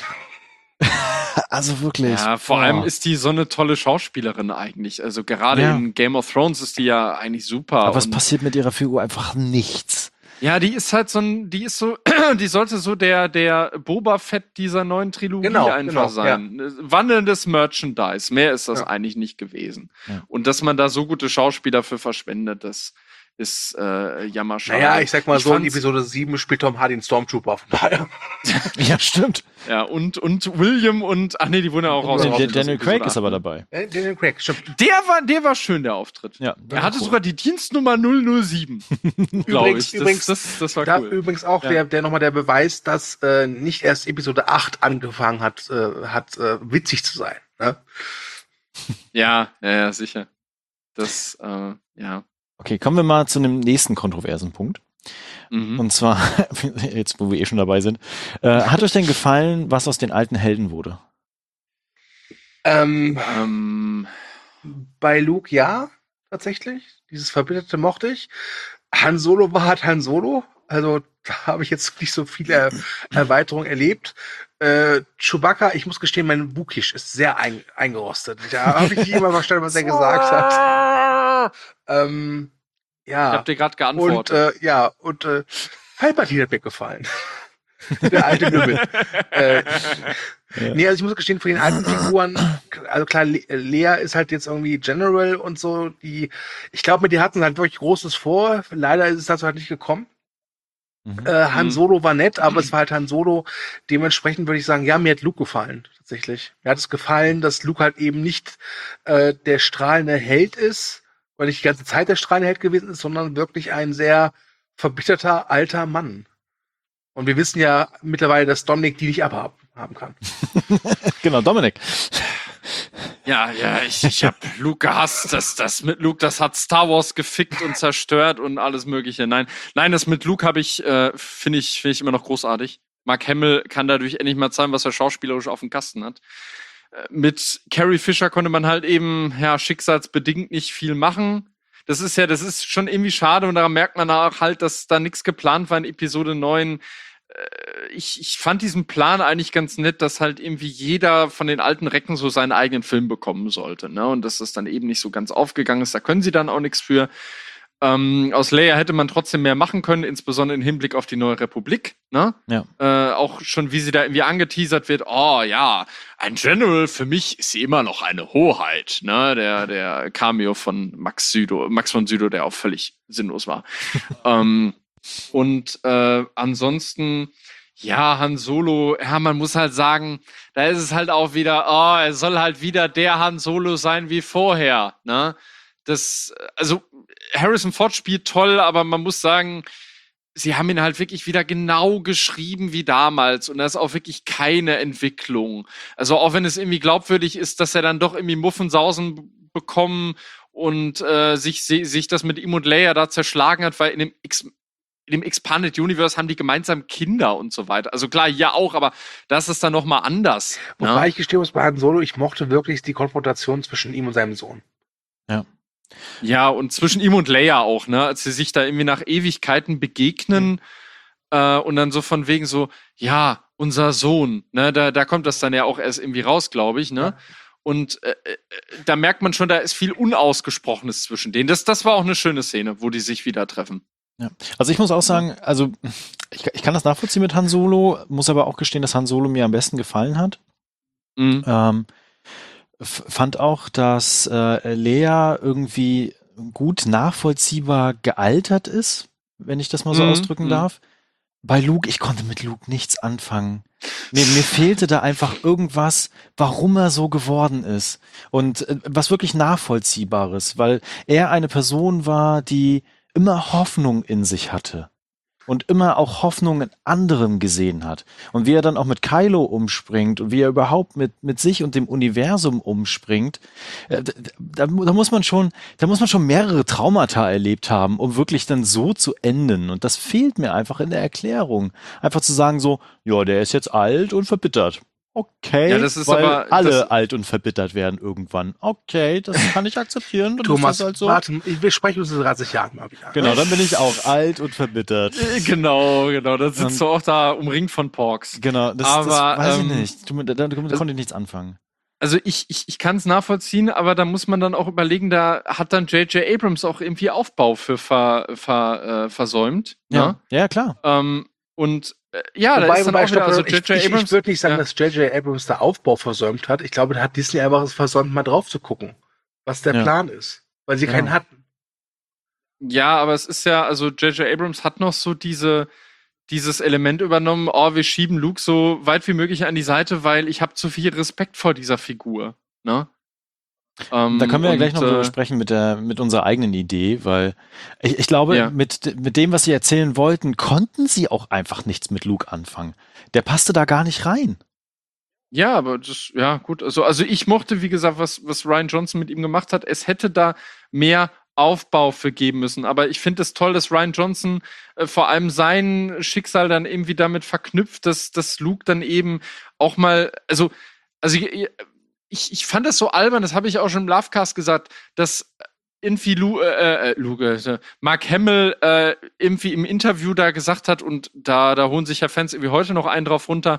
also wirklich. Ja, vor oh. allem ist die so eine tolle Schauspielerin eigentlich. Also gerade Ja. in Game of Thrones ist die ja eigentlich super. Aber es und passiert mit ihrer Figur einfach nichts. ja, die ist halt so ein, die ist so, die sollte so der, der Boba Fett dieser neuen Trilogie Genau, einfach genau, sein. Wandelndes Merchandise. Mehr ist das Ja. eigentlich nicht gewesen. Ja. Und dass man da so gute Schauspieler für verschwendet, das ist äh, jammerschade. Naja, ich sag mal so, in fand's- Episode sieben spielt Tom Hardy einen Stormtrooper. Von daher. Ja, stimmt. Ja, und, und William und, ach nee, die wurden ja auch raus. Der, der aus Daniel Episode Craig ist acht, aber ne? dabei. Äh, Daniel Craig, stimmt. Der war, der war schön, der Auftritt. Ja. Er hatte sogar die Dienstnummer null null sieben, glaube Übrigens- ich. Das, übrigens- das, das war Da cool. übrigens auch Ja. der, der nochmal der Beweis, dass äh, nicht erst Episode acht angefangen hat, äh, hat äh, witzig zu sein. Ne? Ja, ja, ja, sicher. Das, äh, ja. Okay, kommen wir mal zu einem nächsten kontroversen Punkt. Mhm. Und zwar, jetzt wo wir eh schon dabei sind, äh, hat euch denn gefallen, was aus den alten Helden wurde? Ähm, Ähm, bei Luke ja, tatsächlich. Dieses Verbitterte mochte ich. Han Solo war halt Han Solo. Also da habe ich jetzt nicht so viele Er Erweiterungen erlebt. Äh, Chewbacca, ich muss gestehen, mein Wookish ist sehr ein eingerostet. Da habe ich nicht immer verstanden, was er gesagt hat. Ähm, ich ja. hab dir gerade Und geantwortet. äh, ja, und äh, Palpatine hat mir gefallen. Der alte Lümmel. äh, Ja. Nee, also ich muss gestehen, von den alten Figuren, also klar, Le Lea ist halt jetzt irgendwie General und so, die, ich glaube, mit die hatten halt wirklich Großes vor. Leider ist es dazu halt nicht gekommen. Mhm. Äh, Han Mhm. Solo war nett, aber es war halt Han Solo. Dementsprechend würde ich sagen, ja, mir hat Luke gefallen, tatsächlich. Mir hat es gefallen, dass Luke halt eben nicht äh, der strahlende Held ist, weil nicht die ganze Zeit der strahlende Held gewesen ist, sondern wirklich ein sehr verbitterter alter Mann. Und wir wissen ja mittlerweile, dass Dominic die nicht abhaben haben kann. Genau, Dominik. Ja, ja, ich, ich hab Luke gehasst. Das, das mit Luke, das hat Star Wars gefickt und zerstört und alles Mögliche. Nein, nein, das mit Luke habe ich, äh, finde ich, finde ich immer noch großartig. Mark Hamill kann dadurch endlich mal zeigen, was er schauspielerisch auf dem Kasten hat. Äh, mit Carrie Fisher konnte man halt eben, ja, schicksalsbedingt nicht viel machen. Das ist ja, das ist schon irgendwie schade und daran merkt man auch halt, dass da nichts geplant war in Episode neun. Ich, ich fand diesen Plan eigentlich ganz nett, dass halt irgendwie jeder von den alten Recken so seinen eigenen Film bekommen sollte, ne? Und dass das dann eben nicht so ganz aufgegangen ist, da können sie dann auch nichts für. Ähm, aus Leia hätte man trotzdem mehr machen können, insbesondere im Hinblick auf die neue Republik, ne? Ja. Äh, auch schon, wie sie da irgendwie angeteasert wird, oh ja, ein General, für mich ist sie immer noch eine Hoheit, ne? Der, der Cameo von Max Südow, Max von Sydow, der auch völlig sinnlos war. ähm, Und äh, ansonsten, ja, Han Solo, ja, man muss halt sagen, da ist es halt auch wieder, oh, er soll halt wieder der Han Solo sein wie vorher, ne? Das, also, Harrison Ford spielt toll, aber man muss sagen, sie haben ihn halt wirklich wieder genau geschrieben wie damals und da ist auch wirklich keine Entwicklung. Also auch wenn es irgendwie glaubwürdig ist, dass er dann doch irgendwie Muffensausen bekommen und äh, sich, sich das mit ihm und Leia da zerschlagen hat, weil in dem X in dem Expanded Universe haben die gemeinsam Kinder und so weiter. Also klar, ja auch, aber das ist dann noch mal anders. Wobei Ne? ich gestehe, muss bei Han Solo, ich mochte wirklich die Konfrontation zwischen ihm und seinem Sohn. Ja, und zwischen ihm und Leia auch, ne? Als sie sich da irgendwie nach Ewigkeiten begegnen mhm. äh, und dann so von wegen so, ja, unser Sohn, ne? Da, da kommt das dann ja auch erst irgendwie raus, glaube ich, ne? Ja. Und äh, äh, da merkt man schon, da ist viel Unausgesprochenes zwischen denen. Das, das war auch eine schöne Szene, wo die sich wieder treffen. Ja. Also ich muss auch sagen, also ich, ich kann das nachvollziehen mit Han Solo, muss aber auch gestehen, dass Han Solo mir am besten gefallen hat. Mhm. Ähm, f- fand auch, dass äh, Leia irgendwie gut nachvollziehbar gealtert ist, wenn ich das mal so Mhm, ausdrücken mhm. darf. Bei Luke, ich konnte mit Luke nichts anfangen. Mir, mir fehlte da einfach irgendwas, warum er so geworden ist. Und äh, was wirklich Nachvollziehbares, weil er eine Person war, die immer Hoffnung in sich hatte. Und immer auch Hoffnung in anderem gesehen hat. Und wie er dann auch mit Kylo umspringt und wie er überhaupt mit, mit sich und dem Universum umspringt, äh, da, da, da muss man schon, da muss man schon mehrere Traumata erlebt haben, um wirklich dann so zu enden. Und das fehlt mir einfach in der Erklärung. Einfach zu sagen so, ja, der ist jetzt alt und verbittert. Okay, Ja, das ist weil aber- alle das- alt und verbittert werden irgendwann. Okay, das kann ich akzeptieren. Dann Thomas, ist das halt so. warte, wir sprechen uns in dreißig Jahren mal wieder. Genau, dann bin ich auch alt und verbittert. Äh, Genau, genau. Da sitzt Und- du auch da umringt von Porks. Genau, das, Aber, das weiß ähm, ich nicht. Damit, damit, damit konnte ich nichts anfangen. Also ich, ich, ich kann es nachvollziehen, aber da muss man dann auch überlegen, da hat dann J J Abrams auch irgendwie Aufbau für ver, ver, äh, versäumt. Ja, Ne? ja klar. Ähm, und äh, ja, da Wobei, ist dann wobei, auch wieder, stopp, also ich, J J ich, Abrams. ich würde nicht sagen, ja. dass J J Abrams da Aufbau versäumt hat. Ich glaube, da hat Disney einfach es versäumt, mal drauf zu gucken, was der Ja. Plan ist. Weil sie Ja. keinen hatten. Ja, aber es ist ja, also J J Abrams hat noch so diese, dieses Element übernommen, oh, wir schieben Luke so weit wie möglich an die Seite, weil ich habe zu viel Respekt vor dieser Figur. Ne? Ähm, Da können wir ja und, gleich noch äh, drüber sprechen mit der, mit unserer eigenen Idee, weil ich, ich glaube, Ja. mit, mit dem, was sie erzählen wollten, konnten sie auch einfach nichts mit Luke anfangen. Der passte da gar nicht rein. Ja, aber das, ja, gut. Also, also ich mochte, wie gesagt, was, was Rian Johnson mit ihm gemacht hat. Es hätte da mehr Aufbau für geben müssen. Aber ich finde es toll, dass Rian Johnson äh, vor allem sein Schicksal dann irgendwie damit verknüpft, dass, dass Luke dann eben auch mal, also, also ich, ich fand das so albern, das habe ich auch schon im Lovecast gesagt, dass irgendwie Lu, äh, äh, Luke, äh, Mark Hamill äh, irgendwie im Interview da gesagt hat, und da, da holen sich ja Fans irgendwie heute noch einen drauf runter,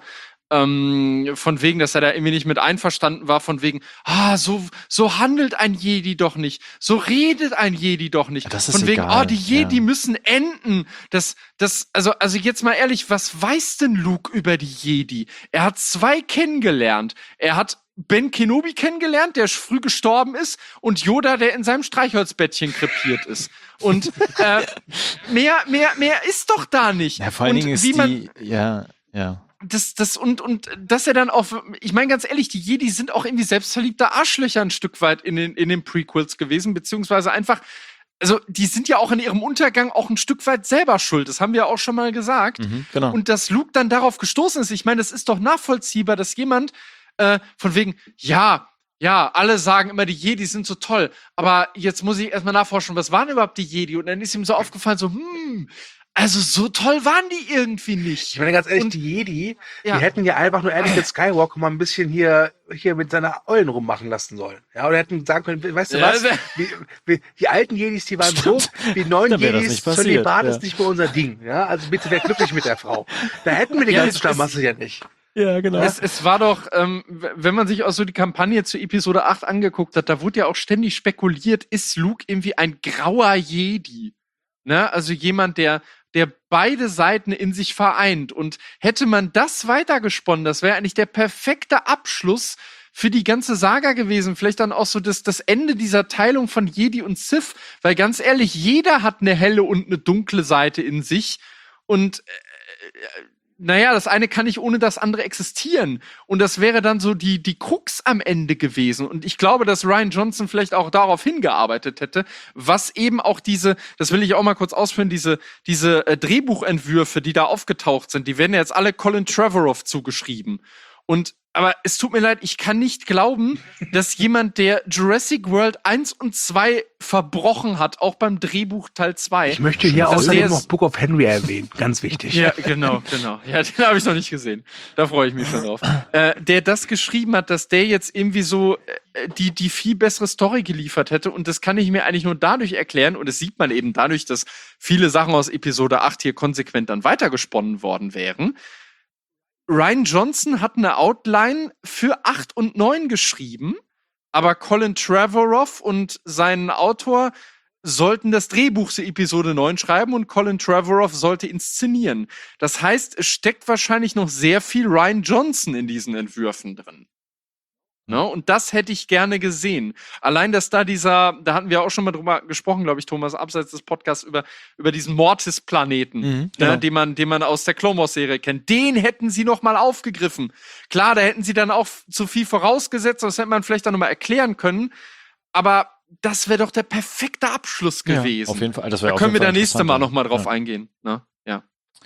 ähm, von wegen, dass er da irgendwie nicht mit einverstanden war, von wegen, ah, so, so handelt ein Jedi doch nicht, so redet ein Jedi doch nicht. Das ist von wegen, egal, oh, die Jedi ja. müssen enden. Das, das, also, also jetzt mal ehrlich, was weiß denn Luke über die Jedi? Er hat zwei kennengelernt. Er hat Ben Kenobi kennengelernt, der früh gestorben ist, und Yoda, der in seinem Streichholzbettchen krepiert ist. Und äh, mehr, mehr, mehr ist doch da nicht. Ja, vor allen und Dingen ist wie man, die, ja, ja. das, das, und, und, dass er dann auch, ich meine ganz ehrlich, die Jedi sind auch irgendwie selbstverliebte Arschlöcher ein Stück weit in den, in den Prequels gewesen, beziehungsweise einfach, also, die sind ja auch in ihrem Untergang auch ein Stück weit selber schuld. Das haben wir auch schon mal gesagt. Mhm, genau. Und dass Luke dann darauf gestoßen ist, ich meine, das ist doch nachvollziehbar, dass jemand äh, von wegen, ja, ja, alle sagen immer, die Jedi sind so toll, aber jetzt muss ich erstmal nachforschen, was waren überhaupt die Jedi? Und dann ist ihm so aufgefallen, so, hm, also so toll waren die irgendwie nicht. Ich meine ganz ehrlich, Und- die Jedi, Ja. die hätten ja einfach nur Anakin Skywalker mal ein bisschen hier, hier mit seiner Eulen rummachen lassen sollen. Ja, oder hätten sagen können, weißt du Ja, was? das- Wie, wie, die alten Jedis, die waren so, die neuen Da wär das Jedis, nicht passiert, Zölibat ja. ist nicht mehr unser Ding. Ja, also bitte wär glücklich mit der Frau. Da hätten wir die Ja, ganze es- Schlamassel ja nicht. Ja, genau. Es, es war doch, ähm, w- wenn man sich auch so die Kampagne zu Episode acht angeguckt hat, da wurde ja auch ständig spekuliert, ist Luke irgendwie ein grauer Jedi? Ne? Also jemand, der, der beide Seiten in sich vereint. Und hätte man das weitergesponnen, das wäre eigentlich der perfekte Abschluss für die ganze Saga gewesen. Vielleicht dann auch so das, das Ende dieser Teilung von Jedi und Sith. Weil ganz ehrlich, jeder hat eine helle und eine dunkle Seite in sich. Und äh, naja, das eine kann nicht ohne das andere existieren. Und das wäre dann so die, die Krux am Ende gewesen. Und ich glaube, dass Rian Johnson vielleicht auch darauf hingearbeitet hätte, was eben auch diese, das will ich auch mal kurz ausführen, diese, diese äh, Drehbuchentwürfe, die da aufgetaucht sind, die werden ja jetzt alle Colin Trevorrow zugeschrieben. Und aber es tut mir leid, ich kann nicht glauben, dass jemand, der Jurassic World eins und zwei verbrochen hat, auch beim Drehbuch Teil zwei. Ich möchte hier Also der außerdem ist- noch Book of Henry erwähnen. Ganz wichtig. Ja, genau, genau. Ja, den habe ich noch nicht gesehen. Da freue ich mich schon drauf. Äh, der das geschrieben hat, dass der jetzt irgendwie so äh, die, die viel bessere Story geliefert hätte. Und das kann ich mir eigentlich nur dadurch erklären. Und das sieht man eben dadurch, dass viele Sachen aus Episode acht hier konsequent dann weitergesponnen worden wären. Rian Johnson hat eine Outline für acht und neun geschrieben, aber Colin Trevorrow und sein Autor sollten das Drehbuch für Episode neun schreiben und Colin Trevorrow sollte inszenieren. Das heißt, es steckt wahrscheinlich noch sehr viel Rian Johnson in diesen Entwürfen drin. Ne? Und das hätte ich gerne gesehen. Allein, dass da dieser, da hatten wir auch schon mal drüber gesprochen, glaube ich, Thomas, abseits des Podcasts, über, über diesen Mortis-Planeten, Mhm, genau. ne, den man, den man aus der Clone Wars-Serie kennt. Den hätten sie noch mal aufgegriffen. Klar, da hätten sie dann auch zu viel vorausgesetzt, das hätte man vielleicht dann noch mal erklären können. Aber das wäre doch der perfekte Abschluss gewesen. Ja, auf jeden Fall. Das Da wäre auf können wir jeden Fall da nächste Mal interessanter. noch mal drauf Ja. eingehen. Ne? Ja.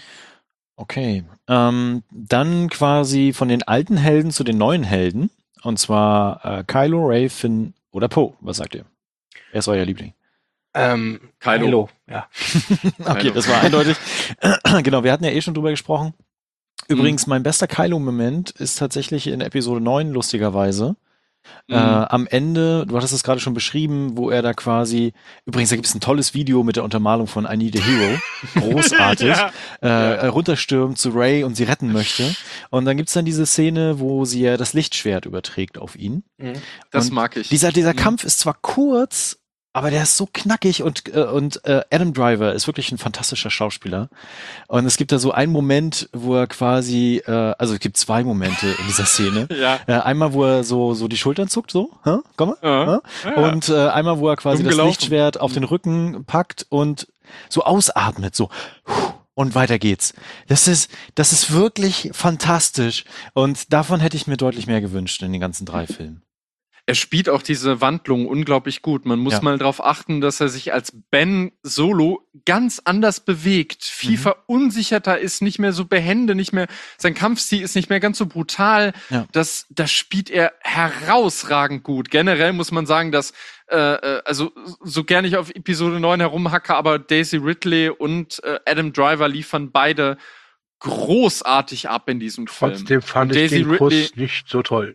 Okay. Ähm, dann quasi von den alten Helden zu den neuen Helden. Und zwar äh, Kylo, Rey, Finn oder Poe. Was sagt ihr? Wer ist euer Liebling? Ähm, Kylo. Kylo, ja. Okay, Kylo. das war eindeutig. Genau, wir hatten ja eh schon drüber gesprochen. Übrigens, mein bester Kylo-Moment ist tatsächlich in Episode neun, lustigerweise. Mhm. Äh, am Ende, du hattest es gerade schon beschrieben, wo er da quasi, übrigens, da gibt es ein tolles Video mit der Untermalung von I Need a Hero. Großartig. Ja. Äh, runterstürmt zu Rey und sie retten möchte. Und dann gibt's dann diese Szene, wo sie ja das Lichtschwert überträgt auf ihn. Das Und mag ich. Dieser, dieser Mhm. Kampf ist zwar kurz, aber der ist so knackig und, äh, und äh, Adam Driver ist wirklich ein fantastischer Schauspieler. Und es gibt da so einen Moment, wo er quasi, äh, also es gibt zwei Momente in dieser Szene. Ja. Äh, einmal, wo er so, so die Schultern zuckt, so, hä? Komm mal. Ja. Hä? Und äh, einmal, wo er quasi Dumm das gelaufen. Lichtschwert auf den Rücken packt und so ausatmet, so. Und weiter geht's. Das ist, das ist wirklich fantastisch. Und davon hätte ich mir deutlich mehr gewünscht in den ganzen drei Filmen. Er spielt auch diese Wandlung unglaublich gut. Man muss Ja. mal darauf achten, dass er sich als Ben Solo ganz anders bewegt, viel Mhm. verunsicherter ist, nicht mehr so behende, nicht mehr, sein Kampfstil ist nicht mehr ganz so brutal. Ja. Das, das spielt er herausragend gut. Generell muss man sagen, dass, äh, äh, also so gerne ich auf Episode neun herumhacke, aber Daisy Ridley und äh, Adam Driver liefern beide großartig ab in diesem Film. Trotzdem fand Und ich Daisy den Kuss Ridley- nicht so toll.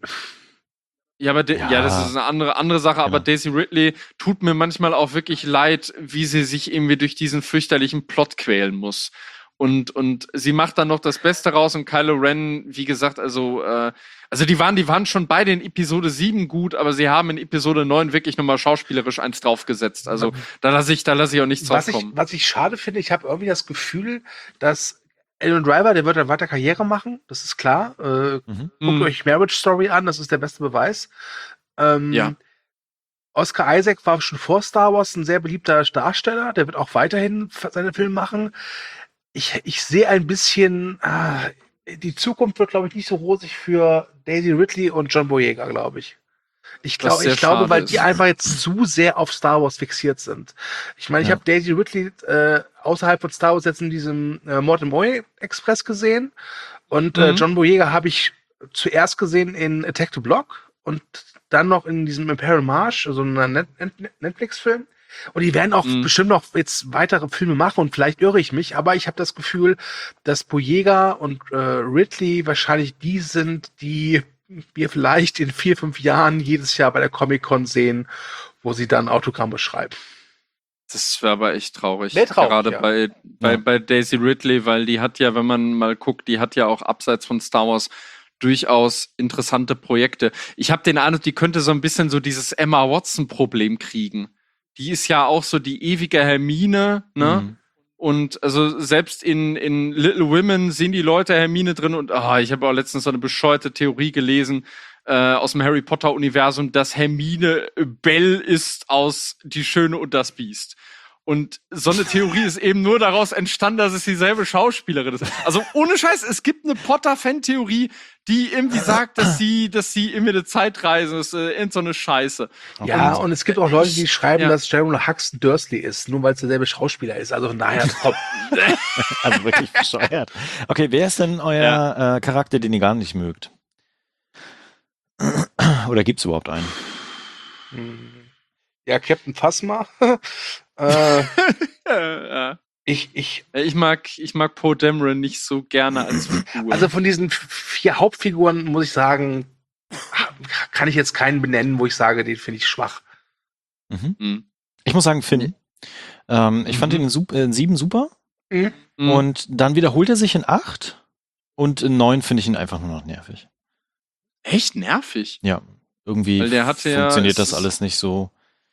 Ja, aber de- Ja. ja. das ist eine andere andere Sache, aber Genau. Daisy Ridley tut mir manchmal auch wirklich leid, wie sie sich irgendwie durch diesen fürchterlichen Plot quälen muss. Und und sie macht dann noch das Beste raus und Kylo Ren, wie gesagt, also äh, also die waren die waren schon beide in Episode sieben gut, aber sie haben in Episode neun wirklich nochmal schauspielerisch eins draufgesetzt. Also da lasse ich da lasse ich auch nichts Was ich, draufkommen. was ich schade finde, ich habe irgendwie das Gefühl, dass Adam Driver, der wird dann weiter Karriere machen, das ist klar. Äh, Mhm. Guckt Mhm. euch Marriage Story an, das ist der beste Beweis. Ähm, Ja. Oscar Isaac war schon vor Star Wars ein sehr beliebter Darsteller, der wird auch weiterhin f- seine Filme machen. Ich, ich sehe ein bisschen, ah, die Zukunft wird, glaube ich, nicht so rosig für Daisy Ridley und John Boyega, glaube ich. Ich, Was glaub, sehr ich glaube, schade weil ist. die einfach jetzt zu sehr auf Star Wars fixiert sind. Ich meine, ich Ja. habe Daisy Ridley äh, außerhalb von Star Wars jetzt in diesem äh, Mord im Orient Express gesehen und äh, Mhm. John Boyega habe ich zuerst gesehen in Attack the Block und dann noch in diesem Imperial March, also einem Net Net Netflix-Film. Und die werden auch Mhm. bestimmt noch jetzt weitere Filme machen und vielleicht irre ich mich, aber ich habe das Gefühl, dass Boyega und äh, Ridley wahrscheinlich die sind, die wir vielleicht in vier, fünf Jahren jedes Jahr bei der Comic-Con sehen, wo sie dann Autogramme schreiben. Das wäre aber echt traurig. Wär traurig, Gerade ja. bei, bei, Ja. bei Daisy Ridley, weil die hat ja, wenn man mal guckt, die hat ja auch abseits von Star Wars durchaus interessante Projekte. Ich habe den Eindruck, die könnte so ein bisschen so dieses Emma Watson-Problem kriegen. Die ist ja auch so die ewige Hermine, ne? Mhm. Und also selbst in, in Little Women sehen die Leute Hermine drin und ah, ich habe auch letztens so eine bescheuerte Theorie gelesen äh, aus dem Harry Potter Universum, dass Hermine Belle ist aus Die Schöne und das Biest. Und so eine Theorie ist eben nur daraus entstanden, dass es dieselbe Schauspielerin ist. Also ohne Scheiß, es gibt eine Potter-Fan-Theorie, die irgendwie sagt, dass sie, dass sie irgendwie eine Zeitreise ist, äh, irgend so eine Scheiße. Ja, und, es gibt auch Leute, die schreiben, ja. dass Jeremy Huxton Dursley ist, nur weil es derselbe Schauspieler ist. Also von daher, top. Also wirklich bescheuert. Okay, wer ist denn euer äh, Charakter, den ihr gar nicht mögt? Oder gibt's überhaupt einen? Ja, Captain Phasma. äh, Äh, ich, ich, ich mag, ich mag Poe Dameron nicht so gerne als Figur. also von diesen f- vier Hauptfiguren muss ich sagen, kann ich jetzt keinen benennen, wo ich sage, den finde ich schwach. Mhm. Mhm. Ich muss sagen, Finn. Ähm, ich fand Mhm. ihn in, Sup- in sieben super. Mhm. Mhm. Und dann wiederholt er sich in acht. Und in neun finde ich ihn einfach nur noch nervig. Echt nervig. Ja, irgendwie Weil der hatte ja- funktioniert es das ist- alles nicht so.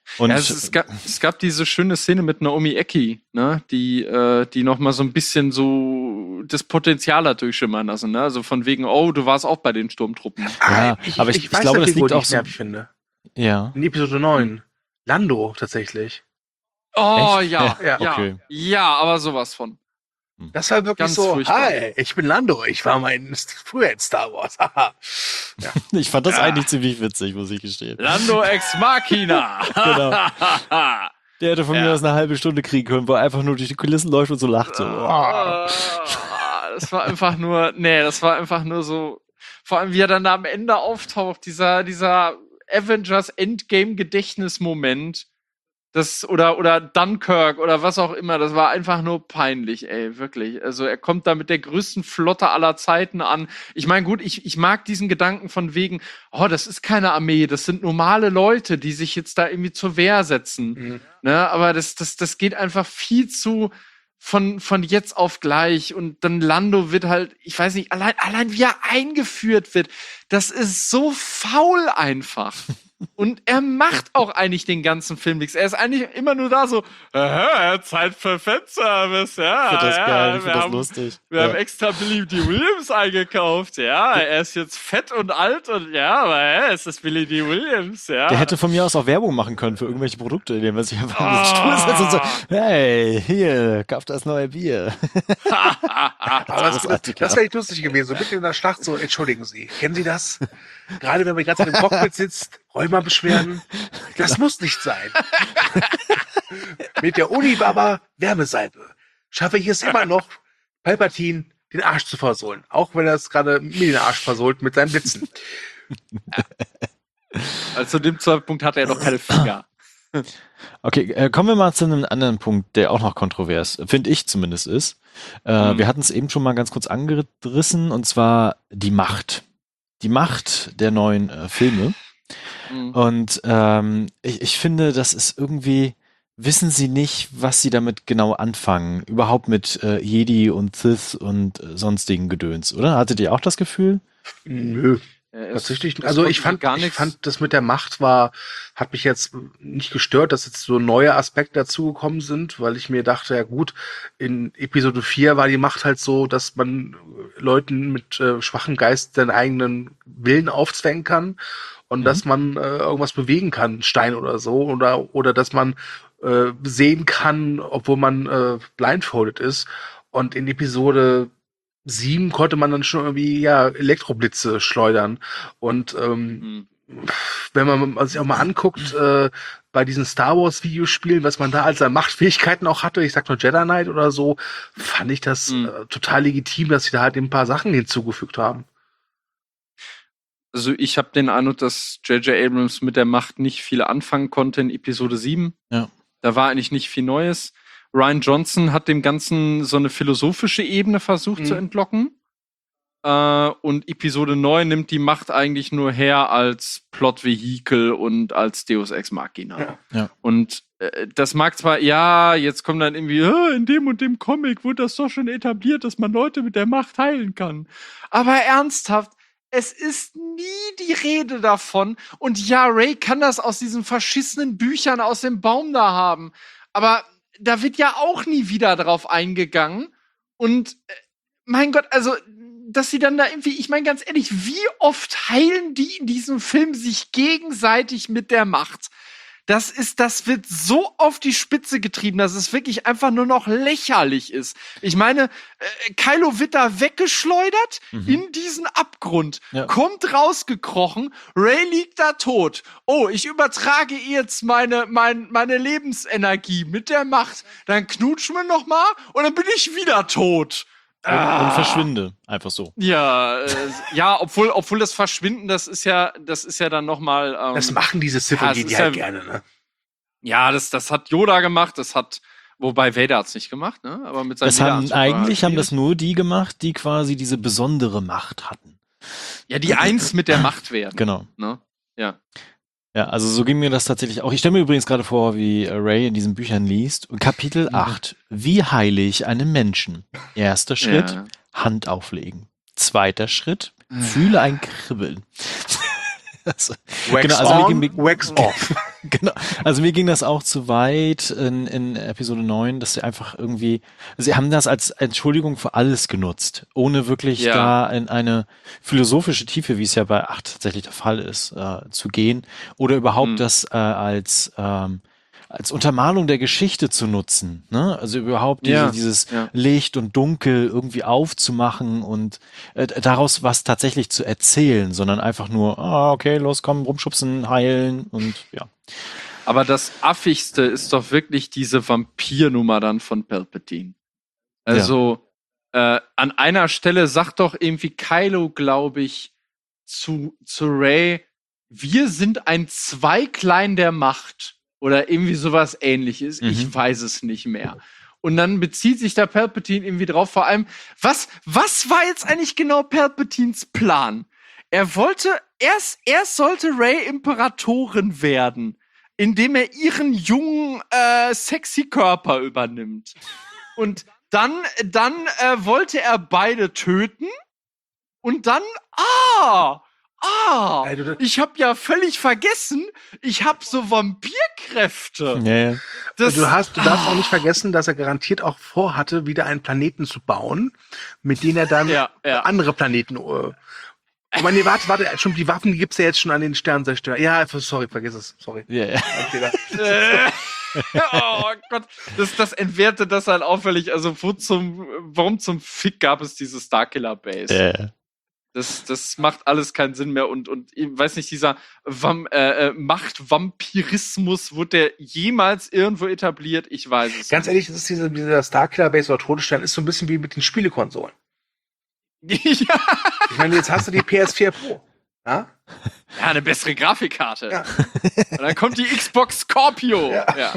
Und ja, es, es, gab, es gab diese schöne Szene mit Naomi Ecki, ne, die, äh, die noch mal so ein bisschen so das Potenzial hat durchschimmern lassen, ne? Also von wegen, oh, du warst auch bei den Sturmtruppen. Ja, ich, aber ich, ich, ich weiß glaube, das Figur, liegt die auch ich so. nervig finde. Ja. In Episode neun. Lando, tatsächlich. Oh, Echt? ja, Ja. ja, Okay. ja, aber sowas von. Das war wirklich Ganz so, furchtbar. hi, ich bin Lando, ich war mal in, früher in Star Wars. Haha. Ja. Ich fand das Ja. eigentlich ziemlich witzig, muss ich gestehen. Lando Ex Machina. Genau. Der hätte von Ja. mir aus eine halbe Stunde kriegen können, wo er einfach nur durch die Kulissen läuft und so lacht. So. Ah, Das war einfach nur, nee, das war einfach nur so, vor allem wie er dann am Ende auftaucht, dieser, dieser Avengers Endgame Gedächtnismoment, das, oder, oder Dunkirk oder was auch immer, das war einfach nur peinlich, ey, wirklich. Also er kommt da mit der größten Flotte aller Zeiten an. Ich meine, gut, ich, ich mag diesen Gedanken von wegen, oh, das ist keine Armee, das sind normale Leute, die sich jetzt da irgendwie zur Wehr setzen. Mhm. Ne, aber das, das, das geht einfach viel zu von, von jetzt auf gleich. Und dann Lando wird halt, ich weiß nicht, allein, allein wie er eingeführt wird, das ist so faul einfach. Und er macht auch eigentlich den ganzen Film nichts. Er ist eigentlich immer nur da so, aha, Zeit für Fanservice, ja. Ich finde das ja, geil, ich wir finde das haben, lustig. Wir Ja. haben extra Billy D. Williams eingekauft, ja. Er ist jetzt fett und alt und ja, aber ja, es ist Billy D. Williams, ja. Der hätte von mir aus auch Werbung machen können für irgendwelche Produkte, indem er sich einfach in Ah. den Stuhl setzt und so, hey, hier, kauf das neue Bier. Aber das, das, Großartig, das ja. wäre echt lustig gewesen. So mitten in der Schlacht so, entschuldigen Sie, kennen Sie das? Gerade wenn man gerade im Cockpit sitzt, Rheumabeschwerden. Das muss nicht sein. Mit der Unibaba Wärmesalbe schaffe ich es immer noch, Palpatine den Arsch zu versohlen. Auch wenn er es gerade mir den Arsch versohlt mit seinen Blitzen. Also zu dem Zeitpunkt hatte er noch keine Finger. Okay, äh, kommen wir mal zu einem anderen Punkt, der auch noch kontrovers, finde ich zumindest ist. Äh, Mhm. Wir hatten es eben schon mal ganz kurz angerissen, und zwar die Macht. Die Macht der neuen äh, Filme. Mhm. Und ähm, ich, ich finde, das ist irgendwie, wissen sie nicht, was sie damit genau anfangen. Überhaupt mit äh, Jedi und Sith und äh, sonstigen Gedöns, oder? Hattet ihr auch das Gefühl? Nö. Ja, es- Tatsächlich, es also konnte ich fand, gar ich nichts. fand, das mit der Macht war, hat mich jetzt nicht gestört, dass jetzt so neue Aspekte dazugekommen sind, weil ich mir dachte, ja gut, in Episode vier war die Macht halt so, dass man Leuten mit äh, schwachem Geist seinen eigenen Willen aufzwängen kann und Mhm. dass man äh, irgendwas bewegen kann, Stein oder so, oder, oder dass man äh, sehen kann, obwohl man äh, blindfolded ist. Und in Episode sieben konnte man dann schon irgendwie ja Elektroblitze schleudern. Und ähm, Mhm. wenn man sich auch mal anguckt, äh, bei diesen Star Wars Videospielen, was man da als an Machtfähigkeiten auch hatte, ich sag nur Jedi Knight oder so, fand ich das Mhm. äh, total legitim, dass sie da halt ein paar Sachen hinzugefügt haben. Also ich habe den Eindruck, dass J J. Abrams mit der Macht nicht viel anfangen konnte in Episode sieben. Ja. Da war eigentlich nicht viel Neues. Rian Johnson hat dem Ganzen so eine philosophische Ebene versucht Mhm. zu entlocken. Äh, und Episode neun nimmt die Macht eigentlich nur her als Plotvehikel und als Deus Ex Machina. Ja. Ja. Und äh, das mag zwar, ja, jetzt kommt dann irgendwie, "Ah, in dem und dem Comic wurde das doch schon etabliert, dass man Leute mit der Macht heilen kann. Aber ernsthaft, es ist nie die Rede davon. Und ja, Ray kann das aus diesen verschissenen Büchern aus dem Baum da haben. Aber da wird ja auch nie wieder drauf eingegangen. Und äh, mein Gott, also, dass sie dann da irgendwie, ich meine ganz ehrlich, wie oft heilen die in diesem Film sich gegenseitig mit der Macht? Das ist, das wird so auf die Spitze getrieben, dass es wirklich einfach nur noch lächerlich ist. Ich meine, äh, Kylo wird da weggeschleudert Mhm. in diesen Abgrund, Ja. kommt rausgekrochen, Ray liegt da tot. Oh, ich übertrage ihr jetzt meine, mein, meine Lebensenergie mit der Macht. Dann knutschen wir noch mal und dann bin ich wieder tot. Und, und verschwinde. Einfach so. Ja, äh, ja, obwohl, obwohl das Verschwinden, das ist ja, das ist ja dann noch mal. Ähm, Das machen diese Sith ja, und es Jedi ist halt ja- gerne, ne? Ja, das, das hat Yoda gemacht, das hat, wobei Vader hat's nicht gemacht, ne? Aber mit seinem Das haben, Lederanzug war eigentlich er haben das schwierig. nur die gemacht, die quasi diese besondere Macht hatten. Ja, die eins mit der Macht werden. Genau. Ne? Ja. Ja, also so ging mir das tatsächlich auch. Ich stelle mir übrigens gerade vor, wie äh, Ray in diesen Büchern liest. Und Kapitel acht. Wie heile ich einen Menschen? Erster Schritt, Ja. Hand auflegen. Zweiter Schritt, fühle ein Kribbeln. Also, Wax genau, also on, mir ging, wax off. genau, also mir ging das auch zu weit in, in Episode neun, dass sie einfach irgendwie, sie haben das als Entschuldigung für alles genutzt, ohne wirklich Ja. da in eine philosophische Tiefe, wie es ja bei acht tatsächlich der Fall ist, äh, zu gehen, oder überhaupt Hm. das äh, als ähm, als Untermalung der Geschichte zu nutzen, ne? Also überhaupt diese, Ja, dieses ja. Licht und Dunkel irgendwie aufzumachen und äh, daraus was tatsächlich zu erzählen, sondern einfach nur, ah, okay, los, komm, rumschubsen, heilen und ja. Aber das Affigste ist doch wirklich diese Vampirnummer dann von Palpatine. Also, äh, an einer Stelle sagt doch irgendwie Kylo, glaube ich, zu, zu Rey, wir sind ein Zweiglein der Macht. Oder irgendwie sowas Ähnliches. Mhm. Ich weiß es nicht mehr. Und dann bezieht sich da Palpatine irgendwie drauf. Vor allem, was, was war jetzt eigentlich genau Palpatines Plan? Er wollte, erst, erst sollte Rey Imperatorin werden, indem er ihren jungen, äh, sexy Körper übernimmt. Und dann, dann äh, wollte er beide töten. Und dann, ah, ah, Ey, du- du- ich hab ja völlig vergessen, ich hab so Vampirkräfte. Ja, ja. Das, Du, hast, du darfst ah, auch nicht vergessen, dass er garantiert auch vorhatte, wieder einen Planeten zu bauen, mit dem er dann Ja, ja. andere Planeten. Äh, aber nee, warte, warte, schon die Waffen die gibt's ja jetzt schon an den Sternzerstörer. Ja, sorry, vergiss es, sorry. Ja, ja. Ein Fehler. Äh, oh Gott, das, das entwertet das halt auffällig. Also, wo zum, warum zum Fick gab es diese Starkiller Base? Ja. Das, das macht alles keinen Sinn mehr und, und ich weiß nicht, dieser Vam äh, äh, Machtvampirismus, wurde der jemals irgendwo etabliert? Ich weiß es Ganz ehrlich, das ist diese, dieser Starkiller Base oder Todesstern ist so ein bisschen wie mit den Spielekonsolen. nicht. ja. Ich meine, jetzt hast du die P S vier Pro. Ja? Ja, eine bessere Grafikkarte. Ja. Und dann kommt die Xbox Scorpio. Ja. Ja.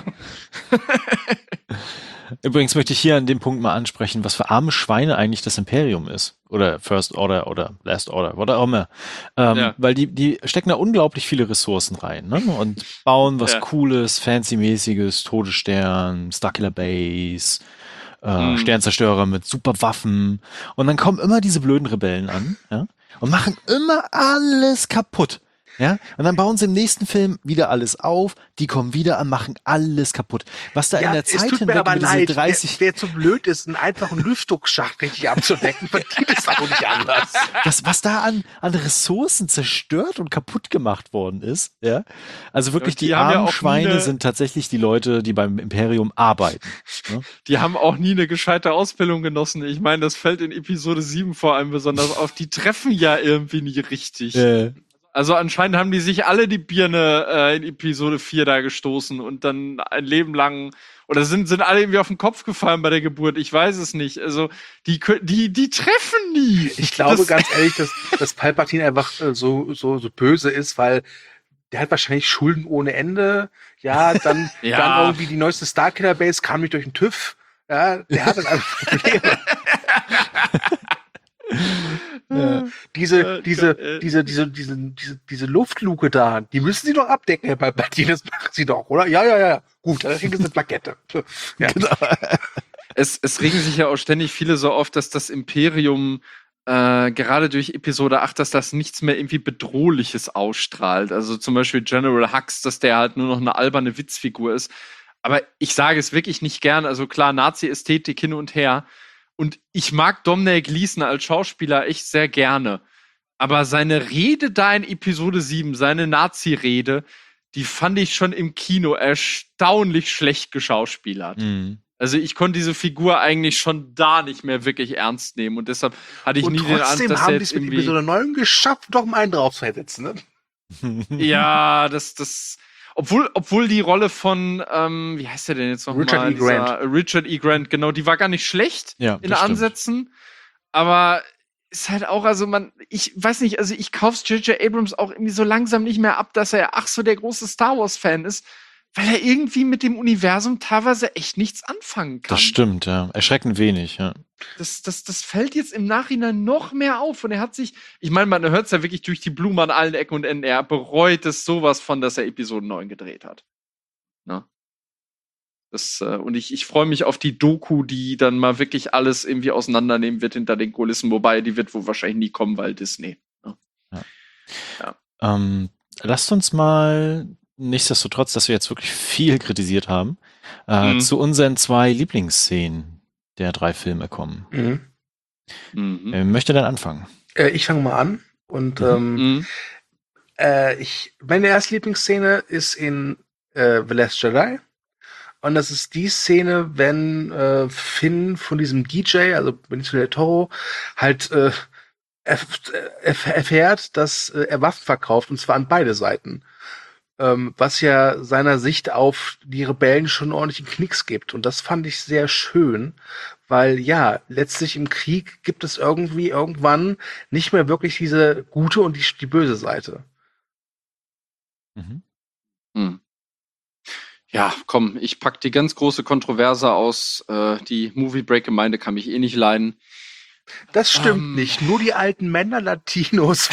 Übrigens möchte ich hier an dem Punkt mal ansprechen, was für arme Schweine eigentlich das Imperium ist. Oder First Order oder Last Order, was auch immer. Ähm, Ja. Weil die, die stecken da unglaublich viele Ressourcen rein, ne? Und bauen was Ja. Cooles, Fancy-mäßiges, Todesstern, Starkiller Base, äh, Mhm. Sternzerstörer mit super Waffen. Und dann kommen immer diese blöden Rebellen an, ja? Und machen immer alles kaputt. Ja, und dann bauen sie im nächsten Film wieder alles auf, die kommen wieder an, machen alles kaputt. Was da in der es Zeit tut mir hinweg aber über diese leid, dreißig, wer, wer zu blöd ist, einen einfachen Lüftungsschacht richtig abzudecken, verdient es auch nicht anders. das, was da an, an Ressourcen zerstört und kaputt gemacht worden ist, ja. Also wirklich, Und die die haben ja armen auch Schweine nie eine- sind tatsächlich die Leute, die beim Imperium arbeiten. Ne? Die haben auch nie eine gescheite Ausbildung genossen. Ich meine, das fällt in Episode sieben vor allem besonders auf. Die treffen ja irgendwie nie richtig. Äh, Also anscheinend haben die sich alle die Birne äh, in Episode vier da gestoßen und dann ein Leben lang oder sind sind alle irgendwie auf den Kopf gefallen bei der Geburt. Ich weiß es nicht. Also die kö- die die treffen nie. Ich glaube Das- ganz ehrlich, dass, dass Palpatine einfach äh, so, so, so böse ist, weil der hat wahrscheinlich Schulden ohne Ende. Ja, dann, Ja. dann irgendwie die neueste Starkiller Base kam nicht durch den TÜV. Ja, der hat dann einfach Probleme. ja. Diese, Äh, diese, äh. diese, diese, diese, diese, diese Luftluke da, die müssen sie doch abdecken, Herr Palpatine, das machen sie doch, oder? Ja, ja, ja. Gut, dann kriegen sie eine Plakette. Ja. Es, es regen sich ja auch ständig viele so auf, dass das Imperium äh, gerade durch Episode acht, dass das nichts mehr irgendwie Bedrohliches ausstrahlt. Also zum Beispiel General Hux, dass der halt nur noch eine alberne Witzfigur ist. Aber ich sage es wirklich nicht gern. Also klar, Nazi-Ästhetik hin und her. Und ich mag Domhnall Gleeson als Schauspieler echt sehr gerne. Aber seine Rede da in Episode sieben, seine Nazi-Rede, die fand ich schon im Kino erstaunlich schlecht geschauspielert. Mhm. Also ich konnte diese Figur eigentlich schon da nicht mehr wirklich ernst nehmen und deshalb hatte ich Und nie den Angst, trotzdem dass haben er die es jetzt mit irgendwie... Episode neun geschafft, doch mal einen draufzusetzen, ne? Ja, das, das... Obwohl, obwohl die Rolle von, ähm, wie heißt der denn jetzt nochmal? Richard E. Grant. Richard E. Grant, genau, die war gar nicht schlecht Ja, in das stimmt. Ansätzen, aber ist halt auch, also man, ich weiß nicht, also ich kauf's J J. Abrams auch irgendwie so langsam nicht mehr ab, dass er ach so der große Star Wars-Fan ist, weil er irgendwie mit dem Universum teilweise echt nichts anfangen kann. Das stimmt, ja. Erschreckend wenig, ja. Das, das, das fällt jetzt im Nachhinein noch mehr auf. Und er hat sich, ich meine, man hört es ja wirklich durch die Blume an allen Ecken und Enden. Er bereut es sowas von, dass er Episode neun gedreht hat. Na? Das, äh, und ich, ich freue mich auf die Doku, die dann mal wirklich alles irgendwie auseinandernehmen wird hinter den Kulissen. Wobei, die wird wohl wahrscheinlich nie kommen, weil Disney. Ne? Ähm, lasst uns mal, nichtsdestotrotz, dass wir jetzt wirklich viel kritisiert haben, äh, Mhm. zu unseren zwei Lieblingsszenen der drei Filme kommen. Mhm. Mhm. Wer möchte dann anfangen? Äh, ich fange mal an. Und Mhm. ähm, Mhm. äh, ich, meine erste Lieblingsszene ist in äh, The Last Jedi. Und das ist die Szene, wenn äh, Finn von diesem D J, also Benicio del Toro, halt äh, erf- erf- erfährt, dass äh, er Waffen verkauft, und zwar an beide Seiten. Ähm, was ja seiner Sicht auf die Rebellen schon einen ordentlichen Knicks gibt. Und das fand ich sehr schön, weil ja, letztlich im Krieg gibt es irgendwie irgendwann nicht mehr wirklich diese gute und die, die böse Seite. Mhm. Hm. Ja, komm, ich pack die ganz große Kontroverse aus. Äh, die Movie Break Gemeinde kann mich eh nicht leiden. Das stimmt Ähm. nicht. Nur die alten Männer Latinos.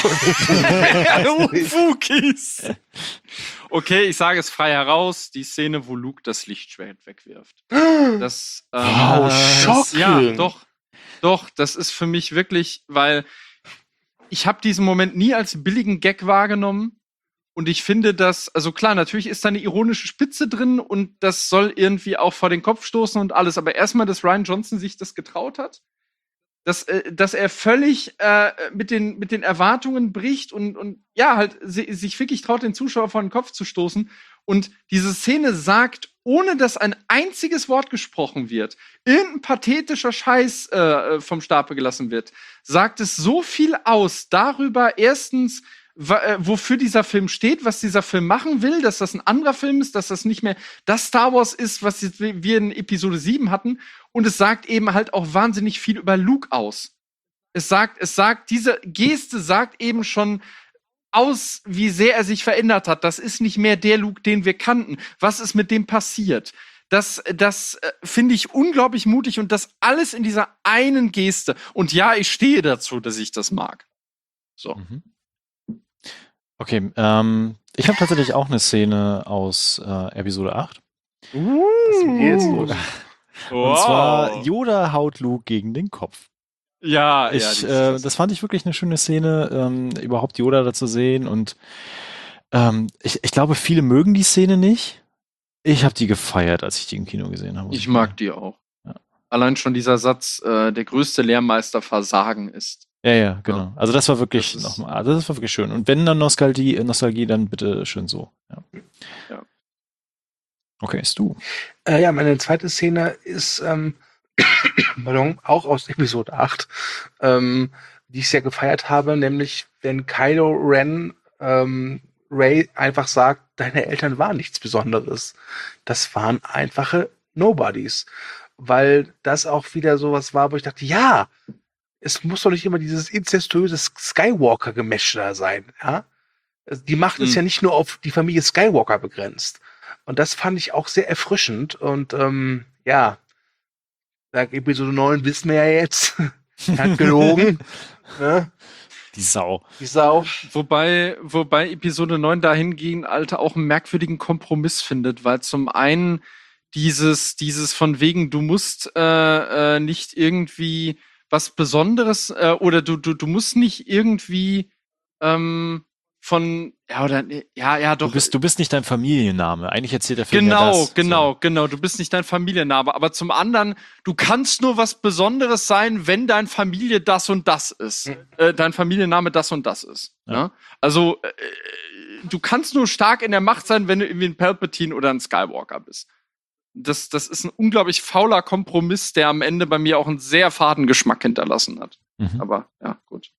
Fukis. Okay, ich sage es frei heraus. Die Szene, wo Luke das Lichtschwert wegwirft. Das, ähm, Wow, shocking. ja, doch, doch, das ist für mich wirklich, weil ich habe diesen Moment nie als billigen Gag wahrgenommen. Und ich finde, dass, also klar, natürlich ist da eine ironische Spitze drin und das soll irgendwie auch vor den Kopf stoßen und alles. Aber erstmal, dass Rian Johnson sich das getraut hat, dass, äh, dass er völlig äh, mit, den, mit den Erwartungen bricht und, und ja, halt si- sich wirklich traut, den Zuschauer vor den Kopf zu stoßen. Und diese Szene sagt, ohne dass ein einziges Wort gesprochen wird, irgendein pathetischer Scheiß äh, vom Stapel gelassen wird, sagt es so viel aus darüber, erstens, wa- äh, wofür dieser Film steht, was dieser Film machen will, dass das ein anderer Film ist, dass das nicht mehr das Star Wars ist, was jetzt wir in Episode sieben hatten. Und es sagt eben halt auch wahnsinnig viel über Luke aus. Es sagt, es sagt, diese Geste sagt eben schon aus, wie sehr er sich verändert hat. Das ist nicht mehr der Luke, den wir kannten. Was ist mit dem passiert? Das, das äh, finde ich unglaublich mutig und das alles in dieser einen Geste. Und ja, ich stehe dazu, dass ich das mag. So. Mhm. Okay, ähm, ich habe tatsächlich auch eine Szene aus äh, Episode acht. Was ist mit dir jetzt los? Und zwar Yoda haut Luke gegen den Kopf. Ja, Ich, ja, die ist äh, das. das fand ich wirklich eine schöne Szene, ähm, überhaupt Yoda da zu sehen. Und ähm, ich, ich glaube, viele mögen die Szene nicht. Ich habe die gefeiert, als ich die im Kino gesehen habe. muss Ich mag die auch. Ja. Allein schon dieser Satz, äh, der größte Lehrmeister Versagen ist. Ja, ja, genau. Also das war wirklich Das ist- nochmal, also das war wirklich schön. Und wenn dann Nostalgie, äh, Nostalgie, dann bitte schön so. Ja. Ja. Okay, ist du. Äh, ja, meine zweite Szene ist ähm, pardon, auch aus Episode acht, ähm, die ich sehr gefeiert habe, nämlich wenn Kylo Ren ähm, Rey einfach sagt, deine Eltern waren nichts Besonderes. Das waren einfache Nobodies. Weil das auch wieder sowas war, wo ich dachte, ja, es muss doch nicht immer dieses inzestuöse Skywalker-Gemesch da sein. Ja? Also die Macht ist Mhm. ja nicht nur auf die Familie Skywalker begrenzt. Und das fand ich auch sehr erfrischend. Und ähm, ja, sag Episode neun wissen wir ja jetzt. Er hat gelogen. Ne? Die Sau. Die Sau. Wobei, wobei Episode neun dahingehend, Alter, auch einen merkwürdigen Kompromiss findet, weil zum einen dieses, dieses von wegen, du musst äh, äh, nicht irgendwie was Besonderes äh, oder du, du, du musst nicht irgendwie ähm, von, ja, oder, ja, ja, doch. Du bist, du bist nicht dein Familienname. Eigentlich erzählt der Film ja Genau, das. genau, genau. Du bist nicht dein Familienname. Aber zum anderen, du kannst nur was Besonderes sein, wenn dein Familie das und das ist. Mhm. Äh, dein Familienname das und das ist. Ja. Ne? Also, äh, du kannst nur stark in der Macht sein, wenn du irgendwie ein Palpatine oder ein Skywalker bist. Das, das ist ein unglaublich fauler Kompromiss, der am Ende bei mir auch einen sehr faden Geschmack hinterlassen hat. So. Mhm. Aber, ja, gut.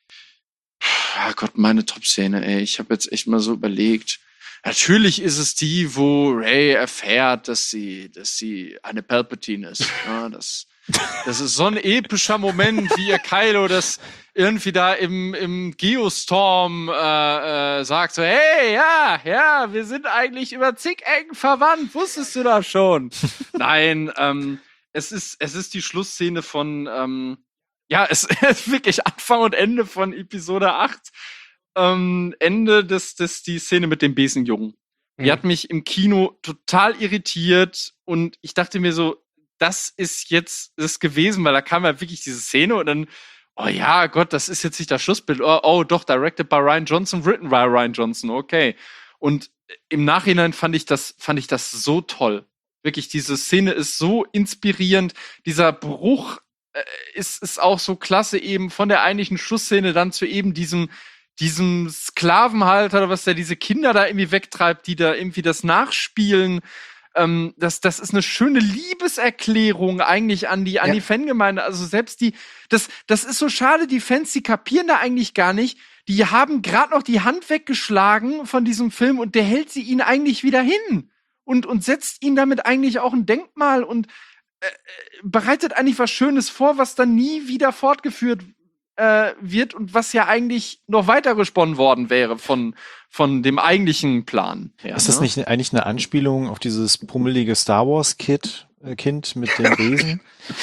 Ja, Gott, meine Top-Szene, ey. Ich habe jetzt echt mal so überlegt. Natürlich ist es die, wo Rey erfährt, dass sie, dass sie eine Palpatine ist. Ja, das, das ist so ein epischer Moment, wie ihr Kylo das irgendwie da im, im Geostorm äh, äh, sagt, so, hey, ja, ja, wir sind eigentlich über zig Ecken verwandt. Wusstest du das schon? Nein, ähm, es ist, es ist die Schlussszene von, ähm, ja, es ist wirklich Anfang und Ende von Episode acht. Ähm, Ende des, des, die Szene mit dem Besenjungen. Die Mhm. hat mich im Kino total irritiert und ich dachte mir so, das ist jetzt das gewesen, weil da kam ja wirklich diese Szene und dann oh ja, Gott, das ist jetzt nicht das Schlussbild. Oh, oh, doch, directed by Ryan Johnson, written by Ryan Johnson, okay. Und im Nachhinein fand ich das, fand ich das so toll. Wirklich, diese Szene ist so inspirierend. Dieser Bruch äh, ist, ist auch so klasse, eben von der eigentlichen Schlussszene dann zu eben diesem, diesem Sklavenhalter oder was der diese Kinder da irgendwie wegtreibt, die da irgendwie das nachspielen. Ähm, das, das ist eine schöne Liebeserklärung eigentlich an die, an Ja. die Fangemeinde. Also selbst die, das, das ist so schade, die Fans, die kapieren da eigentlich gar nicht. Die haben gerade noch die Hand weggeschlagen von diesem Film und der hält sie ihnen eigentlich wieder hin und, und setzt ihnen damit eigentlich auch ein Denkmal und äh, bereitet eigentlich was Schönes vor, was dann nie wieder fortgeführt äh, wird und was ja eigentlich noch weiter gesponnen worden wäre von, von dem eigentlichen Plan her. Ist das ne? nicht eigentlich eine Anspielung auf dieses pummelige Star Wars Kid, äh, Kind mit den Besen?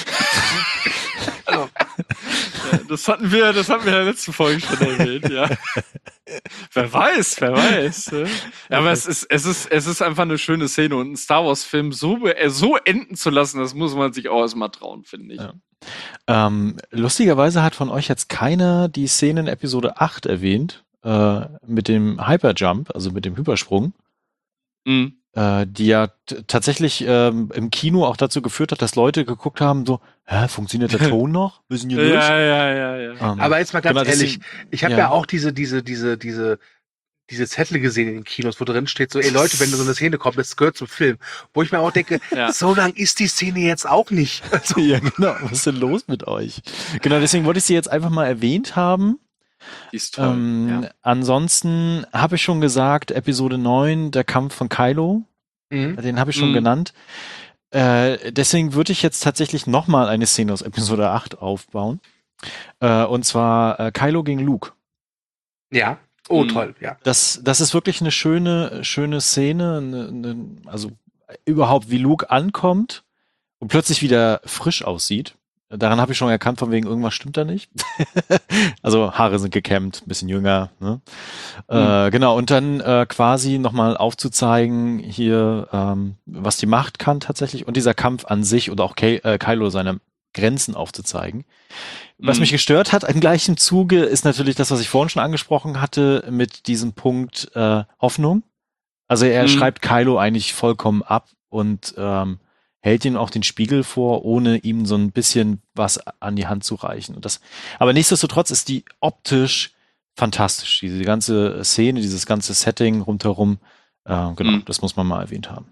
Ja, das hatten wir, das hatten wir in der letzten Folge schon erwähnt, ja. Wer weiß, wer weiß. Ne? Ja, aber es ist, es ist, es ist einfach eine schöne Szene und einen Star Wars Film so, be- äh, so enden zu lassen, das muss man sich auch erstmal trauen, finde ich. Ja. Ähm, lustigerweise hat von euch jetzt keiner die Szene in Episode acht erwähnt, äh, mit dem Hyperjump, also mit dem Hypersprung, Mhm. äh, die ja t- tatsächlich ähm, im Kino auch dazu geführt hat, dass Leute geguckt haben, so, hä, funktioniert der Ton noch? Wir sind hier durch. Ja, ja, ja, ja. Ähm, Aber jetzt mal ganz genau, ehrlich, deswegen- ich habe ja. ja. auch diese, diese, diese, diese, diese Zettel gesehen in den Kinos, wo drin steht so, ey Leute, wenn so eine Szene kommt, das gehört zum Film. Wo ich mir auch denke, Ja. so lang ist die Szene jetzt auch nicht. Also, Ja, genau. Was ist denn los mit euch? Genau, deswegen wollte ich sie jetzt einfach mal erwähnt haben. Die ist toll. Ähm, ja. Ansonsten habe ich schon gesagt, Episode neun, der Kampf von Kylo, mhm. den habe ich schon Mhm. genannt. Äh, deswegen würde ich jetzt tatsächlich nochmal eine Szene aus Episode acht aufbauen. Äh, und zwar äh, Kylo gegen Luke. Ja. Oh, Mhm. toll, ja. Das, das ist wirklich eine schöne, schöne Szene. Eine, eine, also überhaupt, wie Luke ankommt und plötzlich wieder frisch aussieht. Daran habe ich schon erkannt, von wegen irgendwas stimmt da nicht. Also Haare sind gekämmt, ein bisschen jünger. Ne? Äh, genau, und dann äh, quasi nochmal aufzuzeigen hier, ähm, was die Macht kann tatsächlich und dieser Kampf an sich und auch Ky äh, Kylo seine Grenzen aufzuzeigen. Was Mhm. mich gestört hat im gleichen Zuge ist natürlich das, was ich vorhin schon angesprochen hatte mit diesem Punkt äh, Hoffnung. Also er Mhm. schreibt Kylo eigentlich vollkommen ab und ähm, hält ihm auch den Spiegel vor, ohne ihm so ein bisschen was an die Hand zu reichen. Und das, aber nichtsdestotrotz ist die optisch fantastisch. Diese ganze Szene, dieses ganze Setting rundherum, äh, genau, Mhm. das muss man mal erwähnt haben.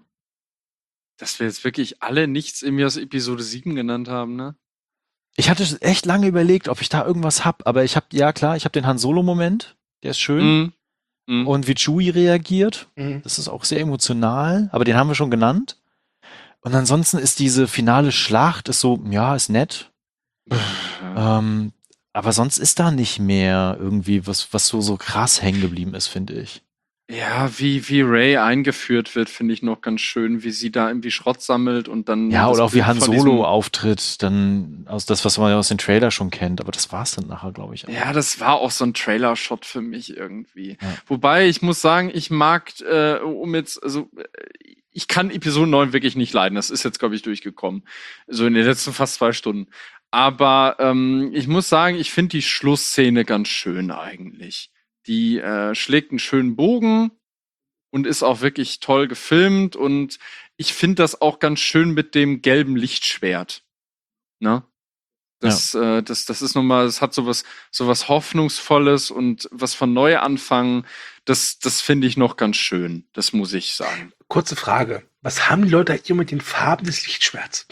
Dass wir jetzt wirklich alle nichts irgendwie aus Episode sieben genannt haben, ne? Ich hatte echt lange überlegt, ob ich da irgendwas hab, aber ich habe, ja klar, ich habe den Han Solo-Moment, der ist schön. Mhm. Mhm. Und wie Chewie reagiert, Mhm. das ist auch sehr emotional, aber den haben wir schon genannt. Und ansonsten ist diese finale Schlacht, ist so, ja, ist nett. Ja. Ähm, aber sonst ist da nicht mehr irgendwie was, was so, so krass hängen geblieben ist, finde ich. Ja, wie, wie Rey eingeführt wird, finde ich noch ganz schön, wie sie da irgendwie Schrott sammelt und dann. Ja, das oder auch wie Bild Han von Solo diesem- auftritt, dann aus das, was man ja aus den Trailer schon kennt. Aber das war's dann nachher, glaube ich. auch. Ja, das war auch so ein Trailer-Shot für mich irgendwie. Ja. Wobei, ich muss sagen, ich mag, äh, um jetzt, also, äh, ich kann Episode neun wirklich nicht leiden. Das ist jetzt, glaube ich, durchgekommen. So in den letzten fast zwei Stunden. Aber ähm, ich muss sagen, ich finde die Schlussszene ganz schön eigentlich. Die äh, schlägt einen schönen Bogen und ist auch wirklich toll gefilmt. Und ich finde das auch ganz schön mit dem gelben Lichtschwert. Ne? Das, äh, das, das ist nochmal, es hat sowas, sowas Hoffnungsvolles und was von Neuanfang. Das, das finde ich noch ganz schön. Das muss ich sagen. Kurze Frage. Was haben die Leute hier mit den Farben des Lichtschwerts?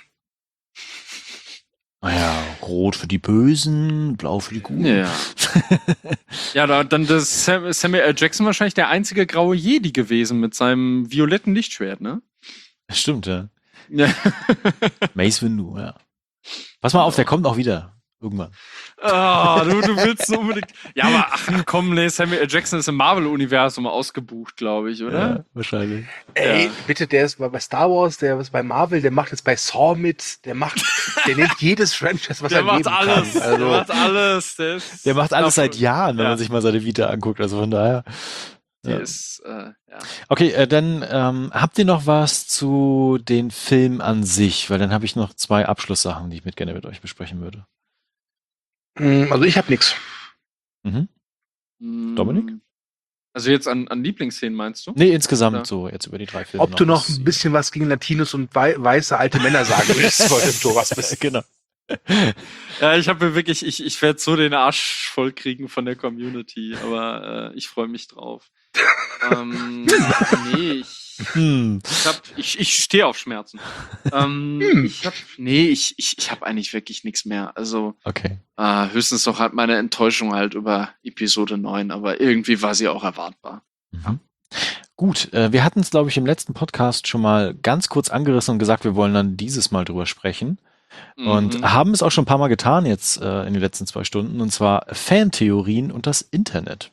Naja, rot für die Bösen, blau für die Guten. Ja. Ja, da, dann ist Sam, Samuel L. Jackson wahrscheinlich der einzige graue Jedi gewesen mit seinem violetten Lichtschwert, ne? Stimmt, ja. Ja. Mace Windu, ja. Pass mal auf, der kommt auch wieder. Irgendwann. Ah, du, du willst so unbedingt. Ja, aber ach komm, nee, Samuel L. Jackson ist im Marvel-Universum ausgebucht, glaube ich, oder? Ja, wahrscheinlich. Ey, Ja. bitte, der ist bei Star Wars, der ist bei Marvel, der macht jetzt bei Saw mit, der macht, der nimmt jedes Franchise, was Der er macht geben alles. kann. Also, Der macht alles. Der, ist Der macht alles seit Jahren, wenn Ja. man sich mal seine Vita anguckt. Also von daher. Der Ja. ist, äh, ja. Okay, äh, dann ähm, habt ihr noch was zu den Filmen an sich? Weil dann habe ich noch zwei Abschlusssachen, die ich mit gerne mit euch besprechen würde. Also ich habe nichts. Mhm. Mm, Dominik? Also jetzt an, an Lieblingsszenen meinst du? Nee, insgesamt Ja. so, jetzt über die drei Filme. Ob du noch was- ein bisschen was gegen Latinos und wei weiße alte Männer sagen willst, vor dem Tor, was bist. Genau. Ja, ich habe mir wirklich, ich, ich werde so den Arsch voll kriegen von der Community, aber äh, ich freue mich drauf. ähm, nee, ich, Hm. ich hab, ich, ich stehe auf Schmerzen. Ähm, Hm. Ich hab, nee, ich, ich, ich habe eigentlich wirklich nichts mehr. Also Okay. äh, höchstens noch halt meine Enttäuschung halt über Episode neun, aber irgendwie war sie auch erwartbar. Mhm. Gut, äh, wir hatten es, glaube ich, im letzten Podcast schon mal ganz kurz angerissen und gesagt, wir wollen dann dieses Mal drüber sprechen. Und Mhm. haben es auch schon ein paar Mal getan jetzt äh, in den letzten zwei Stunden, und zwar Fantheorien und das Internet.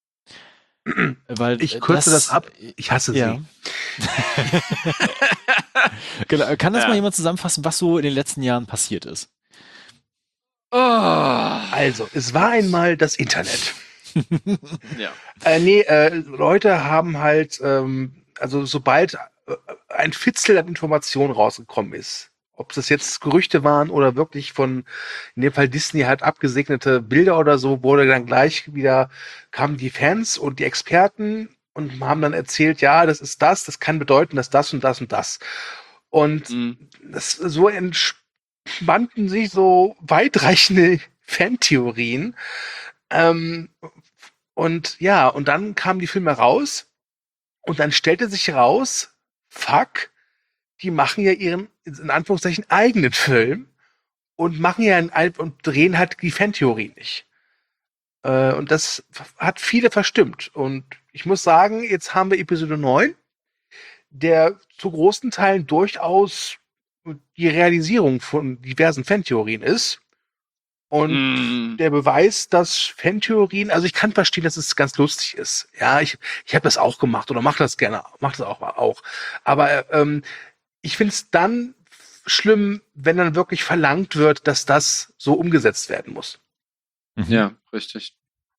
Weil Ich kürze das ab. Ich hasse Ja. sie. Genau, kann das Ja. mal jemand zusammenfassen, was so in den letzten Jahren passiert ist? Oh. Also, es war einmal das Internet. Ja. Äh, nee, äh, Leute haben halt, ähm, also sobald äh, ein Fitzel an Informationen rausgekommen ist, ob das jetzt Gerüchte waren oder wirklich von, in dem Fall Disney halt abgesegnete Bilder oder so, wurde dann gleich wieder, kamen die Fans und die Experten und haben dann erzählt, ja, das ist das, das kann bedeuten, dass das und das und das. Und Mhm. das so entspannten sich so weitreichende Fantheorien. Ähm, und ja, und dann kamen die Filme raus und dann stellte sich raus, fuck, die machen ja ihren, in Anführungszeichen, eigenen Film und machen ja ein, Al- und drehen halt die Fantheorie nicht. Äh, und das hat viele verstimmt. Und ich muss sagen, jetzt haben wir Episode neun, der zu großen Teilen durchaus die Realisierung von diversen Fantheorien ist. Und Mhm. der Beweis, dass Fantheorien, also ich kann verstehen, dass es ganz lustig ist. Ja, ich, ich habe das auch gemacht oder mache das gerne, mache das auch, auch. Aber ähm, ich finde es dann schlimm, wenn dann wirklich verlangt wird, dass das so umgesetzt werden muss. Mhm. Ja, richtig.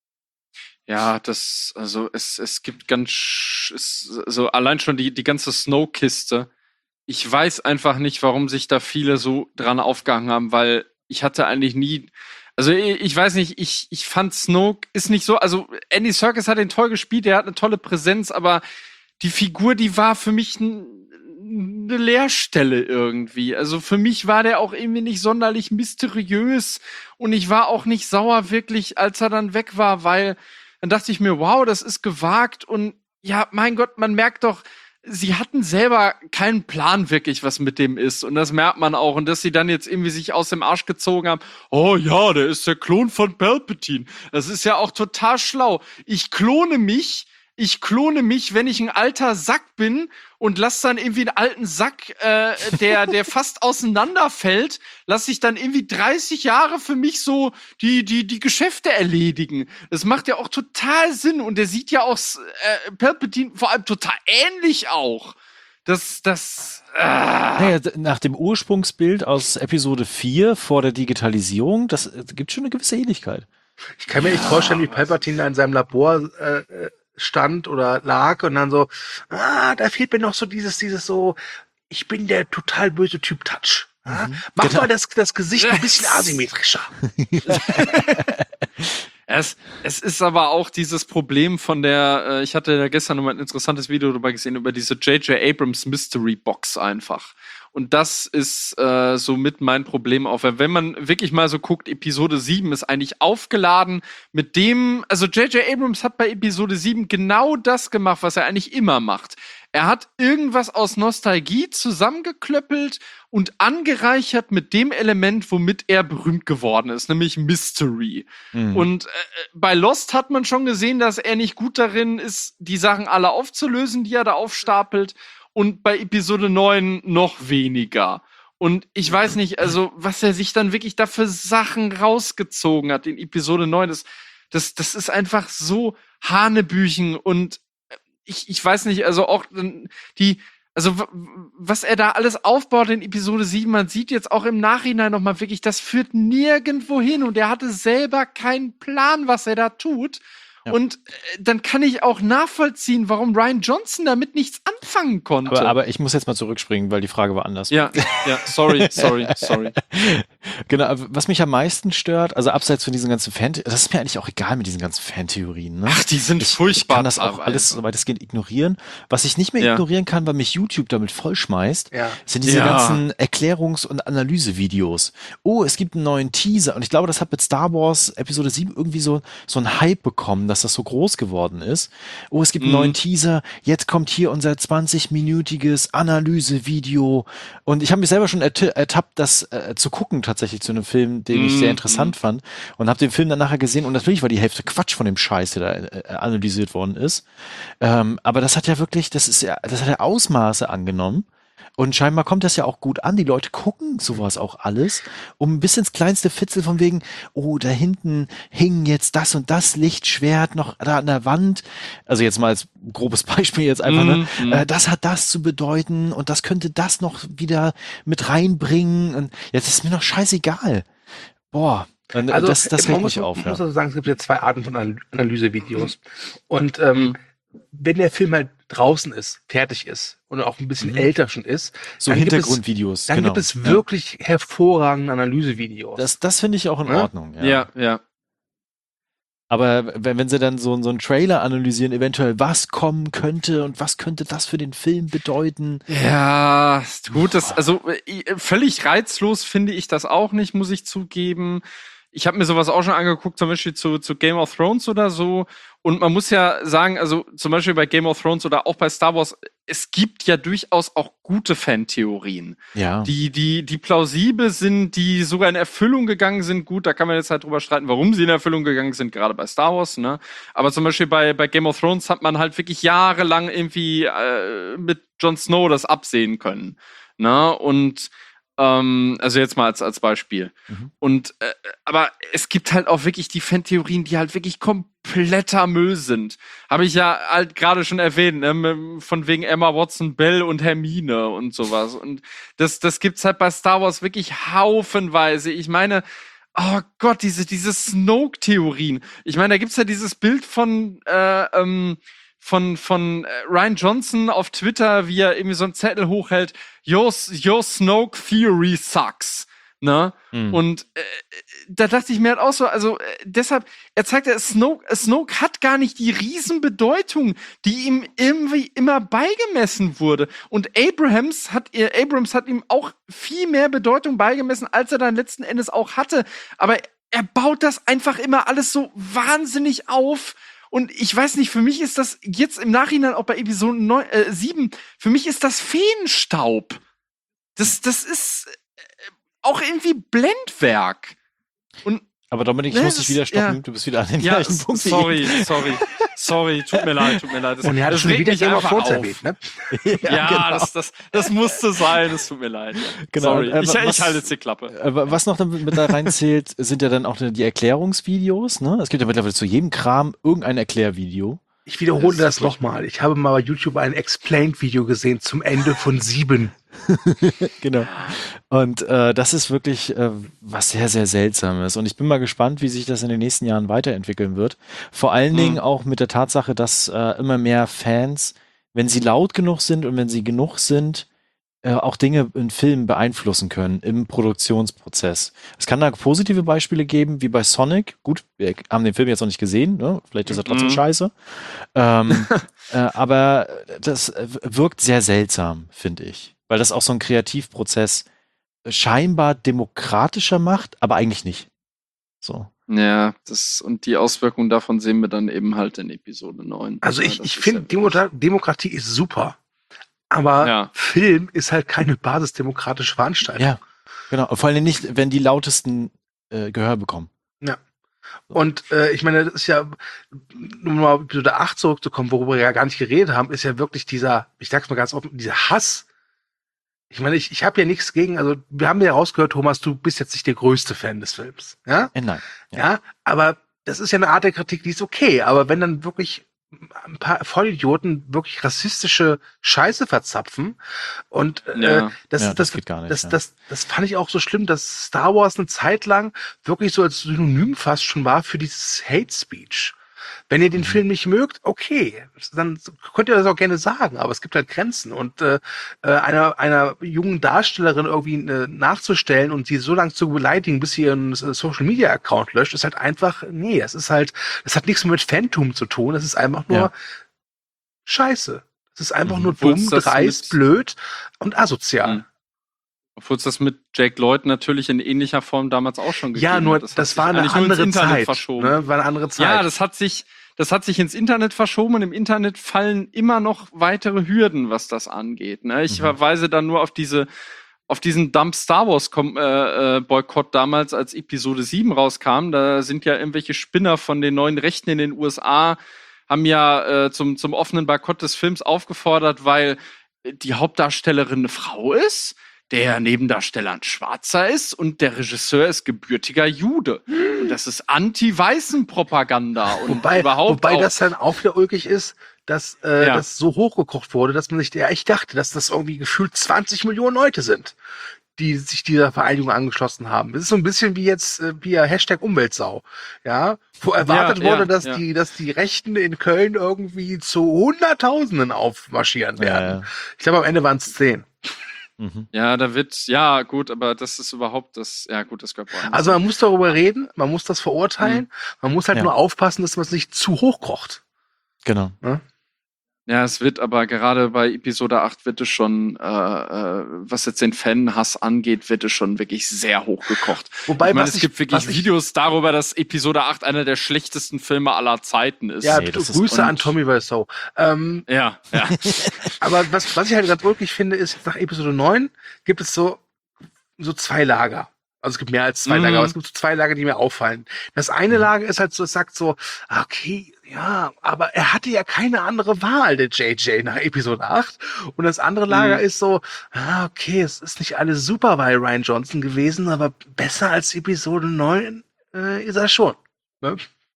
Ja, das, also es, es gibt ganz, sch- es, also allein schon die, die ganze Snow-Kiste. Ich weiß einfach nicht, warum sich da viele so dran aufgehangen haben, weil ich hatte eigentlich nie, also ich, ich weiß nicht, ich, ich fand Snoke ist nicht so, also Andy Serkis hat ihn toll gespielt, der hat eine tolle Präsenz, aber die Figur, die war für mich n- eine Leerstelle irgendwie. Also für mich war der auch irgendwie nicht sonderlich mysteriös und ich war auch nicht sauer wirklich, als er dann weg war, weil dann dachte ich mir, wow, das ist gewagt und ja, mein Gott, man merkt doch, sie hatten selber keinen Plan wirklich, was mit dem ist. Und das merkt man auch. Und dass sie dann jetzt irgendwie sich aus dem Arsch gezogen haben. Oh ja, der ist der Klon von Palpatine. Das ist ja auch total schlau. Ich klone mich. Ich klone mich, wenn ich ein alter Sack bin und lass dann irgendwie einen alten Sack, äh, der, der fast auseinanderfällt, lass ich dann irgendwie dreißig Jahre für mich so die, die, die Geschäfte erledigen. Das macht ja auch total Sinn und der sieht ja auch äh, Palpatine vor allem total ähnlich auch. Das, das, ah. Naja, d- nach dem Ursprungsbild aus Episode vier vor der Digitalisierung, das äh, gibt schon eine gewisse Ähnlichkeit. Ich kann mir nicht vorstellen, wie Palpatine da in seinem Labor äh, äh, stand oder lag und dann so, ah, da fehlt mir noch so dieses, dieses so, ich bin der total böse Typ Touch. Ja? Mhm. Mach Genau. mal das, das Gesicht ein bisschen asymmetrischer. Es, es ist aber auch dieses Problem von der, äh, ich hatte ja gestern noch mal ein interessantes Video darüber gesehen, über diese J J Abrams Mystery Box einfach. Und das ist äh, so mit mein Problem auch. Weil wenn man wirklich mal so guckt, Episode sieben ist eigentlich aufgeladen mit dem, also J J Abrams hat bei Episode sieben genau das gemacht, was er eigentlich immer macht. Er hat irgendwas aus Nostalgie zusammengeklöppelt und angereichert mit dem Element, womit er berühmt geworden ist, nämlich Mystery. Mhm. Und äh, bei Lost hat man schon gesehen, dass er nicht gut darin ist, die Sachen alle aufzulösen, die er da aufstapelt. Und bei Episode neun noch weniger. Und ich weiß nicht, also, was er sich dann wirklich da für Sachen rausgezogen hat in Episode neun, das, das, das ist einfach so Hanebüchen. Und ich, ich weiß nicht, also auch die, also w- was er da alles aufbaut in Episode sieben, man sieht jetzt auch im Nachhinein noch mal wirklich, das führt nirgendwo hin. Und er hatte selber keinen Plan, was er da tut. Ja. Und äh, dann kann ich auch nachvollziehen, warum Rian Johnson damit nichts anfangen konnte. Aber, aber ich muss jetzt mal zurückspringen, weil die Frage war anders. ja, ja, sorry, sorry, sorry. Genau, was mich am meisten stört, also abseits von diesen ganzen Fan, das ist mir eigentlich auch egal mit diesen ganzen Fantheorien. Ne? Ach, die sind ich, furchtbar. Ich kann das auch aber alles einfach. weitestgehend ignorieren. Was ich nicht mehr Ja. ignorieren kann, weil mich YouTube damit vollschmeißt, Ja. sind diese Ja. ganzen Erklärungs- und Analysevideos. Oh, es gibt einen neuen Teaser. Und ich glaube, das hat mit Star Wars Episode sieben irgendwie so, so einen Hype bekommen, dass das so groß geworden ist. Oh, es gibt einen Mhm. neuen Teaser. Jetzt kommt hier unser zwanzig-minütiges Analysevideo. Und ich habe mich selber schon erti- ertappt, das äh, zu gucken tatsächlich zu einem Film, den ich Mhm. sehr interessant fand. Und habe den Film dann nachher gesehen. Und natürlich war die Hälfte Quatsch von dem Scheiß, der da äh, analysiert worden ist. Ähm, aber das hat ja wirklich, das ist ja, das hat ja Ausmaße angenommen. Und scheinbar kommt das ja auch gut an. Die Leute gucken sowas auch alles, um bis ins kleinste Fitzel von wegen, oh, da hinten hing jetzt das und das Lichtschwert noch da an der Wand. Also jetzt mal als grobes Beispiel jetzt einfach, ne? Mhm. Äh, das hat das zu bedeuten und das könnte das noch wieder mit reinbringen. Und jetzt ist mir noch scheißegal. Boah, und, Also, das, das man regt muss, mich auf. man Ja. muss also sagen, es gibt ja zwei Arten von Anal- Analysevideos. Und ähm, wenn der Film halt draußen ist, fertig ist und auch ein bisschen Mhm. älter schon ist, So dann gibt es- Hintergrundvideos. dann genau. gibt es Ja. wirklich hervorragende Analysevideos. Das, das finde ich auch in Ja? Ordnung. Ja. Ja, ja. Aber wenn, wenn sie dann so, so einen Trailer analysieren, eventuell was kommen könnte und was könnte das für den Film bedeuten. Ja, gut, das, also äh, völlig reizlos finde ich das auch nicht, muss ich zugeben. Ich habe mir sowas auch schon angeguckt, zum Beispiel zu, zu Game of Thrones oder so. Und man muss ja sagen, also zum Beispiel bei Game of Thrones oder auch bei Star Wars, es gibt ja durchaus auch gute Fantheorien, Ja. die, die, die plausibel sind, die sogar in Erfüllung gegangen sind. Gut, da kann man jetzt halt drüber streiten, warum sie in Erfüllung gegangen sind, gerade bei Star Wars, ne? Aber zum Beispiel bei, bei Game of Thrones hat man halt wirklich jahrelang irgendwie äh, mit Jon Snow das absehen können, ne? Und ähm, also jetzt mal als, als Beispiel. Mhm. Und äh, aber es gibt halt auch wirklich die Fantheorien, die halt wirklich kompletter Müll sind. Habe ich ja halt gerade schon erwähnt, ne? Von wegen Emma Watson, Belle und Hermine und sowas. Und das, das gibt's halt bei Star Wars wirklich haufenweise. Ich meine, oh Gott, diese, diese Snoke-Theorien. Ich meine, da gibt's ja dieses Bild von, äh, ähm, von, von äh, Rian Johnson auf Twitter, wie er irgendwie so einen Zettel hochhält. Your, your Snoke Theory sucks. Ne? Mhm. Und äh, da dachte ich mir halt auch so, also äh, deshalb, er zeigt ja, Snoke, Snoke hat gar nicht die Riesenbedeutung, die ihm irgendwie immer beigemessen wurde. Und Abrams hat, äh, Abrams hat ihm auch viel mehr Bedeutung beigemessen, als er dann letzten Endes auch hatte. Aber er baut das einfach immer alles so wahnsinnig auf. Und ich weiß nicht, für mich ist das jetzt im Nachhinein auch bei Episode neun, äh, sieben, für mich ist das Feenstaub. Das, das ist äh, auch irgendwie Blendwerk. Und Aber Dominik, ich Ne, muss das- dich wieder stoppen. ja. Du bist wieder an den ja, gleichen Punkt. wie sorry, sorry, sorry, tut mir leid, tut mir leid. Das, Und er hat das schon regt wieder mich Game of einfach Thrones auf. erwähnt, ne? ich. Ja, genau. das, das, das musste sein, es tut mir leid. Genau, Sorry, äh, ich, was- ich halte jetzt die Klappe. Äh, Was noch damit mit da reinzählt, sind ja dann auch die Erklärungsvideos. Ne? Es gibt ja mittlerweile zu jedem Kram irgendein Erklärvideo. Ich wiederhole Das das, ist nochmal. Ich habe mal bei YouTube ein Explained-Video gesehen zum Ende von sieben. Genau. Und äh, das ist wirklich äh, was sehr, sehr Seltsames. Und ich bin mal gespannt, wie sich das in den nächsten Jahren weiterentwickeln wird. Vor allen Mhm. Dingen auch mit der Tatsache, dass äh, immer mehr Fans, wenn sie laut genug sind und wenn sie genug sind, äh, auch Dinge in Filmen beeinflussen können im Produktionsprozess. Es kann da positive Beispiele geben, wie bei Sonic. Gut, wir haben den Film jetzt noch nicht gesehen, ne? Vielleicht ist er trotzdem Mhm. scheiße. Ähm, äh, aber das äh, wirkt sehr seltsam, finde ich. Weil das auch so ein Kreativprozess scheinbar demokratischer macht, aber eigentlich nicht. So. Ja, das, und die Auswirkungen davon sehen wir dann eben halt in Episode neun. Also Ja, ich, das ich ist finde, ja Demo Demokratie ist super. Aber Ja. Film ist halt keine basisdemokratische Veranstaltung. Ja, genau. Und vor allem nicht, wenn die lautesten äh, Gehör bekommen. Und äh, ich meine, das ist ja, um mal auf Episode acht zurückzukommen, worüber wir ja gar nicht geredet haben, ist ja wirklich dieser, ich sag's mal ganz offen, dieser Hass. Ich meine, ich, ich habe ja nichts gegen, also wir haben ja rausgehört, Thomas, du bist jetzt nicht der größte Fan des Films. Ja? Äh, nein. Ja, aber das ist ja eine Art der Kritik, die ist okay. Aber wenn dann wirklich ein paar Vollidioten wirklich rassistische Scheiße verzapfen und äh, Ja. das, Ja, das, das geht gar nicht, das, ja. das, das fand ich auch so schlimm, dass Star Wars eine Zeit lang wirklich so als Synonym fast schon war für dieses Hate Speech. Wenn ihr den Film nicht mögt, okay, dann könnt ihr das auch gerne sagen, aber es gibt halt Grenzen. Und äh, einer, einer jungen Darstellerin irgendwie äh, nachzustellen und sie so lange zu beleidigen, bis sie ihren äh, Social-Media-Account löscht, ist halt einfach, nee, es ist halt, das hat nichts mit Phantom zu tun, es ist einfach nur Ja. Scheiße. Es ist einfach Mhm. nur Obwohl dumm, es das dreist, mit- blöd und asozial. Mhm. Obwohl es das mit Jake Lloyd natürlich in ähnlicher Form damals auch schon gegeben Ja, nur hat. Das, das, hat war sich eine eigentlich nur ins andere Internet Zeit. verschoben. Ne? War eine andere Zeit. Ja, das hat sich, das hat sich ins Internet verschoben und im Internet fallen immer noch weitere Hürden, was das angeht. Ne? Ich Mhm. verweise dann nur auf diese, auf diesen Dump Star Wars Kom äh, äh, Boykott damals, als Episode sieben rauskam. Da sind ja irgendwelche Spinner von den neuen Rechten in den U S A, haben ja äh, zum, zum offenen Boykott des Films aufgefordert, weil die Hauptdarstellerin eine Frau ist, der Nebendarsteller ein Schwarzer ist und der Regisseur ist gebürtiger Jude. Und das ist Anti-Weißen-Propaganda und Wobei, überhaupt wobei auch, das dann auch wieder ulkig ist, dass äh, Ja. das so hochgekocht wurde, dass man sich ja echt dachte, dass das irgendwie gefühlt zwanzig Millionen Leute sind, die sich dieser Vereinigung angeschlossen haben. Das ist so ein bisschen wie jetzt äh, via Hashtag Umweltsau. Ja, wo erwartet Ja, wurde, ja, dass ja. die, dass die Rechten in Köln irgendwie zu Hunderttausenden aufmarschieren Ja, werden. ja. Ich glaube, am Ende waren es zehn. Mhm. ja, da wird, ja, gut, aber das ist überhaupt das, ja, gut, das gehört woanders. Also man muss darüber reden, man muss das verurteilen, man muss halt Ja. nur aufpassen, dass man es nicht zu hoch kocht. Genau. Ja, es wird aber gerade bei Episode acht wird es schon, äh, äh, was jetzt den Fanhass angeht, wird es schon wirklich sehr hochgekocht. Wobei, Ich meine, was es ich- gibt wirklich was ich- Videos darüber, dass Episode acht einer der schlechtesten Filme aller Zeiten ist. Ja, Nee, das ist- Grüße an und- Tommy Wiseau. Ähm, Ja, ja. aber was, was ich halt ganz wirklich finde, ist, nach Episode neun gibt es so, so zwei Lager. Also es gibt mehr als zwei Mhm. Lager, aber es gibt so zwei Lager, die mir auffallen. Das eine Mhm. Lager ist halt so, es sagt so, okay, ja, aber er hatte ja keine andere Wahl, der J J, nach Episode acht. Und das andere Lager Mhm. ist so, ah, okay, es ist nicht alles super bei Rian Johnson gewesen, aber besser als Episode neun äh, ist er schon. Ne?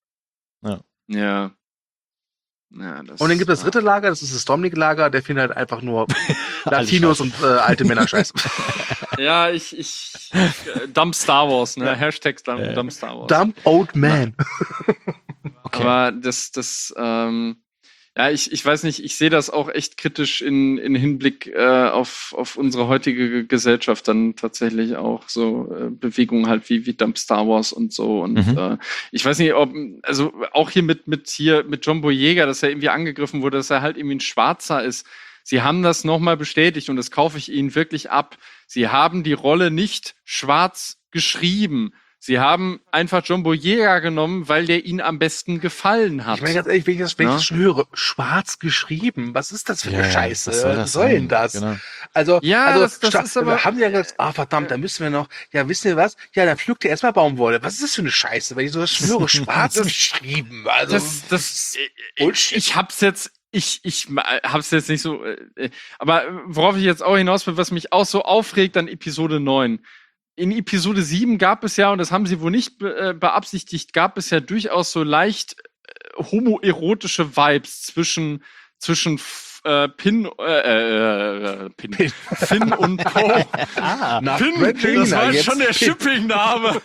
Ja. Ja, das, Und dann gibt es das ja. dritte Lager, das ist das Dominic-Lager, der findet halt einfach nur Latinos Scheiße. und äh, alte Männer scheiße. Ja, ich, ich, äh, Dump Star Wars, ne? Ja. Hashtag Dump, Ja. Dump Star Wars. Dump Old Man. Okay. Aber das, das, ähm, ja, ich, ich weiß nicht, ich sehe das auch echt kritisch in, in Hinblick äh, auf, auf unsere heutige Gesellschaft dann tatsächlich auch so äh, Bewegungen halt wie, wie Dump Star Wars und so. Und Mhm. äh, ich weiß nicht, ob, also auch hier mit, mit hier mit John Boyega, dass er irgendwie angegriffen wurde, dass er halt irgendwie ein Schwarzer ist. Sie haben das nochmal bestätigt und das kaufe ich Ihnen wirklich ab. Sie haben die Rolle nicht schwarz geschrieben. Sie haben einfach John Boyega genommen, weil der ihnen am besten gefallen hat. Ich meine ganz ehrlich, wenn ich das, wenn ich Ja. das schon höre, schwarz geschrieben, was ist das für eine Ja, Scheiße? was soll das Was soll denn sein? das? Genau. Also, Ja, also das- das statt- ist aber- wir haben ja gesagt, ah verdammt, da müssen wir noch, ja, wisst ihr was? Ja, dann pflückt ihr erstmal Baumwolle. Was ist das für eine Scheiße, wenn ich so das schwöre, schwarz geschrieben? Also, das, das, Bullshit. ich hab's jetzt, ich, ich hab's jetzt nicht so, äh, aber worauf ich jetzt auch hinaus will, was mich auch so aufregt an Episode neun. In Episode sieben gab es ja, und das haben sie wohl nicht be äh, beabsichtigt, gab es ja durchaus so leicht äh, homoerotische Vibes zwischen, zwischen äh, Pin, äh, äh, Pin, Pin. Finn und Co. Ah, nach Finn, Brangelina das war jetzt schon der Pin. Shipping-Name.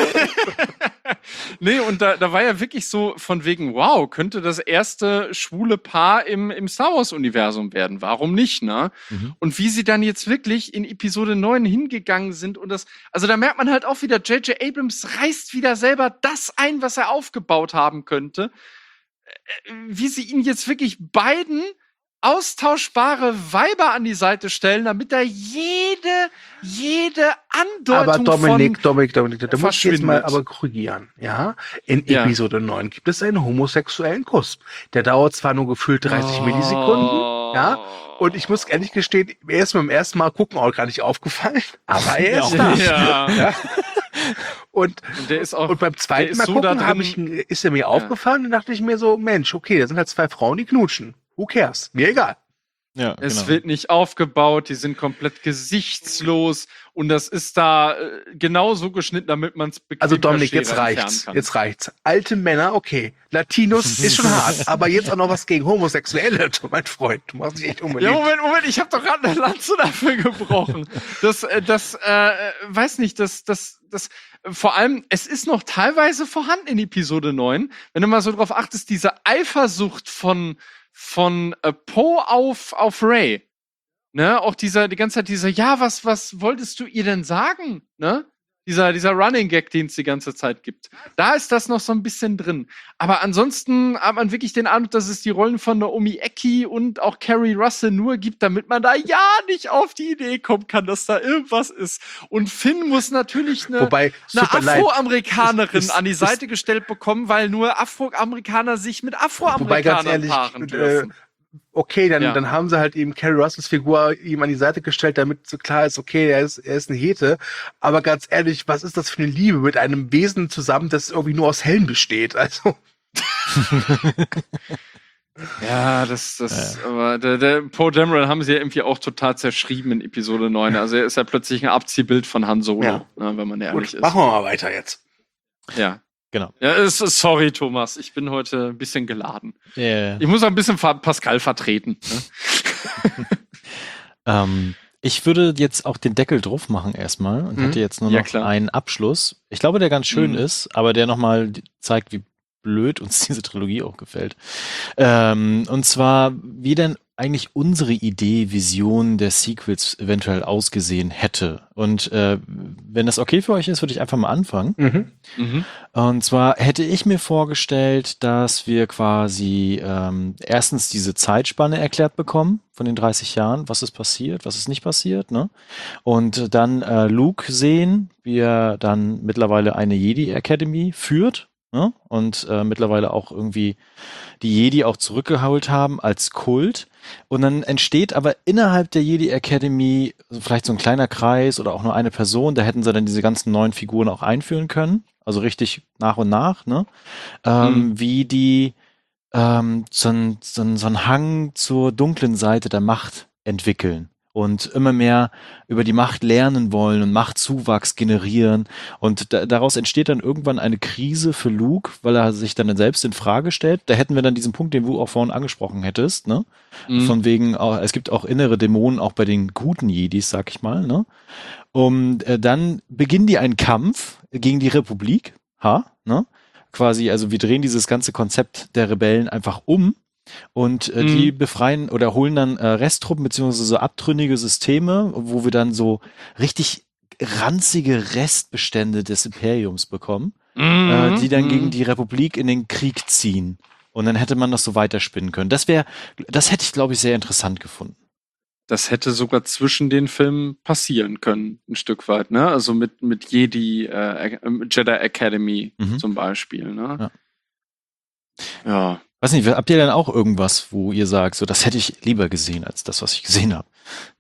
Nee, und da, da war ja wirklich so von wegen, wow, könnte das erste schwule Paar im, im Star Wars-Universum werden. Warum nicht, ne? Mhm. Und wie sie dann jetzt wirklich in Episode neun hingegangen sind und das, also da merkt man halt auch wieder, J J Abrams reißt wieder selber das ein, was er aufgebaut haben könnte. Äh, Wie sie ihn jetzt wirklich beiden austauschbare Weiber an die Seite stellen, damit da jede, jede Andeutung Aber Dominik, von Dominik, Dominik, da muss ich jetzt mal verschwindet. aber korrigieren. Ja, in Ja. Episode neun gibt es einen homosexuellen Kuss. Der dauert zwar nur gefühlt dreißig Millisekunden, ja, und ich muss ehrlich gestehen, mir ist mir beim ersten Mal gucken auch gar nicht aufgefallen, aber er ist da. Ja. Ja. Und, Und der ist auch, und beim der zweiten ist Mal so gucken da hab drin- ich, ist er mir aufgefallen und dachte ich mir so, Mensch, okay, da sind halt zwei Frauen, die knutschen. Who cares? Mir egal. Ja, Es genau. wird nicht aufgebaut, die sind komplett gesichtslos und das ist da äh, genauso geschnitten, damit man es bequem Also per Dominik, Schere jetzt entfernen reicht's. kann. Jetzt reicht's. Alte Männer, okay. Latinos ist schon hart, aber jetzt auch noch was gegen Homosexuelle, mein Freund. Du machst dich echt Ja, unbedingt. Moment, Moment, ich habe doch gerade eine Lanze dafür gebrochen. Das, äh, das, äh, weiß nicht, das, das, das, vor allem, es ist noch teilweise vorhanden in Episode neun, wenn du mal so drauf achtest, diese Eifersucht von, von äh, Poe auf, auf Ray. Ne, auch dieser, die ganze Zeit dieser, ja, was, was wolltest du ihr denn sagen? Ne? Dieser, dieser Running Gag, den es die ganze Zeit gibt. Da ist das noch so ein bisschen drin. Aber ansonsten hat man wirklich den Eindruck, dass es die Rollen von Naomi Ecki und auch Carrie Russell nur gibt, damit man da ja nicht auf die Idee kommen kann, dass da irgendwas ist. Und Finn muss natürlich eine, Wobei, eine super leid. Afroamerikanerin Ist- an die ist- Seite gestellt bekommen, weil nur Afroamerikaner sich mit Wobei, ganz Afroamerikanern ehrlich, paaren äh, dürfen. okay, dann, Ja. dann haben sie halt eben Carrie Russells Figur ihm an die Seite gestellt, damit so klar ist, okay, er ist, er ist eine Hete. Aber ganz ehrlich, was ist das für eine Liebe mit einem Wesen zusammen, das irgendwie nur aus Hellen besteht? Also, Ja, das, das, aber der, der Poe Dameron haben sie ja irgendwie auch total zerschrieben in Episode neun. Also er ist ja plötzlich ein Abziehbild von Han Solo, Ja. ne, wenn man ehrlich gut, ist. machen wir mal weiter jetzt. Ja. Genau. Ja, es ist, sorry, Thomas, ich bin heute ein bisschen geladen. Yeah. Ich muss auch ein bisschen Fa- Pascal vertreten. Ne? Ähm, ich würde jetzt auch den Deckel drauf machen erstmal und Mhm. hätte jetzt nur Ja, noch klar. einen Abschluss. Ich glaube, der ganz schön Mhm. ist, aber der nochmal zeigt, wie blöd uns diese Trilogie auch gefällt. Ähm, und zwar, wie denn eigentlich unsere Idee, Vision der Sequels eventuell ausgesehen hätte. Und äh, wenn das okay für euch ist, würde ich einfach mal anfangen. Mhm. Mhm. Und zwar hätte ich mir vorgestellt, dass wir quasi ähm, erstens diese Zeitspanne erklärt bekommen von den dreißig Jahren, was ist passiert, was ist nicht passiert, ne? Und dann äh, Luke sehen, wie er dann mittlerweile eine Jedi Academy führt, ne? Und äh, mittlerweile auch irgendwie die Jedi auch zurückgeholt haben als Kult. Und dann entsteht aber innerhalb der Jedi Academy so vielleicht so ein kleiner Kreis oder auch nur eine Person, da hätten sie dann diese ganzen neuen Figuren auch einführen können. Also richtig nach und nach, ne? Ähm, Mhm. Wie die ähm, so, ein, so, ein, so einen Hang zur dunklen Seite der Macht entwickeln und immer mehr über die Macht lernen wollen und Machtzuwachs generieren. Und da, daraus entsteht dann irgendwann eine Krise für Luke, weil er sich dann selbst in Frage stellt. Da hätten wir dann diesen Punkt, den du auch vorhin angesprochen hättest, ne? Mhm. Von wegen, auch, es gibt auch innere Dämonen, auch bei den guten Jedis, sag ich mal, ne? Und äh, dann beginnen die einen Kampf gegen die Republik, ha, ne? Quasi, also wir drehen dieses ganze Konzept der Rebellen einfach um und äh, Mhm. die befreien oder holen dann äh, Resttruppen beziehungsweise so abtrünnige Systeme, wo wir dann so richtig ranzige Restbestände des Imperiums bekommen, Mhm. äh, die dann Mhm. gegen die Republik in den Krieg ziehen. Und dann hätte man das so weiterspinnen können. Das wäre, das hätte ich, glaube ich, sehr interessant gefunden. Das hätte sogar zwischen den Filmen passieren können, ein Stück weit, ne? Also mit, mit Jedi, äh, Jedi Academy Mhm. zum Beispiel, ne? Ja. Ja. Weiß nicht, habt ihr denn auch irgendwas, wo ihr sagt, so das hätte ich lieber gesehen als das, was ich gesehen habe?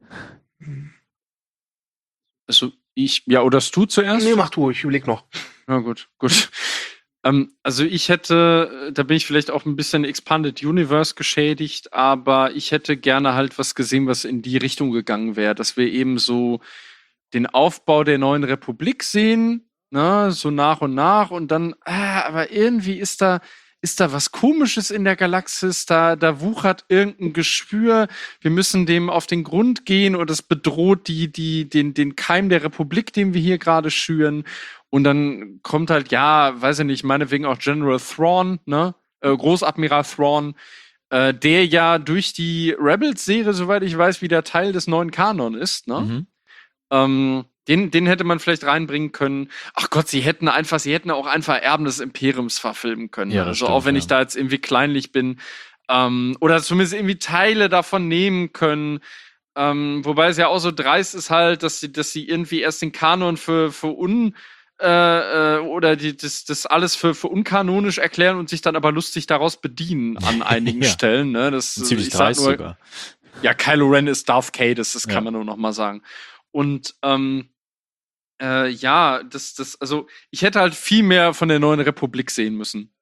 Also ich, ja, oder du zuerst? Nee, mach du, ich überleg noch. Na gut, gut. Ähm, also ich hätte, da bin ich vielleicht auch ein bisschen Expanded Universe geschädigt, aber ich hätte gerne halt was gesehen, was in die Richtung gegangen wäre, dass wir eben so den Aufbau der neuen Republik sehen, ne, so nach und nach und dann, ah, aber irgendwie ist da, ist da was Komisches in der Galaxis, da, da wuchert irgendein Geschwür, wir müssen dem auf den Grund gehen und es bedroht die, die, den, den Keim der Republik, den wir hier gerade schüren. Und dann kommt halt, ja, weiß ich nicht, meinetwegen auch General Thrawn, ne, äh, Großadmiral Thrawn, äh, der ja durch die Rebels-Serie, soweit ich weiß, wieder Teil des neuen Kanon ist, ne? Mhm. Ähm, den, den hätte man vielleicht reinbringen können. Ach Gott, sie hätten einfach, sie hätten auch einfach Erben des Imperiums verfilmen können. Ja, das also stimmt, auch wenn ja. ich da jetzt irgendwie kleinlich bin. Ähm, oder zumindest irgendwie Teile davon nehmen können. Ähm, wobei es ja auch so dreist ist halt, dass sie, dass sie irgendwie erst den Kanon für, für un äh, äh, oder die, das, das alles für, für unkanonisch erklären und sich dann aber lustig daraus bedienen an einigen Ja. Stellen. Ne? Das, Ziemlich ich sag dreist nur, sogar. ja, Kylo Ren ist Darth Caedus, das kann Ja. man nur noch mal sagen. Und ähm, äh, ja, das, das, also ich hätte halt viel mehr von der neuen Republik sehen müssen.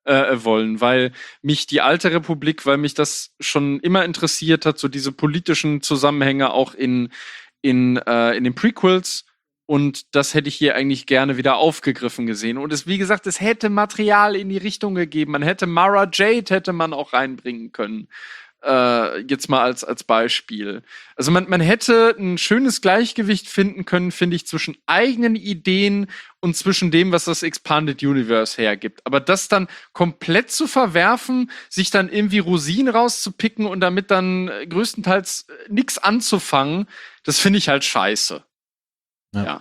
äh, wollen, weil mich die alte Republik, weil mich das schon immer interessiert hat, so diese politischen Zusammenhänge auch in, in, äh, in den Prequels. Und das hätte ich hier eigentlich gerne wieder aufgegriffen gesehen. Und es, wie gesagt, es hätte Material in die Richtung gegeben. Man hätte Mara Jade hätte man auch reinbringen können. Äh, jetzt mal als, als Beispiel. Also man, man hätte ein schönes Gleichgewicht finden können, finde ich, zwischen eigenen Ideen und zwischen dem, was das Expanded Universe hergibt. Aber das dann komplett zu verwerfen, sich dann irgendwie Rosinen rauszupicken und damit dann größtenteils nichts anzufangen, das finde ich halt scheiße. Ja. Ja.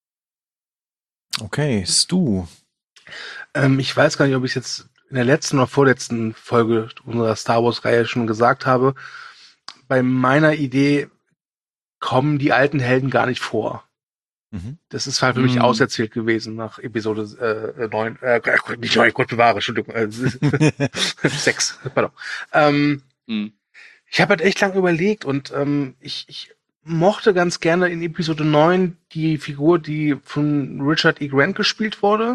Okay, Stu. Ähm, ich weiß gar nicht, ob ich es jetzt in der letzten oder vorletzten Folge unserer Star Wars-Reihe schon gesagt habe. Bei meiner Idee kommen die alten Helden gar nicht vor. Mhm. Das ist halt für mich Mhm. auserzählt gewesen nach Episode äh, neun. Äh, nicht neun, Gott bewahre, Entschuldigung. Äh, sechs, pardon. Ähm, Hm. ich habe halt echt lange überlegt und ähm, ich, ich mochte ganz gerne in Episode neun die Figur, die von Richard E. Grant gespielt wurde.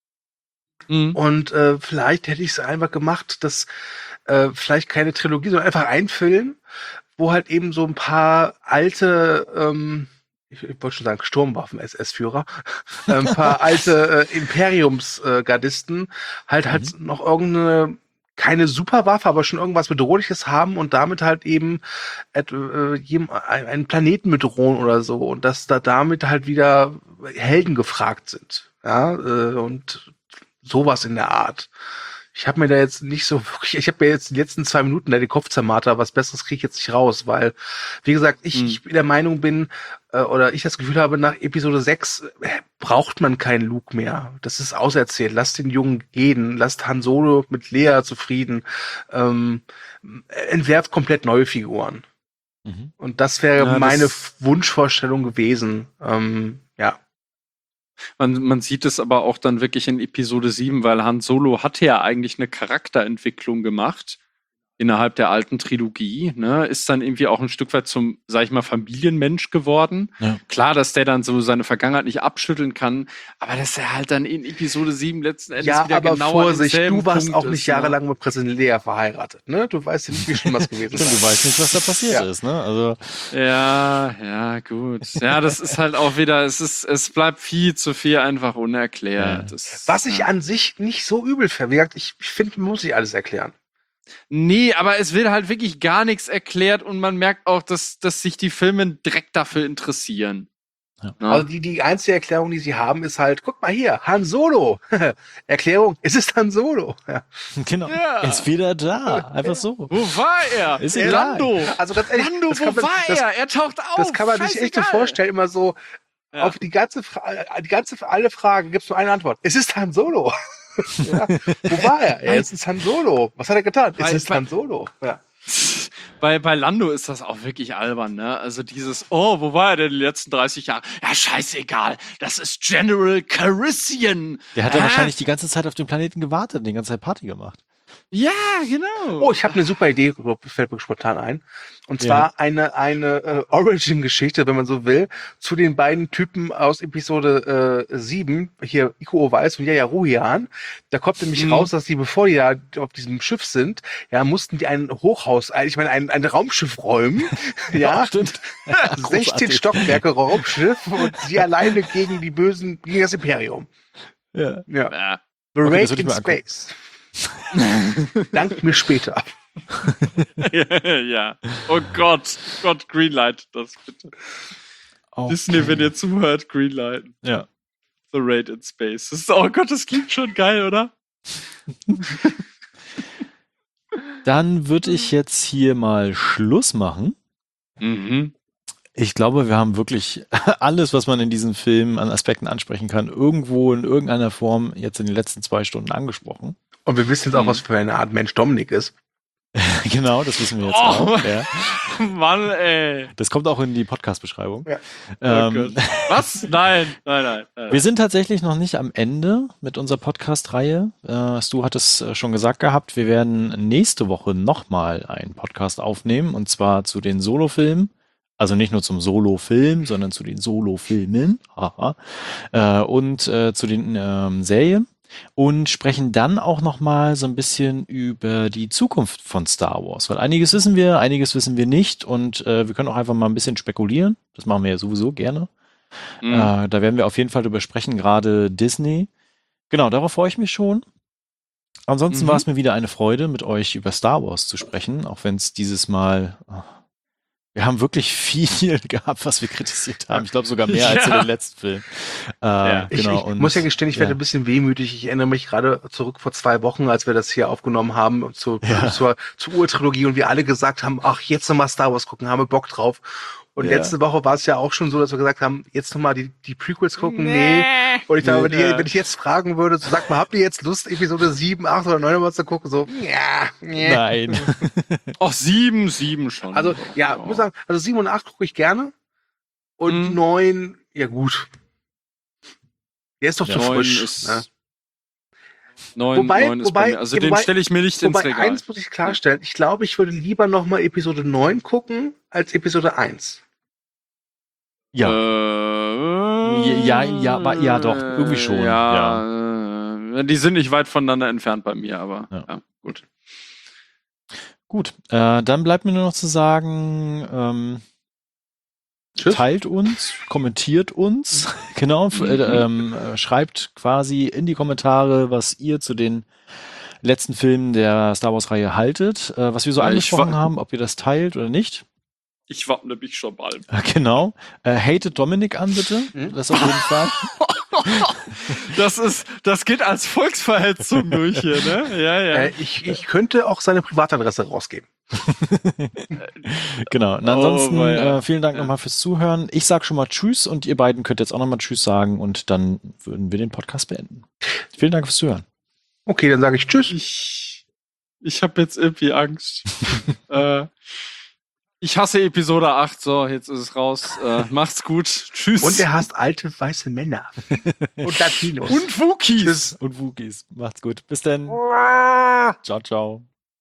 Mhm. Und äh, vielleicht hätte ich es einfach gemacht, dass äh, vielleicht keine Trilogie, sondern einfach ein Film, wo halt eben so ein paar alte, ähm, ich, ich wollte schon sagen Sturmwaffen-S S-Führer, äh, ein paar alte äh, Imperiumsgardisten halt halt noch irgendeine, keine Superwaffe, aber schon irgendwas Bedrohliches haben und damit halt eben et, äh, jem, ein- einen Planeten bedrohen oder so und dass da damit halt wieder Helden gefragt sind. Ja, äh, und sowas in der Art. Ich habe mir da jetzt nicht so wirklich, ich habe mir jetzt die letzten zwei Minuten da den Kopf zermartert, was Besseres kriege ich jetzt nicht raus, weil, wie gesagt, ich, Mhm. ich der Meinung bin, äh, oder ich das Gefühl habe, nach Episode sechs äh, braucht man keinen Luke mehr. Das ist auserzählt. Lasst den Jungen gehen, lasst Han Solo mit Leia zufrieden, ähm, entwerft komplett neue Figuren. Mhm. Und das wäre Ja, das- meine Wunschvorstellung gewesen. Ähm, ja. Man, man sieht es aber auch dann wirklich in Episode sieben, weil Han Solo hatte ja eigentlich eine Charakterentwicklung gemacht innerhalb der alten Trilogie, ne? Ist dann irgendwie auch ein Stück weit zum, sag ich mal, Familienmensch geworden. Ja. Klar, dass der dann so seine Vergangenheit nicht abschütteln kann, aber dass er halt dann in Episode sieben letzten Endes Ja, wieder aber genau Vorsicht, an demselben du warst Punkt auch nicht ist, ne? jahrelang mit Präsident Leia verheiratet, ne? Du weißt ja nicht, wie schlimm das gewesen Stimmt, ist. du weißt nicht, was da passiert Ja. ist, ne? Also, Ja, ja, gut. Ja, das ist halt auch wieder, es ist, es bleibt viel zu viel einfach unerklärt. Ja. Das, Was ich ja. an sich nicht so übel verwirkt, ich, ich finde, man muss nicht alles erklären. Nee, aber es wird halt wirklich gar nichts erklärt und man merkt auch, dass, dass sich die Filme direkt dafür interessieren. Ja. Ne? Also die, die einzige Erklärung, die sie haben, ist halt, guck mal hier, Han Solo. Erklärung, es ist Han Solo. Ja. genau. Ja. Er ist wieder da. Einfach so. Wo war er? Ist Der egal. Lando. Also ganz ehrlich, Lando, das wo kann man, war das, er? Er taucht auf. das kann man sich echt so Scheißegal. vorstellen, immer so, Ja. auf die ganze, Fra die ganze, alle Fragen gibt es nur eine Antwort. Es ist Han Solo. Ja. Wo war er? Ja, es ist Han Solo. Was hat er getan? Es Weil- ist weil- Han Solo. Ja. Bei, bei Lando ist das auch wirklich albern, ne? Also dieses, oh, wo war er denn die letzten dreißig Jahre? Ja, scheißegal, das ist General Carissian. Der hat ja Hä? wahrscheinlich die ganze Zeit auf den Planeten gewartet und die ganze Zeit Party gemacht. Ja, genau. Oh, ich habe eine super Idee, fällt mir spontan ein. Und zwar Ja. eine, eine äh, Origin-Geschichte, wenn man so will, zu den beiden Typen aus Episode äh, sieben, hier Iko Uwais und Yaya Ruhian. Da kommt nämlich Mhm. raus, dass die, bevor die da auf diesem Schiff sind, ja, mussten die ein Hochhaus, äh, ich meine, ein, ein Raumschiff räumen. Ja, stimmt. sechzehn Großartig. Stockwerke Raumschiff und sie alleine gegen die Bösen, gegen das Imperium. Ja. Ja. Ja. The Okay, das Raid würde ich in mir angucken. Space. Dank mir später. Ja. Oh Gott, Gott, Greenlight, das bitte. Disney, wenn ihr zuhört, Greenlight. Ja. The Raid in Space. Das ist, oh Gott, das klingt schon geil, oder? Dann würde ich jetzt hier mal Schluss machen. Mhm. Ich glaube, wir haben wirklich alles, was man in diesem Film an Aspekten ansprechen kann, irgendwo in irgendeiner Form jetzt in den letzten zwei Stunden angesprochen. Und wir wissen jetzt auch, Mhm. was für eine Art Mensch Dominik ist. Genau, das wissen wir jetzt Oh. auch. Ja. Mann, ey. Das kommt auch in die Podcast-Beschreibung. Ja. Oh Ähm, Gott. Was? Nein, nein, nein. nein. wir sind tatsächlich noch nicht am Ende mit unserer Podcast-Reihe. Äh, Stu hat es äh, schon gesagt gehabt, wir werden nächste Woche nochmal einen Podcast aufnehmen, und zwar zu den Solo-Filmen. Also nicht nur zum Solo-Film, sondern zu den Solo-Filmen. Haha. Äh, und äh, zu den ähm, Serien. und sprechen dann auch noch mal so ein bisschen über die Zukunft von Star Wars, weil einiges wissen wir, einiges wissen wir nicht und äh, wir können auch einfach mal ein bisschen spekulieren. Das machen wir ja sowieso gerne. Mhm. Äh, da werden wir auf jeden Fall drüber sprechen, gerade Disney. Genau, darauf freue ich mich schon. Ansonsten Mhm. war es mir wieder eine Freude, mit euch über Star Wars zu sprechen, auch wenn es dieses Mal... Oh, wir haben wirklich viel gehabt, was wir kritisiert haben. Ich glaube sogar mehr als in Ja. den letzten Film. Äh, Ja. Ich, genau, ich und, muss ja gestehen, ich werde ja. ein bisschen wehmütig. Ich erinnere mich gerade zurück vor zwei Wochen, als wir das hier aufgenommen haben zu, Ja. zur, zur Urtrilogie und wir alle gesagt haben, ach, jetzt nochmal Star Wars gucken, haben wir Bock drauf. Und Ja. letzte Woche war es ja auch schon so, dass wir gesagt haben, jetzt nochmal die, die Prequels gucken. Nee. Und ich glaube, wenn, Nee. ich, wenn ich jetzt fragen würde, so sagt mal, habt ihr jetzt Lust, Episode sieben, acht oder neun mal zu gucken? So, ja, ja. Nein. Ach, sieben, sieben schon. Also, ja, ich muss sagen, also sieben und acht gucke ich gerne. Und Mhm. neun, ja gut. Der ist doch Ja, zu neun frisch. ist, ne? neun, Wobei- neun ist wobei- bei mir. Also ja, den wobei- stelle ich mir nicht ins Wobei, Regal. eins muss ich klarstellen. Ich glaube, ich würde lieber noch mal Episode neun gucken, als Episode eins. Ja. Äh, Ja, ja, aber- ja, doch, irgendwie schon, Ja, äh, die sind nicht weit voneinander entfernt bei mir, aber Ja. ja, gut. Gut, äh, dann bleibt mir nur noch zu sagen, ähm, Tschüss. teilt uns, kommentiert uns, genau, f- äh, ähm, äh, schreibt quasi in die Kommentare, was ihr zu den letzten Filmen der Star Wars-Reihe haltet, äh, was wir so Ja, ich angesprochen wa- haben, ob ihr das teilt oder nicht. Ich wappne mich schon bald. Äh, genau. Äh, hatet Dominik an, bitte. Hm? Das auf jeden Fall. Das ist, das geht als Volksverhetzung durch hier, ne? Ja, ja. Äh, ich, ich könnte auch seine Privatadresse rausgeben. Genau. Und ansonsten Oh, weia. äh, vielen Dank Ja. nochmal fürs Zuhören. Ich sag schon mal Tschüss und ihr beiden könnt jetzt auch nochmal Tschüss sagen und dann würden wir den Podcast beenden. Vielen Dank fürs Zuhören. Okay, dann sage ich Tschüss. Ich, ich habe jetzt irgendwie Angst. äh, ich hasse Episode acht, so, jetzt ist es raus. Äh, macht's gut. Tschüss. Und er hasst alte weiße Männer. Und Latinos. Und Wookies. Tschüss. Und Wookies. Macht's gut. Bis dann. Ciao, ciao.